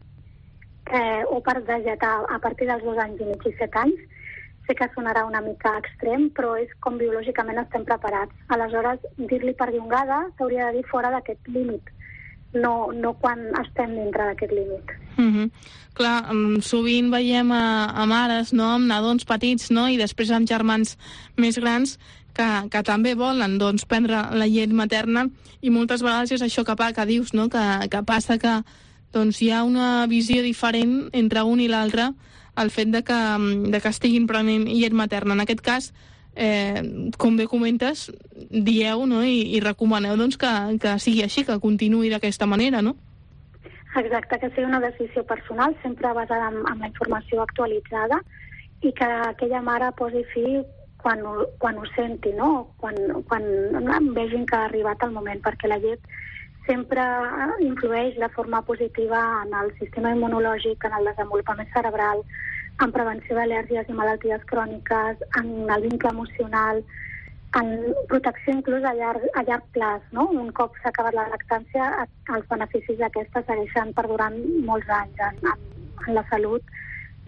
Speaker 7: eh, o per deslletar a partir dels dos anys i mig i set anys. Sé que sonarà una mica extrem, però és com biològicament estem preparats. Aleshores, dir-li perllongada s'hauria de dir fora d'aquest límit, no, no quan estem dintre d'aquest límit.
Speaker 2: Mm-hmm. Clar, sovint veiem a, a mares, no?, amb nadons petits, no?, i després amb germans més grans que, que també volen, doncs, prendre la llet materna, i moltes vegades és això que, que dius, no?, que, que passa que doncs, hi ha una visió diferent entre un i l'altre, el fet de que, de que estiguin prenent llet materna. En aquest cas, eh, com bé comentes, dieu, no?, i, i recomaneu doncs, que, que sigui així, que continuï d'aquesta manera, no?
Speaker 7: Exacte, que sigui una decisió personal, sempre basada en, en la informació actualitzada, i que aquella mare posi fi quan ho, quan ho senti, no?, quan, quan vegin que ha arribat el moment, perquè la llet sempre influeix de forma positiva en el sistema immunològic, en el desenvolupament cerebral, en prevenció d'al·lèrgies i malalties cròniques, en el vincle emocional, en protecció inclús a llarg, a llarg plaç, no? Un cop s'ha acabat la lactància, els beneficis d'aquesta segueixen perdurant molts anys en, en, en la salut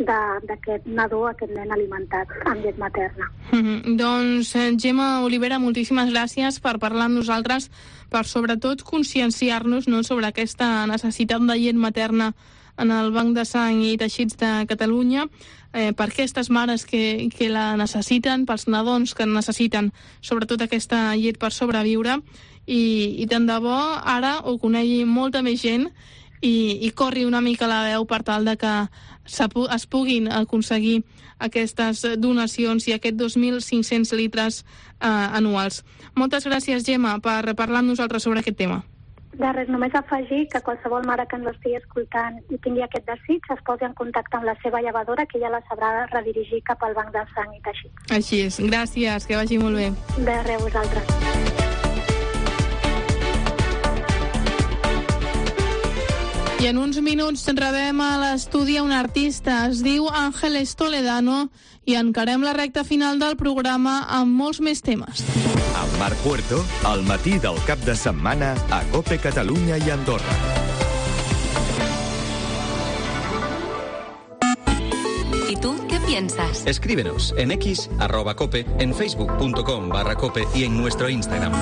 Speaker 7: d'aquest nadó, aquest nen alimentat amb llet materna.
Speaker 2: Mm-hmm. Doncs, Gemma Olivera, moltíssimes gràcies per parlar amb nosaltres, per sobretot conscienciar-nos, no?, sobre aquesta necessitat de llet materna en el Banc de Sang i Teixits de Catalunya, eh, per aquestes mares que, que la necessiten, pels nadons que necessiten sobretot aquesta llet per sobreviure, i, i tant de bo ara ho conegui molta més gent i, i corri una mica la veu per tal de que es puguin aconseguir aquestes donacions i aquests dos mil cinc-cents litres eh, anuals. Moltes gràcies, Gemma, per parlar amb nosaltres sobre aquest tema.
Speaker 7: De res, només afegir que qualsevol mare que ens estigui escoltant i tingui aquest desig es posi en contacte amb la seva llevadora, que ja la sabrà redirigir cap al Banc de Sang i Teixits.
Speaker 2: Així és. Gràcies, que vagi molt bé.
Speaker 7: De res, vosaltres.
Speaker 2: I en uns minuts rebem a l'estudi un artista, es diu Ángeles Toledano, i encarem la recta final del programa amb molts més temes.
Speaker 1: Amb Marc Puerto, al matí del cap de setmana a COPE Catalunya i Andorra.
Speaker 8: ¿Y tú qué piensas?
Speaker 9: Escríbenos en X, arroba cope, en facebook.com barra cope y en nuestro Instagram.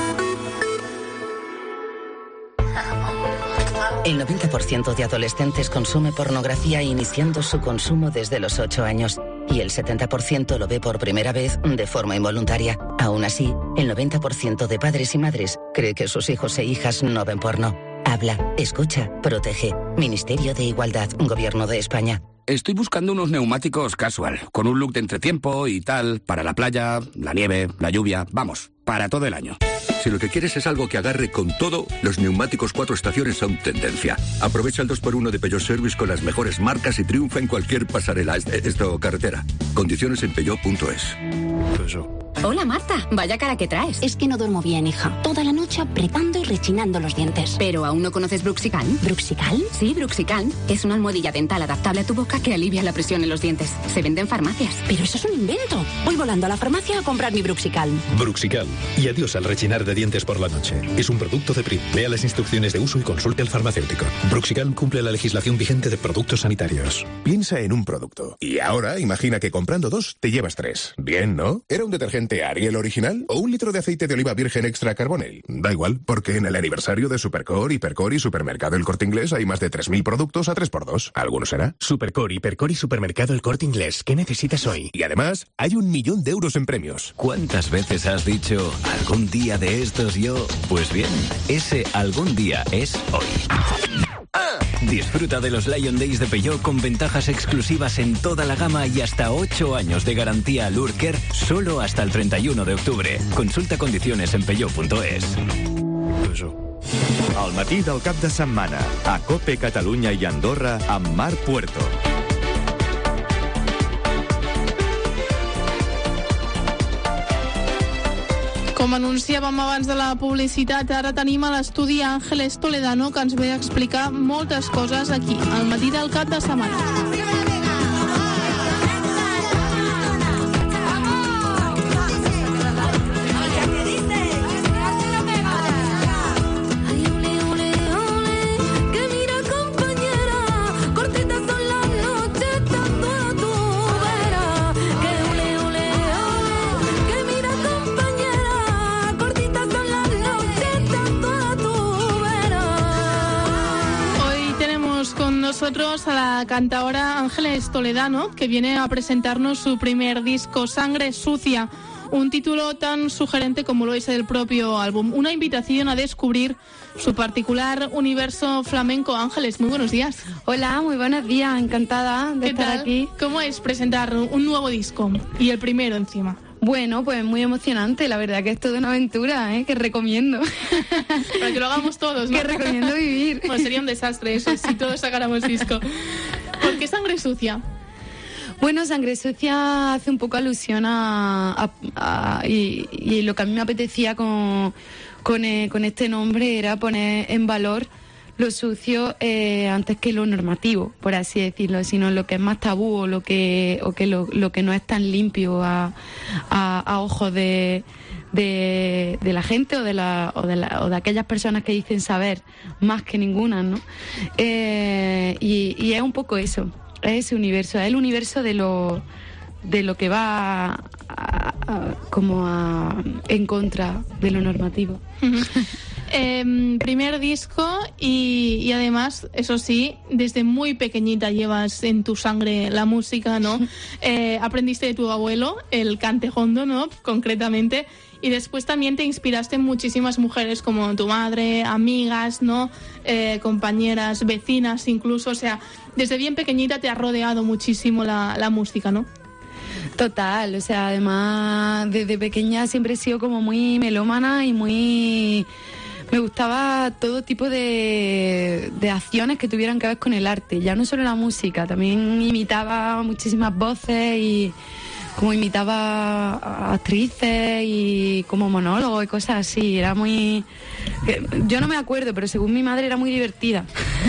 Speaker 16: El noventa por ciento de adolescentes consume pornografía iniciando su consumo desde los ocho años y el setenta por ciento lo ve por primera vez de forma involuntaria. Aún así, el noventa por ciento de padres y madres cree que sus hijos e hijas no ven porno. Habla, escucha, protege. Ministerio de Igualdad, Gobierno de España.
Speaker 10: Estoy buscando unos neumáticos casual, con un look de entretiempo y tal, para la playa, la nieve, la lluvia, vamos, para todo el año.
Speaker 11: Si lo que quieres es algo que agarre con todo, los neumáticos cuatro estaciones son tendencia. Aprovecha el dos por uno de Peugeot Service con las mejores marcas y triunfa en cualquier pasarela, esto, carretera. Condiciones en peugeot punto es.
Speaker 10: Peugeot.
Speaker 8: Hola, Marta. Vaya cara que traes.
Speaker 12: Es que no duermo bien, hija. Toda la noche apretando y rechinando los dientes.
Speaker 8: ¿Pero aún no conoces Bruxical?
Speaker 12: ¿Bruxical?
Speaker 8: Sí, Bruxical. Es una almohadilla dental adaptable a tu boca que alivia la presión en los dientes. Se vende en farmacias.
Speaker 12: Pero eso es un invento. Voy volando a la farmacia a comprar mi Bruxical.
Speaker 25: Bruxical. Y adiós al rechinar de dientes por la noche. Es un producto de P R I. Lea las instrucciones de uso y consulte al farmacéutico. Bruxical cumple la legislación vigente de productos sanitarios.
Speaker 18: Piensa en un producto. Y ahora imagina que comprando dos te llevas tres. Bien, ¿no? ¿Era un detergente Ariel original o un litro de aceite de oliva virgen extra carbonel? Da igual, porque en el aniversario de Supercore, Hipercore y Supermercado El Corte Inglés hay más de tres mil productos a tres por dos. ¿Alguno será?
Speaker 19: Supercore, Hipercore y Supermercado El Corte Inglés. ¿Qué necesitas hoy?
Speaker 18: Y además, hay un millón de euros en premios.
Speaker 20: ¿Cuántas veces has dicho, algún día de estos yo? Pues bien, ese algún día es hoy. Disfruta de los Lion Days de Peugeot con ventajas exclusivas en toda la gama y hasta ocho años de garantía Lurker solo hasta el treinta y uno de octubre. Consulta condiciones en peugeot punto es.
Speaker 1: Al matí del cap de setmana a COPE Catalunya i Andorra amb Marc Puerto.
Speaker 2: Com anunciàvem abans de la publicitat, ara tenim a l'estudi Ángeles Toledano, que ens ve a explicar moltes coses aquí, al matí del cap de setmana. Nosotros a la cantadora Ángeles Toledano, que viene a presentarnos su primer disco, Sangre Sucia, un título tan sugerente como lo es el propio álbum, una invitación a descubrir su particular universo flamenco. Ángeles, muy buenos días.
Speaker 26: Hola, muy buenos días, encantada de estar
Speaker 2: tal?
Speaker 26: aquí.
Speaker 2: ¿Cómo es presentar un nuevo disco y el primero encima?
Speaker 26: Bueno, pues muy emocionante, la verdad que es toda una aventura, ¿eh? Que recomiendo.
Speaker 2: Para que lo hagamos todos, ¿no?
Speaker 26: Que recomiendo vivir.
Speaker 2: Bueno, sería un desastre eso, si todos sacáramos disco. ¿Por qué Sangre Sucia?
Speaker 26: Bueno, Sangre Sucia hace un poco alusión a... a, a y, y lo que a mí me apetecía con, con, eh, con este nombre era poner en valor lo sucio eh, antes que lo normativo, por así decirlo, sino lo que es más tabú o lo que o que lo, lo que no es tan limpio a, a, a ojos de, de, de la gente o de, la, o, de la, o de aquellas personas que dicen saber más que ninguna, ¿no? Eh, y, y es un poco eso. es ese universo, es el universo de lo, de lo que va a, a, como a, en contra de lo normativo.
Speaker 2: Eh, primer disco y, y además, eso sí, desde muy pequeñita llevas en tu sangre la música, ¿no? Eh, aprendiste de tu abuelo, el cantejondo, ¿no? Concretamente. Y después también te inspiraste en muchísimas mujeres como tu madre, amigas, ¿no? Eh, compañeras, vecinas incluso. O sea, desde bien pequeñita te ha rodeado muchísimo la, la música, ¿no?
Speaker 26: Total, o sea, además desde pequeña siempre he sido como muy melómana y muy... Me gustaba todo tipo de, de acciones que tuvieran que ver con el arte, ya no solo la música, también imitaba muchísimas voces y como imitaba a actrices y como monólogos y cosas así, era muy... Yo no me acuerdo, pero según mi madre era muy divertida.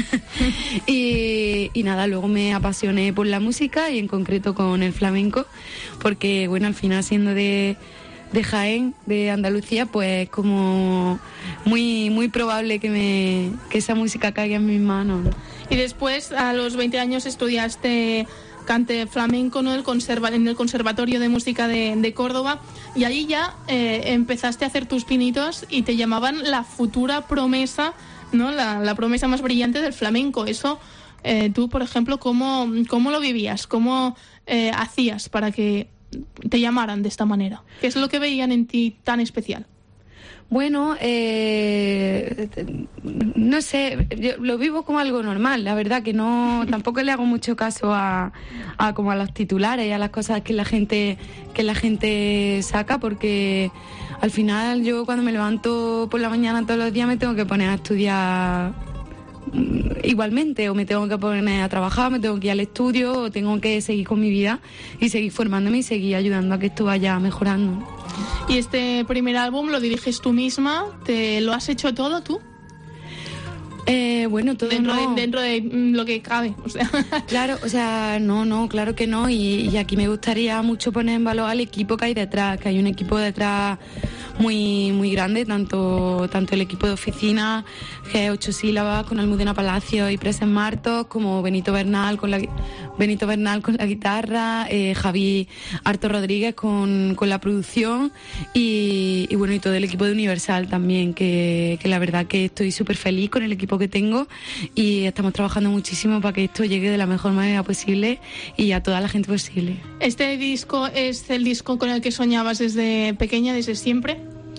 Speaker 26: y, y nada, luego me apasioné por la música y en concreto con el flamenco, porque bueno, al final siendo de... de Jaén, de Andalucía, pues como muy muy probable que me que esa música caiga en mis manos, ¿no?
Speaker 2: Y después, a los veinte años, estudiaste cante flamenco, ¿no? el conserva, en el Conservatorio de Música de, de Córdoba, y allí ya eh, empezaste a hacer tus pinitos y te llamaban la futura promesa, ¿no? La, la promesa más brillante del flamenco. Eso, eh, tú, por ejemplo, ¿cómo, cómo lo vivías? ¿Cómo eh, hacías para que te llamaran de esta manera? ¿Qué es lo que veían en ti tan especial?
Speaker 26: Bueno, eh, no sé, yo lo vivo como algo normal, la verdad que no, tampoco le hago mucho caso a, a como a los titulares y a las cosas que la gente que la gente saca, porque al final yo cuando me levanto por la mañana todos los días me tengo que poner a estudiar igualmente, o me tengo que poner a trabajar, me tengo que ir al estudio, o tengo que seguir con mi vida y seguir formándome y seguir ayudando a que esto vaya mejorando.
Speaker 2: Y este primer álbum lo diriges tú misma, ¿te lo has hecho todo tú?
Speaker 26: Eh, bueno, todo
Speaker 2: dentro,
Speaker 26: no.
Speaker 2: de, dentro de lo que cabe, o sea.
Speaker 26: Claro, o sea, no, no, claro que no, y, y aquí me gustaría mucho poner en valor al equipo que hay detrás, que hay un equipo detrás muy muy grande, tanto tanto el equipo de oficina, G ocho sílabas, con Almudena Palacio y Presen Martos, como Benito Bernal con la Benito Bernal con la guitarra, eh, Javi Arto Rodríguez con, con la producción y, y bueno, y todo el equipo de Universal también, que, que la verdad que estoy súper feliz con el equipo que tengo y estamos trabajando muchísimo para que esto llegue de la mejor manera posible y a toda la gente posible.
Speaker 2: ¿Este disco es el disco con el que soñabas desde pequeña, desde siempre?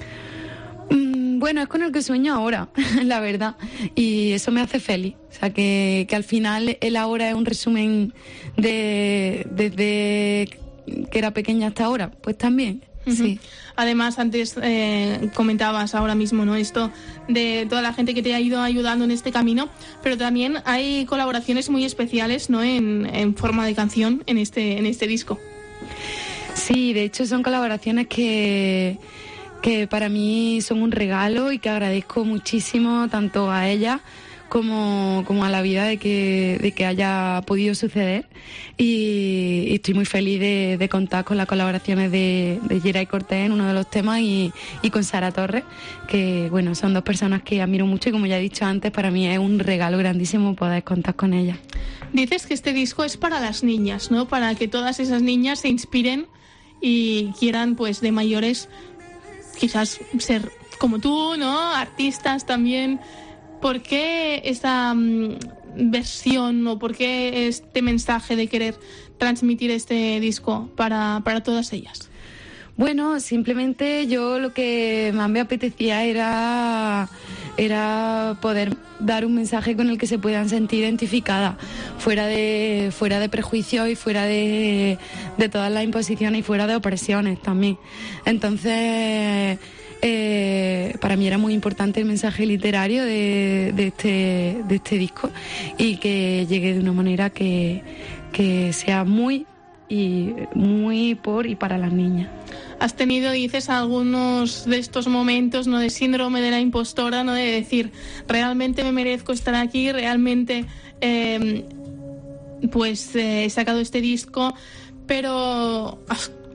Speaker 26: Mm, bueno, es con el que sueño ahora, la verdad, y eso me hace feliz. O sea, que, que al final el ahora es un resumen de desde que era pequeña hasta ahora, pues también. Uh-huh. Sí.
Speaker 2: Además, antes eh, comentabas ahora mismo, ¿no? Esto de toda la gente que te ha ido ayudando en este camino, pero también hay colaboraciones muy especiales, ¿no? En, en forma de canción en este en este disco.
Speaker 26: Sí, de hecho son colaboraciones que que para mí son un regalo y que agradezco muchísimo tanto a ella como, como a la vida de que, de que haya podido suceder, y, y estoy muy feliz de, de contar con las colaboraciones de, de Geray Cortés en uno de los temas y, y con Sara Torres, que bueno, son dos personas que admiro mucho y como ya he dicho antes, para mí es un regalo grandísimo poder contar con ellas.
Speaker 2: Dices que este disco es para las niñas, ¿no? Para que todas esas niñas se inspiren y quieran, pues, de mayores quizás ser como tú, ¿no? Artistas también. ¿Por qué esta um, versión o por qué este mensaje de querer transmitir este disco para, para todas ellas?
Speaker 26: Bueno, simplemente yo lo que más me apetecía era, era poder dar un mensaje con el que se puedan sentir identificadas, fuera de, fuera de prejuicios y fuera de, de todas las imposiciones y fuera de opresiones también. Entonces, eh, para mí era muy importante el mensaje literario de, de, este, de este disco y que llegue de una manera que, que sea muy, y muy por y para las niñas.
Speaker 2: Has tenido, dices, algunos de estos momentos, ¿no?, de síndrome de la impostora, ¿no?, de decir, realmente me merezco estar aquí, realmente eh, pues eh, he sacado este disco, pero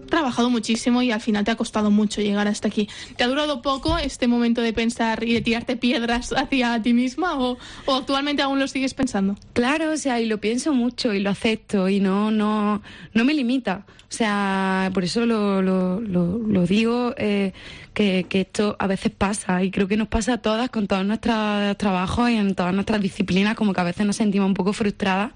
Speaker 2: trabajado muchísimo y al final te ha costado mucho llegar hasta aquí. ¿Te ha durado poco este momento de pensar y de tirarte piedras hacia ti misma o, o actualmente aún lo sigues pensando?
Speaker 26: Claro, o sea, y lo pienso mucho y lo acepto y no, no, no me limita. O sea, por eso lo, lo, lo, lo digo, eh, que, que esto a veces pasa y creo que nos pasa a todas con todos nuestros trabajos y en todas nuestras disciplinas, como que a veces nos sentimos un poco frustradas.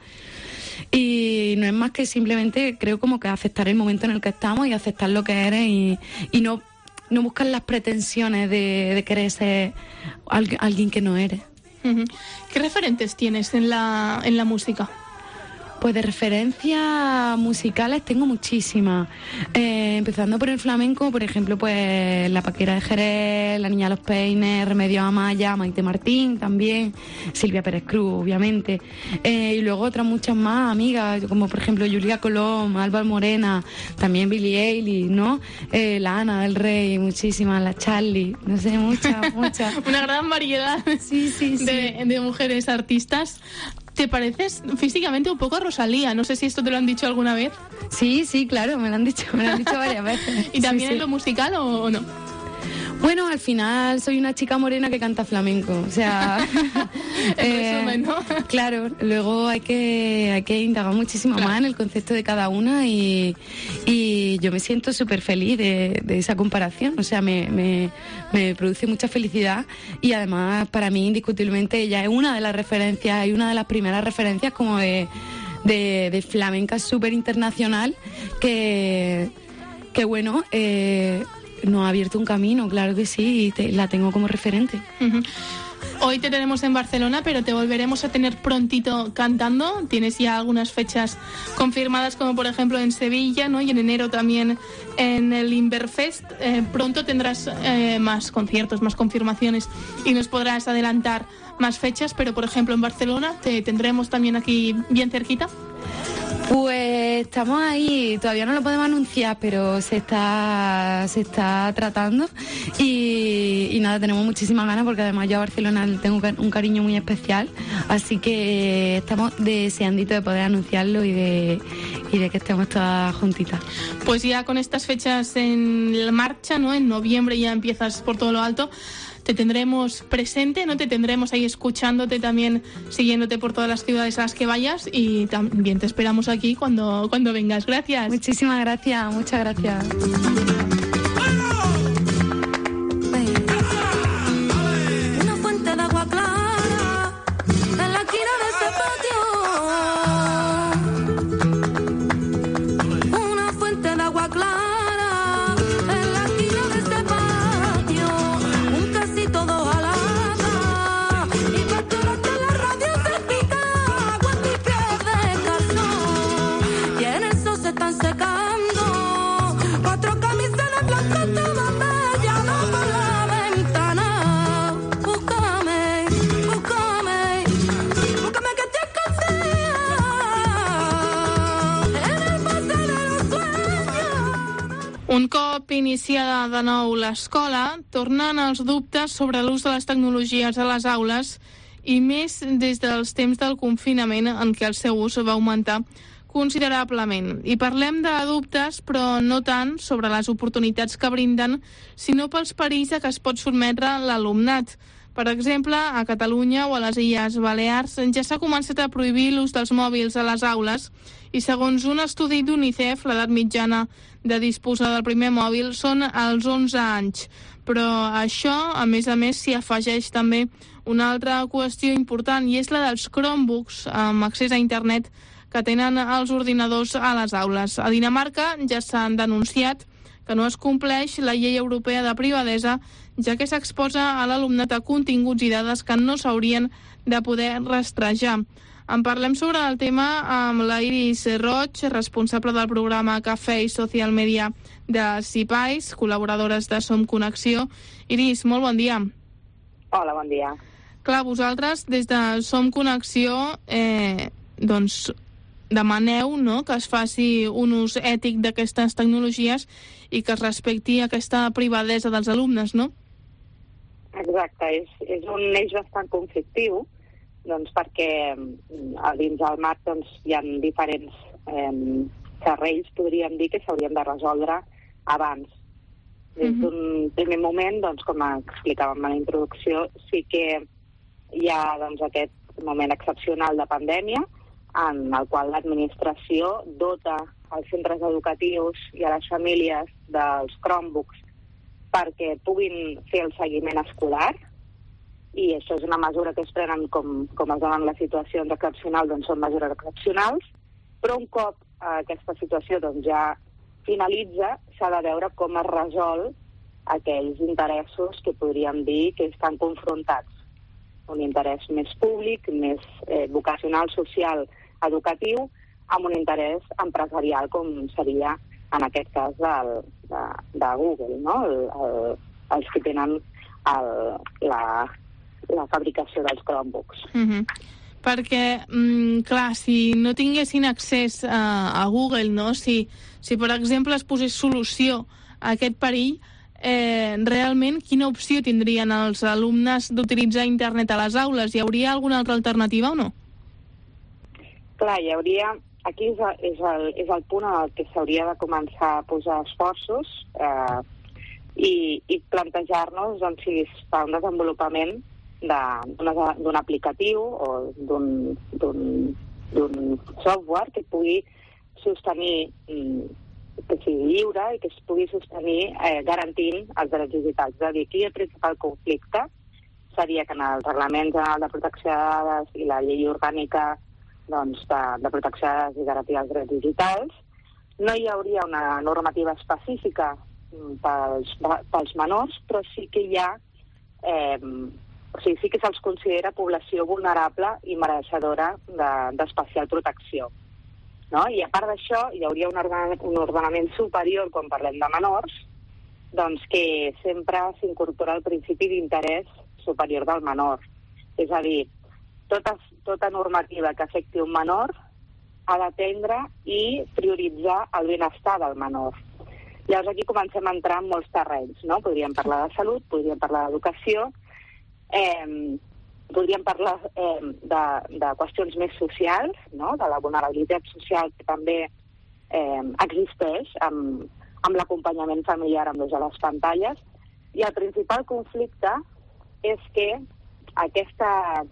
Speaker 26: Y no es más que simplemente, creo, como que aceptar el momento en el que estamos y aceptar lo que eres y, y no, no buscar las pretensiones de, de querer ser alguien, alguien que no eres.
Speaker 2: Uh-huh. ¿Qué referentes tienes en la, en la música?
Speaker 26: Pues de referencias musicales tengo muchísimas. Eh, empezando por el flamenco, por ejemplo, pues La Paquera de Jerez, La Niña de los Peines, Remedios Amaya, Maite Martín también, Silvia Pérez Cruz, obviamente. Eh, y luego otras muchas más amigas, como por ejemplo Julia Colom, Alba Morena, también Billie Eilish, ¿no? Eh, la Ana del Rey, muchísimas, la Charlie, no sé, muchas, muchas.
Speaker 2: Una gran variedad
Speaker 26: sí, sí, sí.
Speaker 2: De, de mujeres artistas. ¿Te pareces físicamente un poco a Rosalía? No sé si esto te lo han dicho alguna vez.
Speaker 26: Sí, sí, claro, me lo han dicho, me lo han dicho varias veces.
Speaker 2: ¿Y también
Speaker 26: sí,
Speaker 2: en
Speaker 26: sí.
Speaker 2: lo musical o, o no?
Speaker 26: Bueno, al final soy una chica morena que canta flamenco, o sea...
Speaker 2: en eh, resumen, ¿no?
Speaker 26: Claro, luego hay que, hay que indagar muchísimo claro. más en el concepto de cada una y, y yo me siento súper feliz de, de esa comparación, o sea, me, me, me produce mucha felicidad y además para mí indiscutiblemente ella es una de las referencias y una de las primeras referencias como de, de, de flamenca súper internacional que, que bueno... Eh, nos ha abierto un camino, claro que sí, y te, la tengo como referente.
Speaker 2: Uh-huh. Hoy te tenemos en Barcelona, pero te volveremos a tener prontito cantando. Tienes ya algunas fechas confirmadas, como por ejemplo en Sevilla, ¿no? Y en enero también en el Inverfest. Eh, pronto tendrás eh, más conciertos, más confirmaciones y nos podrás adelantar más fechas, pero por ejemplo en Barcelona te tendremos también aquí bien cerquita.
Speaker 26: Pues estamos ahí, todavía no lo podemos anunciar, pero se está se está tratando y, y nada, tenemos muchísimas ganas porque además yo a Barcelona le tengo un cariño muy especial, así que estamos deseanditos de poder anunciarlo y de, y de que estemos todas juntitas.
Speaker 2: Pues ya con estas fechas en marcha, ¿no? En noviembre ya empiezas por todo lo alto. Te tendremos presente, ¿no? Te tendremos ahí escuchándote también, siguiéndote por todas las ciudades a las que vayas y también te esperamos aquí cuando, cuando vengas. Gracias.
Speaker 26: Muchísimas gracias, muchas gracias.
Speaker 3: Una fuente de agua clara en la esquina de ese patio. Una fuente de agua clara.
Speaker 2: Un cop iniciada de nou l'escola, tornen els dubtes sobre l'ús de les tecnologies a les aules i més des dels temps del confinament en què el seu ús va augmentar considerablement. I parlem de dubtes, però no tant sobre les oportunitats que brinden, sinó pels perills a què es pot sotmetre l'alumnat. Per exemple, a Catalunya o a les Illes Balears ja s'ha començat a prohibir l'ús dels mòbils a les aules i segons un estudi d'UNICEF, l'edat mitjana de disposar del primer mòbil són als onze anys. Però això, a més a més, s'hi afegeix també una altra qüestió important i és la dels Chromebooks amb accés a internet que tenen els ordinadors a les aules. A Dinamarca ja s'han denunciat que no es compleix la llei europea de privadesa, ja que s'exposa a l'alumnat a continguts i dades que no s'haurien de poder rastrejar. En parlem sobre el tema amb la Iris Roig, responsable del programa Cafè i Social Media de CIPAIS, col·laboradores de Som Connexió. Iris, molt bon dia.
Speaker 13: Hola, bon dia.
Speaker 2: Clar, vosaltres des de Som Connexió eh, doncs demaneu, no?, que es faci un ús ètic d'aquestes tecnologies i que es respecti aquesta privadesa dels alumnes, no?
Speaker 13: Exacte, és, és un eix bastant conflictiu, doncs perquè a dins del marc doncs, hi ha diferents eh, serrells, podríem dir, que s'haurien de resoldre abans. Des d'un primer moment, doncs, com explicàvem a la introducció, sí que hi ha doncs, aquest moment excepcional de pandèmia en el qual l'administració dota als centres educatius i a les famílies dels Chromebooks perquè puguin fer el seguiment escolar, i això és una mesura que es prenen com, com es donen les situacions excepcionals, doncs són mesures excepcionals, però un cop aquesta situació doncs, ja finalitza, s'ha de veure com es resol aquells interessos que podríem dir que estan confrontats. Un interès més públic, més eh, vocacional, social, educatiu, amb un interès empresarial, com seria en aquest cas del, de, de Google, no? El, el, els que tenen el, la, la fabricació dels Chromebooks.
Speaker 2: Mm-hmm. Perquè, mm, clar, si no tinguessin accés a, a Google, no? Si, si, per exemple, es posés solució a aquest perill, eh, realment quina opció tindrien els alumnes d'utilitzar internet a les aules? Hi hauria alguna altra alternativa o no?
Speaker 13: Clar, hi hauria... Aquí és, és, el, és el punt en el que s'hauria de començar a posar esforços eh, i, i plantejar-nos doncs, si es fa un desenvolupament d'un aplicatiu o d'un software que pugui sostenir, que sigui lliure i que es pugui sostenir eh, garantint els drets digitals. És a dir, aquí el principal conflicte seria que en el Reglament General de Protecció de Dades i la Llei Orgànica doncs, de, de Protecció de Dades i Garantia dels Drets Digitals no hi hauria una normativa específica pels, pels menors, però sí que hi ha eh, o sigui, sí que se'ls considera població vulnerable i mereixedora d'especial de, protecció. No? I a part d'això, hi hauria un ordenament, un ordenament superior quan parlem de menors, doncs que sempre s'incorpora el principi d'interès superior del menor. És a dir, tota, tota normativa que afecti un menor ha d'atendre i prioritzar el benestar del menor. Llavors aquí comencem a entrar en molts terrenys, no? Podríem parlar de salut, podríem parlar d'educació, Eh, podríem parlar eh, de, de qüestions més socials, no? De la vulnerabilitat social que també eh, existeix amb, amb l'acompanyament familiar amb l'ús de les pantalles, i el principal conflicte és que aquesta,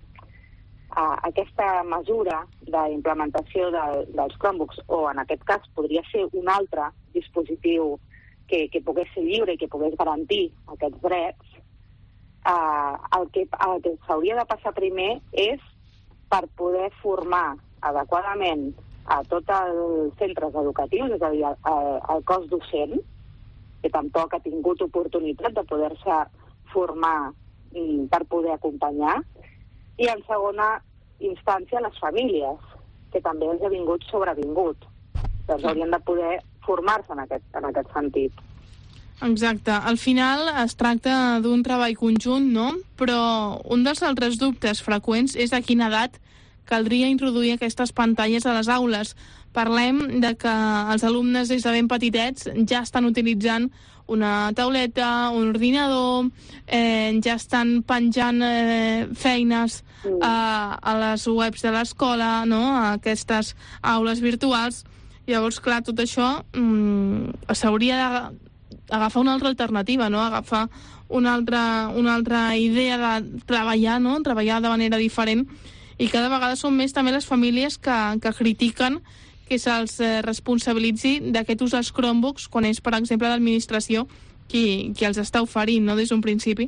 Speaker 13: eh, aquesta mesura d'implementació de, dels Chromebooks, o en aquest cas podria ser un altre dispositiu que, que pogués ser lliure i que pogués garantir aquests drets, Uh, el que, el que s'hauria de passar primer és per poder formar adequadament a tots els centres educatius, és a dir, el, el cos docent, que tampoc ha tingut oportunitat de poder-se formar mm, per poder acompanyar, i en segona instància les famílies, que també els ha vingut sobrevingut. Doncs haurien de poder formar-se en aquest, en aquest sentit.
Speaker 2: Exacte. Al final es tracta d'un treball conjunt, no? Però un dels altres dubtes freqüents és a quina edat caldria introduir aquestes pantalles a les aules. Parlem de que els alumnes des de ben petitets ja estan utilitzant una tauleta, un ordinador, eh, ja estan penjant eh, feines a, a les webs de l'escola, no? A aquestes aules virtuals. Llavors, clar, tot això mm, s'hauria de agafar una altra alternativa, no? Agafar una altra, una altra idea de treballar, no? Treballar de manera diferent, i cada vegada són més també les famílies que, que critiquen que se'ls eh, responsabilitzi d'aquest ús dels Chromebooks quan és, per exemple, l'administració qui, qui els està oferint, no? Des d'un principi.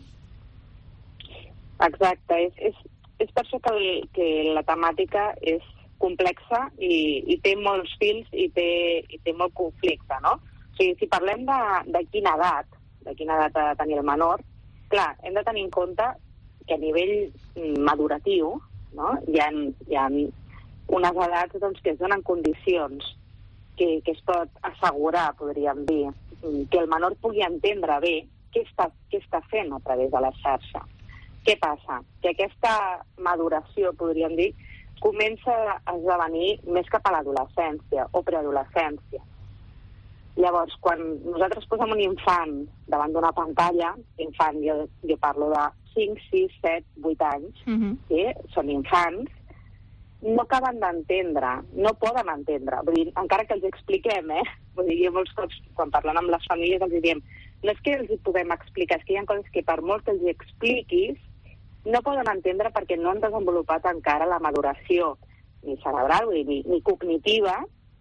Speaker 13: Exacte. És, és, és per això que, el, que la temàtica és complexa i, i té molts fils i té, i té molt conflicte, no? O sigui, si parlem de, de quina edat, de quina edat ha de tenir el menor, clar, hem de tenir en compte que a nivell maduratiu, no? hi, ha, hi ha unes edats doncs, que es donen condicions que, que es pot assegurar, podríem dir, que el menor pugui entendre bé què està, què està fent a través de la xarxa. Què passa? Que aquesta maduració, podríem dir, comença a esdevenir més cap a l'adolescència o preadolescència. Llavors, quan nosaltres posem un infant davant d'una pantalla, infant, jo, jo parlo de cinc, sis, set, vuit anys, uh-huh. que són infants, no acaben d'entendre, no poden entendre. Vull dir, encara que els expliquem, eh? Vull dir, molts cops, quan parlant amb les famílies, els diem, no és que els hi puguem explicar, és que hi ha coses que per molt que els hi expliquis, no poden entendre perquè no han desenvolupat encara la maduració ni cerebral, vull dir, ni, ni cognitiva,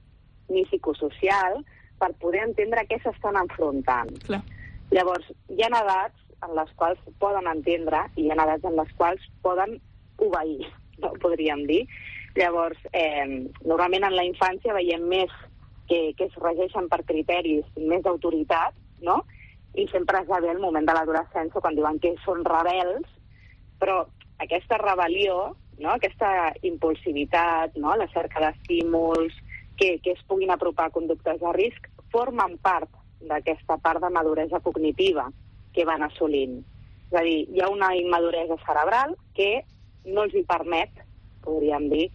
Speaker 13: ni psicosocial, per poder entendre què s'estan enfrontant.
Speaker 2: Clar.
Speaker 13: Llavors, hi ha edats en les quals poden entendre i hi ha edats en les quals poden obeir, no podríem dir. Llavors, eh, normalment en la infància veiem més que, que es regeixen per criteris més d'autoritat, no? I sempre es va bé el moment de l'adolescència quan diuen que són rebels, però aquesta rebel·lió, no? Aquesta impulsivitat, no? La cerca d'estímuls, que, que es puguin apropar a conductes de risc, formen part d'aquesta part de maduresa cognitiva que van assolint. És a dir, hi ha una immaduresa cerebral que no els hi permet, podríem dir,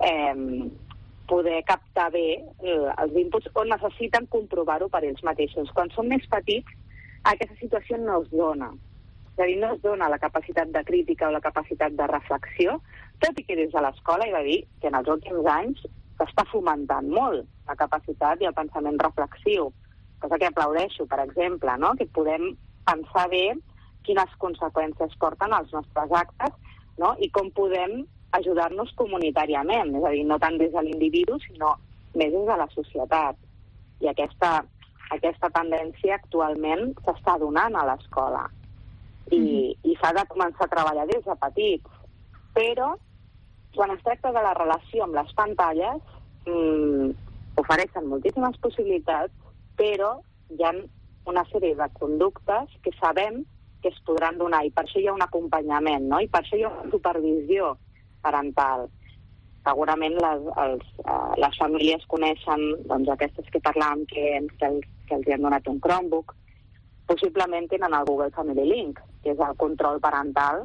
Speaker 13: eh, poder captar bé eh, els inputs o necessiten comprovar-ho per ells mateixos. Quan són més petits, aquesta situació no es dona. És a dir, no es dona la capacitat de crítica o la capacitat de reflexió, tot i que des de l'escola he de dir que en els últims anys s'està fomentant molt la capacitat i el pensament reflexiu, cosa que aplaudeixo, per exemple, no? Que podem pensar bé quines conseqüències porten els nostres actes, no? I com podem ajudar-nos comunitàriament, és a dir, no tant des de l'individu, sinó més des de la societat. I aquesta, aquesta tendència actualment s'està donant a l'escola. I, mm-hmm. i s'ha de començar a treballar des de petits. Però, quan es tracta de la relació amb les pantalles, mmm, ofereixen moltíssimes possibilitats, però hi ha una sèrie de conductes que sabem que es podran donar, i per això hi ha un acompanyament, no? I per això hi ha una supervisió parental. Segurament les, els, uh, les famílies coneixen doncs, aquestes que parlàvem que, que, els, que els hi han donat un Chromebook. Possiblement tenen el Google Family Link, que és el control parental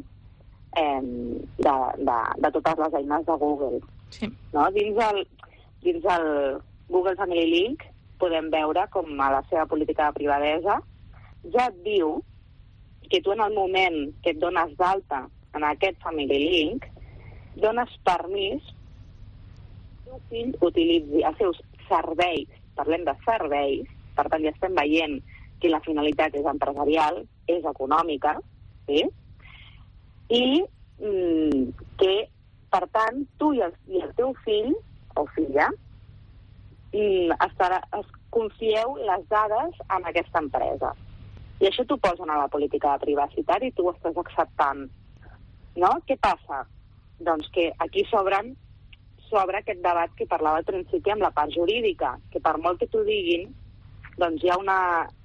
Speaker 13: eh, de, de, de totes les eines de Google.
Speaker 2: Sí.
Speaker 13: No? Dins, el, dins el Google Family Link podem veure com a la seva política de privadesa ja et diu que tu en el moment que et dones d'alta en aquest Family Link dones permís que el teu fill utilitzi els seus serveis, parlem de serveis, per tant ja estem veient que la finalitat és empresarial, és econòmica, sí? I mm, que, per tant, tu i el, i el teu fill o filla mm, estarà, es confieu les dades en aquesta empresa. I això t'ho posen a la política de privacitat i tu ho estàs acceptant. No? Què passa? Doncs que aquí s'obren s'obre aquest debat que parlava al principi amb la part jurídica, que per molt que t'ho diguin, doncs hi ha una...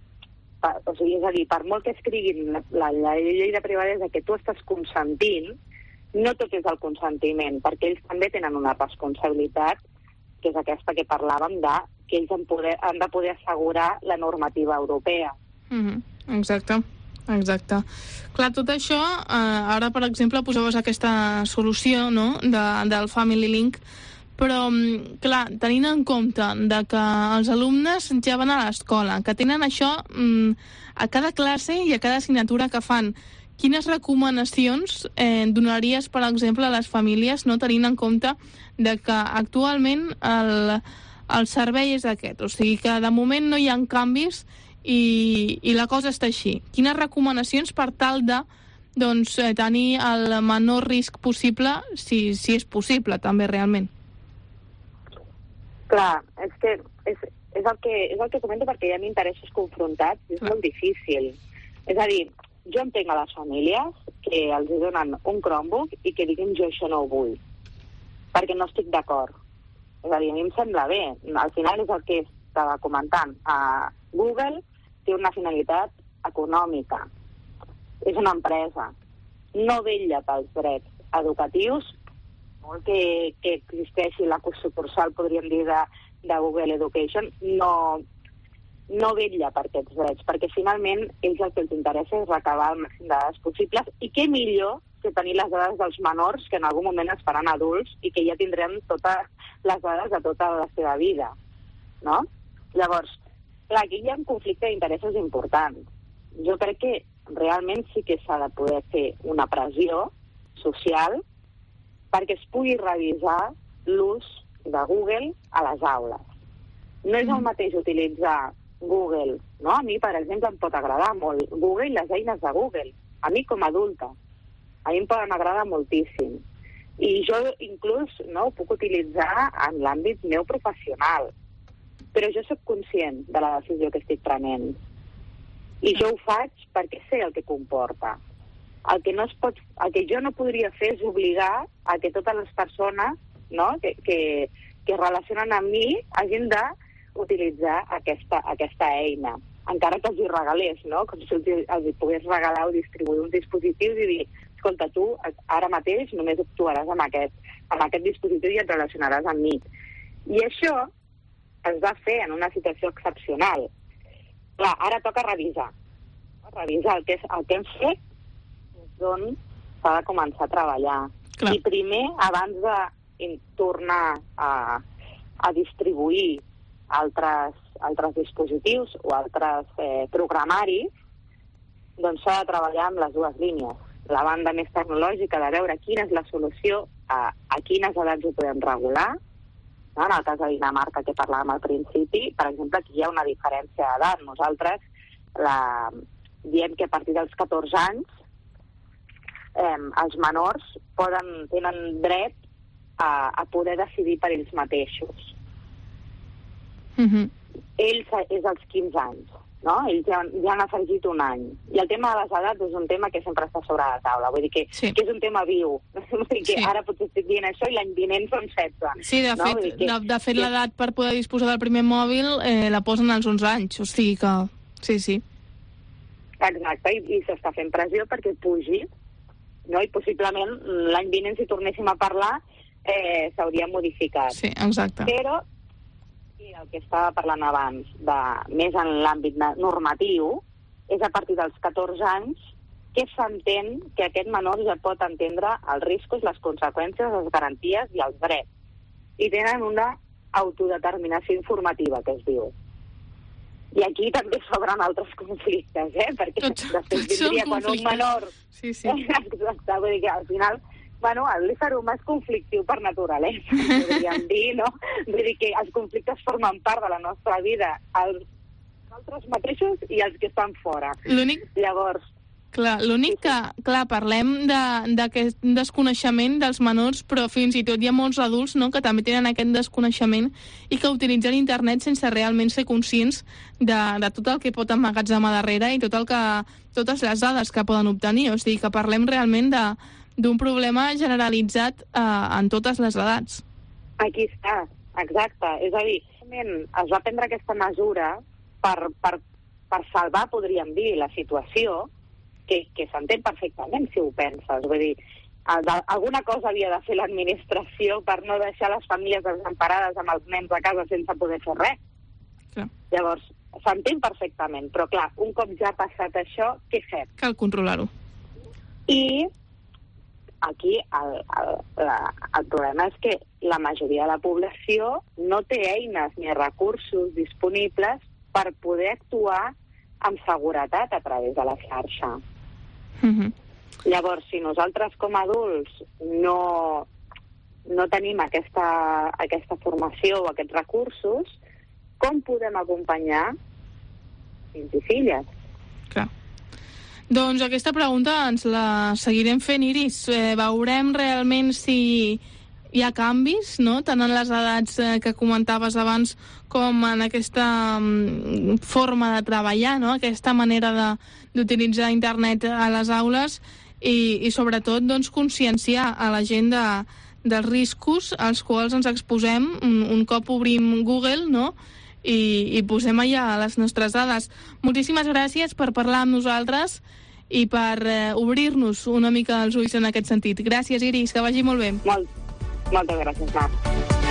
Speaker 13: O sigui, és a dir, per molt que escriguin la, la, la llei de privadesa que tu estàs consentint, no tot és el consentiment, perquè ells també tenen una responsabilitat, que és aquesta que parlàvem de que ells han, poder, han de poder assegurar la normativa europea.
Speaker 2: Mm-hmm. Exacte, exacte. Clar, tot això, eh, ara, per exemple, posaves aquesta solució, no?, de, del Family Link, però, clar, tenint en compte de que els alumnes ja van a l'escola, que tenen això mm, a cada classe i a cada assignatura que fan, quines recomanacions eh, donaries, per exemple, a les famílies, no tenint en compte de que actualment el, el servei és aquest, o sigui que de moment no hi ha canvis i, i la cosa està així. Quines recomanacions per tal de doncs, tenir el menor risc possible, si, si és possible també realment?
Speaker 13: Clar, és que és, és, el que, és el que comento perquè hi ha interessos confrontats i és molt difícil. És a dir, jo entenc a les famílies que els donen un Chromebook i que diguin jo això no ho vull, perquè no estic d'acord. És a dir, a mi em sembla bé. Al final és el que estava comentant. Uh, Google té una finalitat econòmica. És una empresa. No vetlla pels drets educatius, molt que, que existeixi la sucursal, podríem dir, de, de Google Education, no, no vetlla per aquests drets, perquè finalment ells el que els interessa és recabar el màxim de dades possibles, i què millor que tenir les dades dels menors que en algun moment es faran adults i que ja tindrem totes les dades de tota la seva vida, no? Llavors, clar, aquí hi ha un conflicte d'interessos important. Jo crec que realment sí que s'ha de poder fer una pressió social perquè es pugui revisar l'ús de Google a les aules. No és el mateix utilitzar Google, no? A mi, per exemple, em pot agradar molt Google i les eines de Google. A mi, com a adulta, a mi em poden agradar moltíssim. I jo, inclús, no, ho puc utilitzar en l'àmbit meu professional. Però jo sóc conscient de la decisió que estic prenent. I jo ho faig perquè sé el que comporta. El que, no es pot, el que jo no podria fer és obligar a que totes les persones, no, que, que, que es relacionen amb mi hagin d'utilitzar aquesta, aquesta eina. Encara que els hi regalés, no? Com si els, els hi pogués regalar o distribuir uns dispositius i dir, escolta, tu ara mateix només actuaràs amb aquest, amb aquest dispositiu i et relacionaràs amb mi. I això es va fer en una situació excepcional. Clar, ara toca revisar. Revisar el que, és, el que hem fet d'on s'ha de començar a treballar. Clar. I primer, abans de tornar a, a distribuir altres, altres dispositius o altres eh, programaris, doncs s'ha de treballar amb les dues línies. La banda més tecnològica de veure quina és la solució, a, a quines edats ho podem regular. No? En el cas de Dinamarca, que parlàvem al principi, per exemple, aquí hi ha una diferència d'edat. Nosaltres la, diem que a partir dels catorze anys eh, els menors poden, tenen dret a, a poder decidir per ells mateixos.
Speaker 2: Mm-hmm.
Speaker 13: Ells és als quinze anys, no? Ells ja, ja han afegit un any. I el tema de les edats és un tema que sempre està sobre la taula, vull dir que, sí. que és un tema viu. Vull dir que sí. Ara potser estic dient això i l'any vinent són setze.
Speaker 2: Sí, de
Speaker 13: no?
Speaker 2: fet,
Speaker 13: que,
Speaker 2: de, de fet que... l'edat per poder disposar del primer mòbil eh, la posen als onze anys, o sigui que... Sí, sí.
Speaker 13: Exacte, i, i s'està fent pressió perquè pugi, no? I possiblement l'any vinent, si tornéssim a parlar, eh, s'hauria modificat.
Speaker 2: Sí, exacte.
Speaker 13: Però el que estava parlant abans, de, més en l'àmbit normatiu, és a partir dels catorze anys que s'entén que aquest menor ja pot entendre els riscos, les conseqüències, les garanties i els drets. I tenen una autodeterminació informativa, que es diu. I aquí també s'obren altres conflictes, eh? Perquè tot, després vindria quan un menor...
Speaker 2: Sí, sí.
Speaker 13: Exacte, vull dir que al final... Bueno, l'ésser humà és conflictiu per naturalesa, podríem dir, no? Vull dir que els conflictes formen part de la nostra vida, els altres mateixos i els que estan fora.
Speaker 2: L'únic...
Speaker 13: Llavors...
Speaker 2: Clar, l'únic que, clar, parlem d'aquest de, desconeixement dels menors, però fins i tot hi ha molts adults, no?, que també tenen aquest desconeixement i que utilitzen internet sense realment ser conscients de, de tot el que pot emmagatzemar darrere i tot el que, totes les dades que poden obtenir. O sigui, que parlem realment de d'un problema generalitzat eh, en totes les edats.
Speaker 13: Aquí està, exacte. És a dir, es va prendre aquesta mesura per, per, per salvar, podríem dir, la situació, que, que s'entén perfectament, si ho penses. Vull dir, alguna cosa havia de fer l'administració per no deixar les famílies desemparades amb els nens a casa sense poder fer res.
Speaker 2: Clar.
Speaker 13: Llavors, s'entén perfectament, però clar, un cop ja ha passat això, què fem?
Speaker 2: Cal controlar-ho.
Speaker 13: I aquí el, el, la, el problema és que la majoria de la població no té eines ni recursos disponibles per poder actuar amb seguretat a través de la xarxa.
Speaker 2: Mm-hmm.
Speaker 13: Llavors, si nosaltres com a adults no, no tenim aquesta, aquesta formació o aquests recursos, com podem acompanyar fills i filles?
Speaker 2: Clar. Doncs aquesta pregunta ens la seguirem fent, Iris. Eh, veurem realment si hi ha canvis, no?, tant en les edats eh, que comentaves abans com en aquesta um, forma de treballar, no?, aquesta manera d'utilitzar internet a les aules i, i sobretot, doncs, conscienciar a la gent de, dels riscos als quals ens exposem un, un cop obrim Google, no?, i, i posem allà les nostres dades. Moltíssimes gràcies per parlar amb nosaltres i per eh, obrir-nos una mica els ulls en aquest sentit. Gràcies, Iris, que vagi molt bé.
Speaker 13: Molt, moltes gràcies, Marc.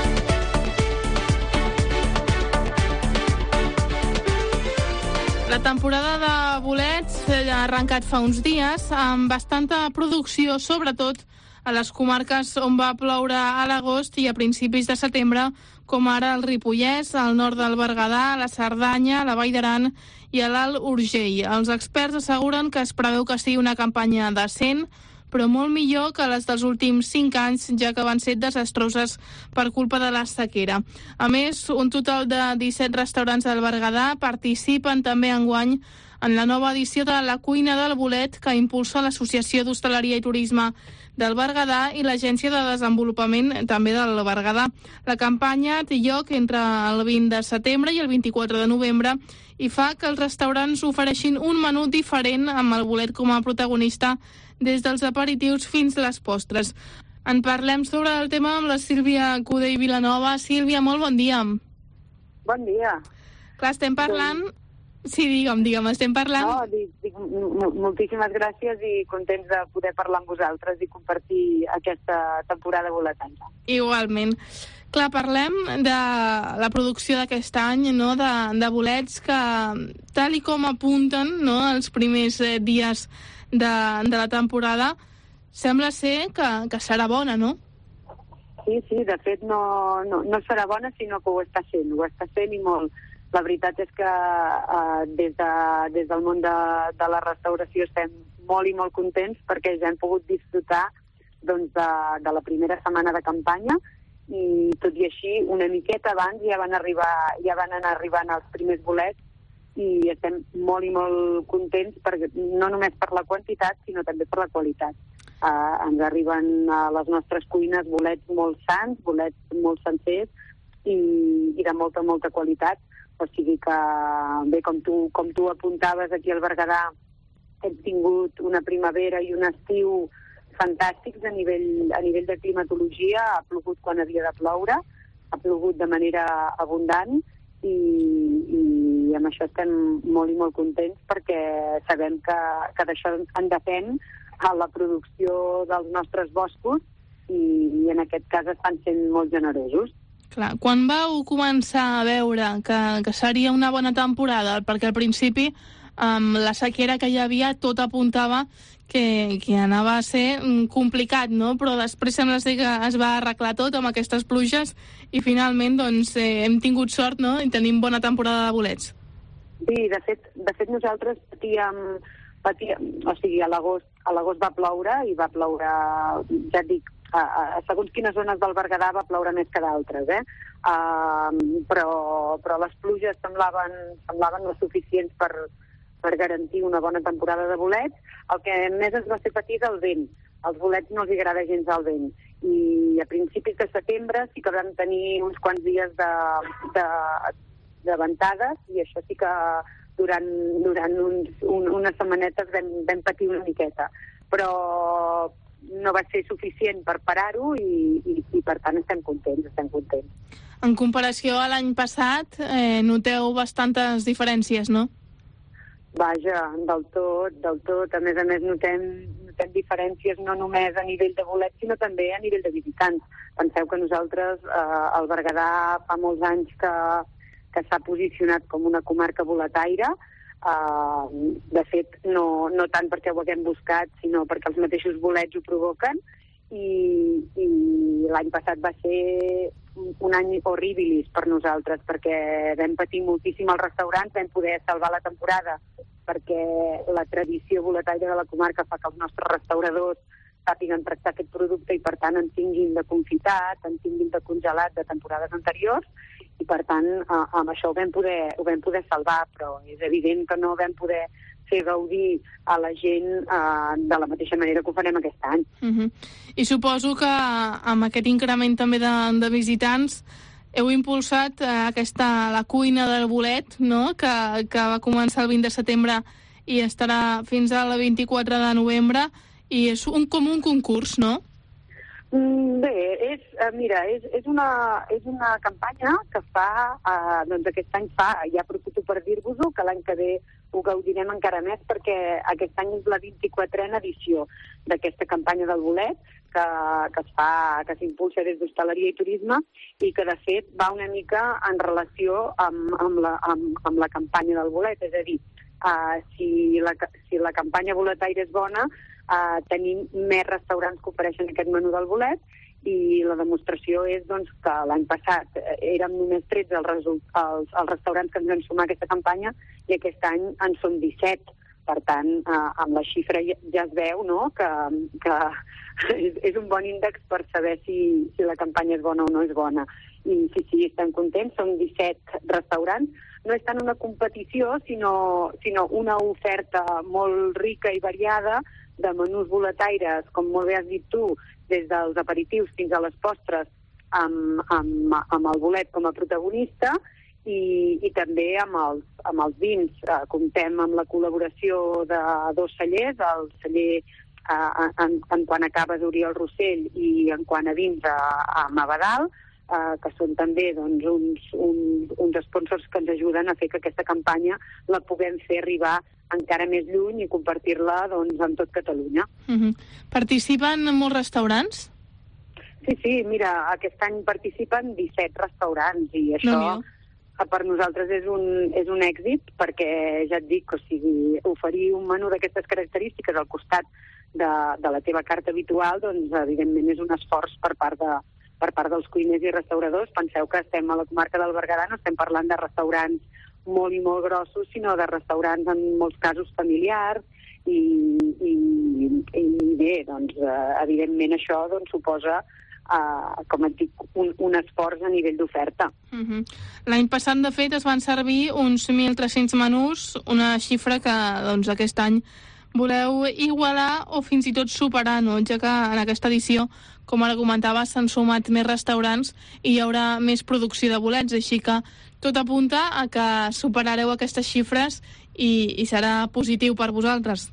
Speaker 2: La temporada de bolets ha arrencat fa uns dies amb bastanta producció, sobretot a les comarques on va ploure a l'agost i a principis de setembre, com ara el Ripollès, al nord del Berguedà, la Cerdanya, la Vall d'Aran i a l'Alt Urgell. Els experts asseguren que es preveu que sigui una campanya decent, però molt millor que les dels últims cinc anys, ja que van ser desastroses per culpa de la sequera. A més, un total de disset restaurants del Berguedà participen també enguany en la nova edició de La Cuina del Bolet, que impulsa l'Associació d'Hostaleria i Turisme del Berguedà i l'Agència de Desenvolupament també del Berguedà. La campanya té lloc entre el vint de setembre i el vint-i-quatre de novembre i fa que els restaurants ofereixin un menú diferent amb el bolet com a protagonista des dels aperitius fins a les postres. En parlem sobre el tema amb la Sílvia Cuder i Vilanova. Sílvia, molt bon dia.
Speaker 4: Bon dia.
Speaker 2: Clar, estem parlant... Sí, digue'm, digue'm, estem parlant...
Speaker 4: No, dic, dic, moltíssimes gràcies i contents de poder parlar amb vosaltres i compartir aquesta temporada boletana.
Speaker 2: Igualment. Clar, parlem de la producció d'aquest any, no?, de, de bolets que, tal i com apunten, no?, els primers eh, dies de, de la temporada, sembla ser que, que serà bona, no?
Speaker 4: Sí, sí, de fet no, no, no serà bona, sinó que ho està sent, ho està sent i molt. La veritat és que eh, des, de, des del món de, de la restauració estem molt i molt contents perquè ja hem pogut disfrutar doncs, de, de la primera setmana de campanya i tot i així una miqueta abans ja van arribar ja van anar arribant els primers bolets i estem molt i molt contents perquè, no només per la quantitat sinó també per la qualitat. Eh, ens arriben a les nostres cuines bolets molt sants, bolets molt sencers i, i de molta, molta qualitat. O sigui que, bé, com tu, com tu apuntaves aquí al Berguedà, hem tingut una primavera i un estiu fantàstics a nivell, a nivell de climatologia. Ha plogut quan havia de ploure, ha plogut de manera abundant i, i amb això estem molt i molt contents perquè sabem que, que d'això en depèn a la producció dels nostres boscos i, i en aquest cas estan sent molt generosos.
Speaker 2: Clar, quan vau començar a veure que, que seria una bona temporada? Perquè al principi, amb la sequera que hi havia, tot apuntava que, que anava a ser complicat, no? Però després sembla ser que es va arreglar tot amb aquestes pluges i finalment doncs, eh, hem tingut sort, no?, i tenim bona temporada de bolets.
Speaker 4: Sí, de fet, de fet nosaltres patíem, patíem, o sigui, a l'agost a l'agost va ploure i va ploure, ja et dic, A, a, segons quines zones del Berguedà va ploure més que d'altres, eh? Uh, però, però les pluges semblaven, semblaven no suficients per, per garantir una bona temporada de bolets. El que més ens va fer patir és el vent. Als bolets no els agrada gens el vent. I a principis de setembre sí que vam tenir uns quants dies de, de, de ventades i això sí que durant, durant uns, un, unes setmanetes vam, vam patir una miqueta. Però no va ser suficient per parar-ho i, i, i per tant estem contents, estem contents.
Speaker 2: En comparació a l'any passat, eh, noteu bastantes diferències, no?
Speaker 4: Vaja, del tot, del tot. A més a més notem, notem diferències no només a nivell de bolets, sinó també a nivell de visitants. Penseu que nosaltres, eh, el Berguedà, fa molts anys que, que s'ha posicionat com una comarca boletaire. Uh, de fet, no, no tant perquè ho haguem buscat, sinó perquè els mateixos bolets ho provoquen i, i l'any passat va ser un any horribilis per nosaltres perquè vam patir moltíssim als restaurants, vam poder salvar la temporada perquè la tradició boletaire de la comarca fa que els nostres restauradors sàpiguen tractar aquest producte i per tant en tinguin de confitat, en tinguin de congelat de temporades anteriors i per tant eh, amb això ho vam, poder, ho vam poder salvar, però és evident que no vam poder fer gaudir a la gent eh, de la mateixa manera que ho farem aquest any.
Speaker 2: Uh-huh. I suposo que amb aquest increment també de, de visitants heu impulsat eh, aquesta, la cuina del bolet, no?, que, que va començar el vint de setembre i estarà fins al vint-i-quatre de novembre i és un, com un concurs, no?
Speaker 4: Bé, és, mira, és, és, una, és una campanya que fa, eh, doncs aquest any fa, ja aprofito per dir-vos-ho, que l'any que ve ho gaudirem encara més perquè aquest any és la vint-i-quatrena edició d'aquesta campanya del bolet que, que es fa, que s'impulsa des d'Hostaleria i Turisme i que de fet va una mica en relació amb, amb, la, amb, amb la campanya del bolet, és a dir, eh, si, la, si la campanya boletaire és bona, Uh, tenim més restaurants que ofereixen aquest menú del bolet i la demostració és doncs, que l'any passat érem només tretze els, els, els restaurants que ens van sumar a aquesta campanya i aquest any en són disset. Per tant, eh, amb la xifra ja, ja es veu, no?, que, que és, és un bon índex per saber si, si la campanya és bona o no és bona. I sí, sí, estem contents, són disset restaurants. No és tant una competició, sinó, sinó una oferta molt rica i variada de menús boletaires, com molt bé has dit tu, des dels aperitius fins a les postres, amb, amb, amb el bolet com a protagonista, i, i també amb els, amb els vins. Eh, comptem amb la col·laboració de dos cellers, el celler eh, en, en quan acabes Oriol Rossell i en quant a vins a, a Mabadal, eh, que són també doncs, uns, uns, uns sponsors que ens ajuden a fer que aquesta campanya la puguem fer arribar encara més lluny i compartir-la doncs, amb tot Catalunya.
Speaker 2: Uh-huh. Participen molts restaurants?
Speaker 4: Sí, sí, mira, aquest any participen disset restaurants i això no, per nosaltres és un, és un èxit perquè, ja et dic, o sigui, oferir un menú d'aquestes característiques al costat de, de la teva carta habitual, doncs evidentment és un esforç per part de, per part dels cuiners i restauradors. Penseu que estem a la comarca del Berguedà, no estem parlant de restaurants molt i molt grossos, sinó de restaurants en molts casos familiars i, i, i bé, doncs, evidentment això doncs, suposa Uh, com et dic, un, un esforç a nivell d'oferta.
Speaker 2: Uh-huh. L'any passat, de fet, es van servir uns mil tres-cents menús, una xifra que doncs, aquest any voleu igualar o fins i tot superar, no? Ja que en aquesta edició, com ara comentava, s'han sumat més restaurants i hi haurà més producció de bolets, així que tot apunta a que superareu aquestes xifres i, i serà positiu per vosaltres.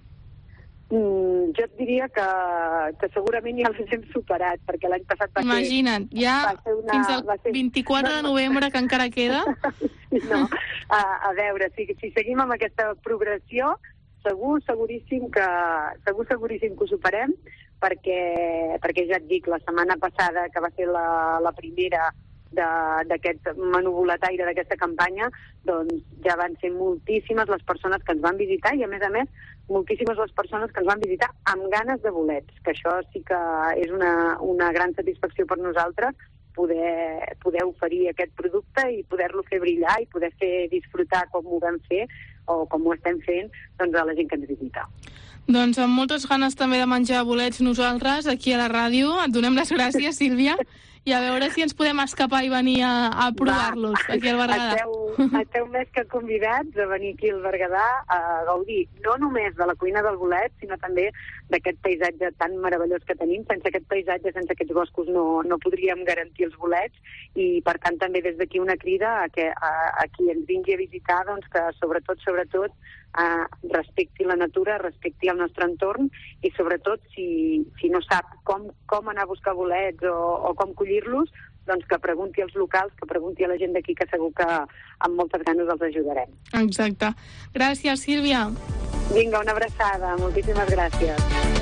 Speaker 4: Mm, jo et diria que, que segurament ja les hem superat, perquè l'any passat va
Speaker 2: Imagina't,
Speaker 4: ser...
Speaker 2: ja
Speaker 4: va ser una,
Speaker 2: fins al
Speaker 4: va ser...
Speaker 2: vint-i-quatre de novembre, que encara queda.
Speaker 4: No, a, a veure, si, si seguim amb aquesta progressió, segur, seguríssim que, segur, seguríssim que ho superem, perquè, perquè ja et dic, la setmana passada, que va ser la, la primera d'aquest menú boletaire, d'aquesta campanya, doncs ja van ser moltíssimes les persones que ens van visitar i, a més a més, moltíssimes les persones que ens van visitar amb ganes de bolets, que això sí que és una, una gran satisfacció per nosaltres, poder, poder oferir aquest producte i poder-lo fer brillar i poder fer disfrutar com ho vam fer o com ho estem fent doncs, a la gent que ens visita.
Speaker 2: Doncs amb moltes ganes també de menjar bolets nosaltres aquí a la ràdio. Et donem les gràcies, Sílvia, i a veure si ens podem escapar i venir a, a provar-los aquí al Berguedà.
Speaker 4: Esteu, esteu més que convidats a venir aquí al Berguedà a gaudir no només de la cuina del bolet, sinó també d'aquest paisatge tan meravellós que tenim. Sense aquest paisatge, sense aquests boscos, no, no podríem garantir els bolets i, per tant, també des d'aquí una crida a, que, a, a qui ens vingui a visitar, doncs que sobretot, sobretot, Uh, respecti la natura, respecti el nostre entorn i sobretot si, si no sap com, com anar a buscar bolets o, o com collir-los, doncs que pregunti als locals, que pregunti a la gent d'aquí, que segur que amb moltes ganes els ajudarem.
Speaker 2: Exacte. Gràcies, Sílvia.
Speaker 4: Vinga, una abraçada. Moltíssimes gràcies.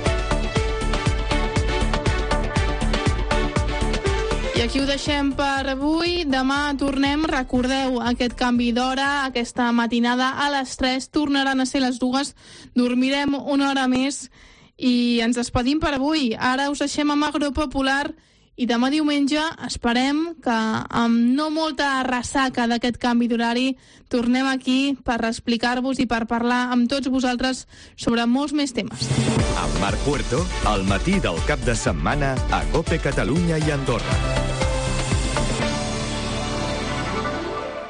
Speaker 2: I aquí ho deixem per avui. Demà tornem. Recordeu aquest canvi d'hora, aquesta matinada a les tres. Tornaran a ser les dues. Dormirem una hora més i ens despedim per avui. Ara us deixem amb Agropopular i demà diumenge esperem que amb no molta ressaca d'aquest canvi d'horari tornem aquí per explicar-vos i per parlar amb tots vosaltres sobre molts més temes.
Speaker 1: Amb Marc Puerto, al matí del cap de setmana a COPE Catalunya i Andorra.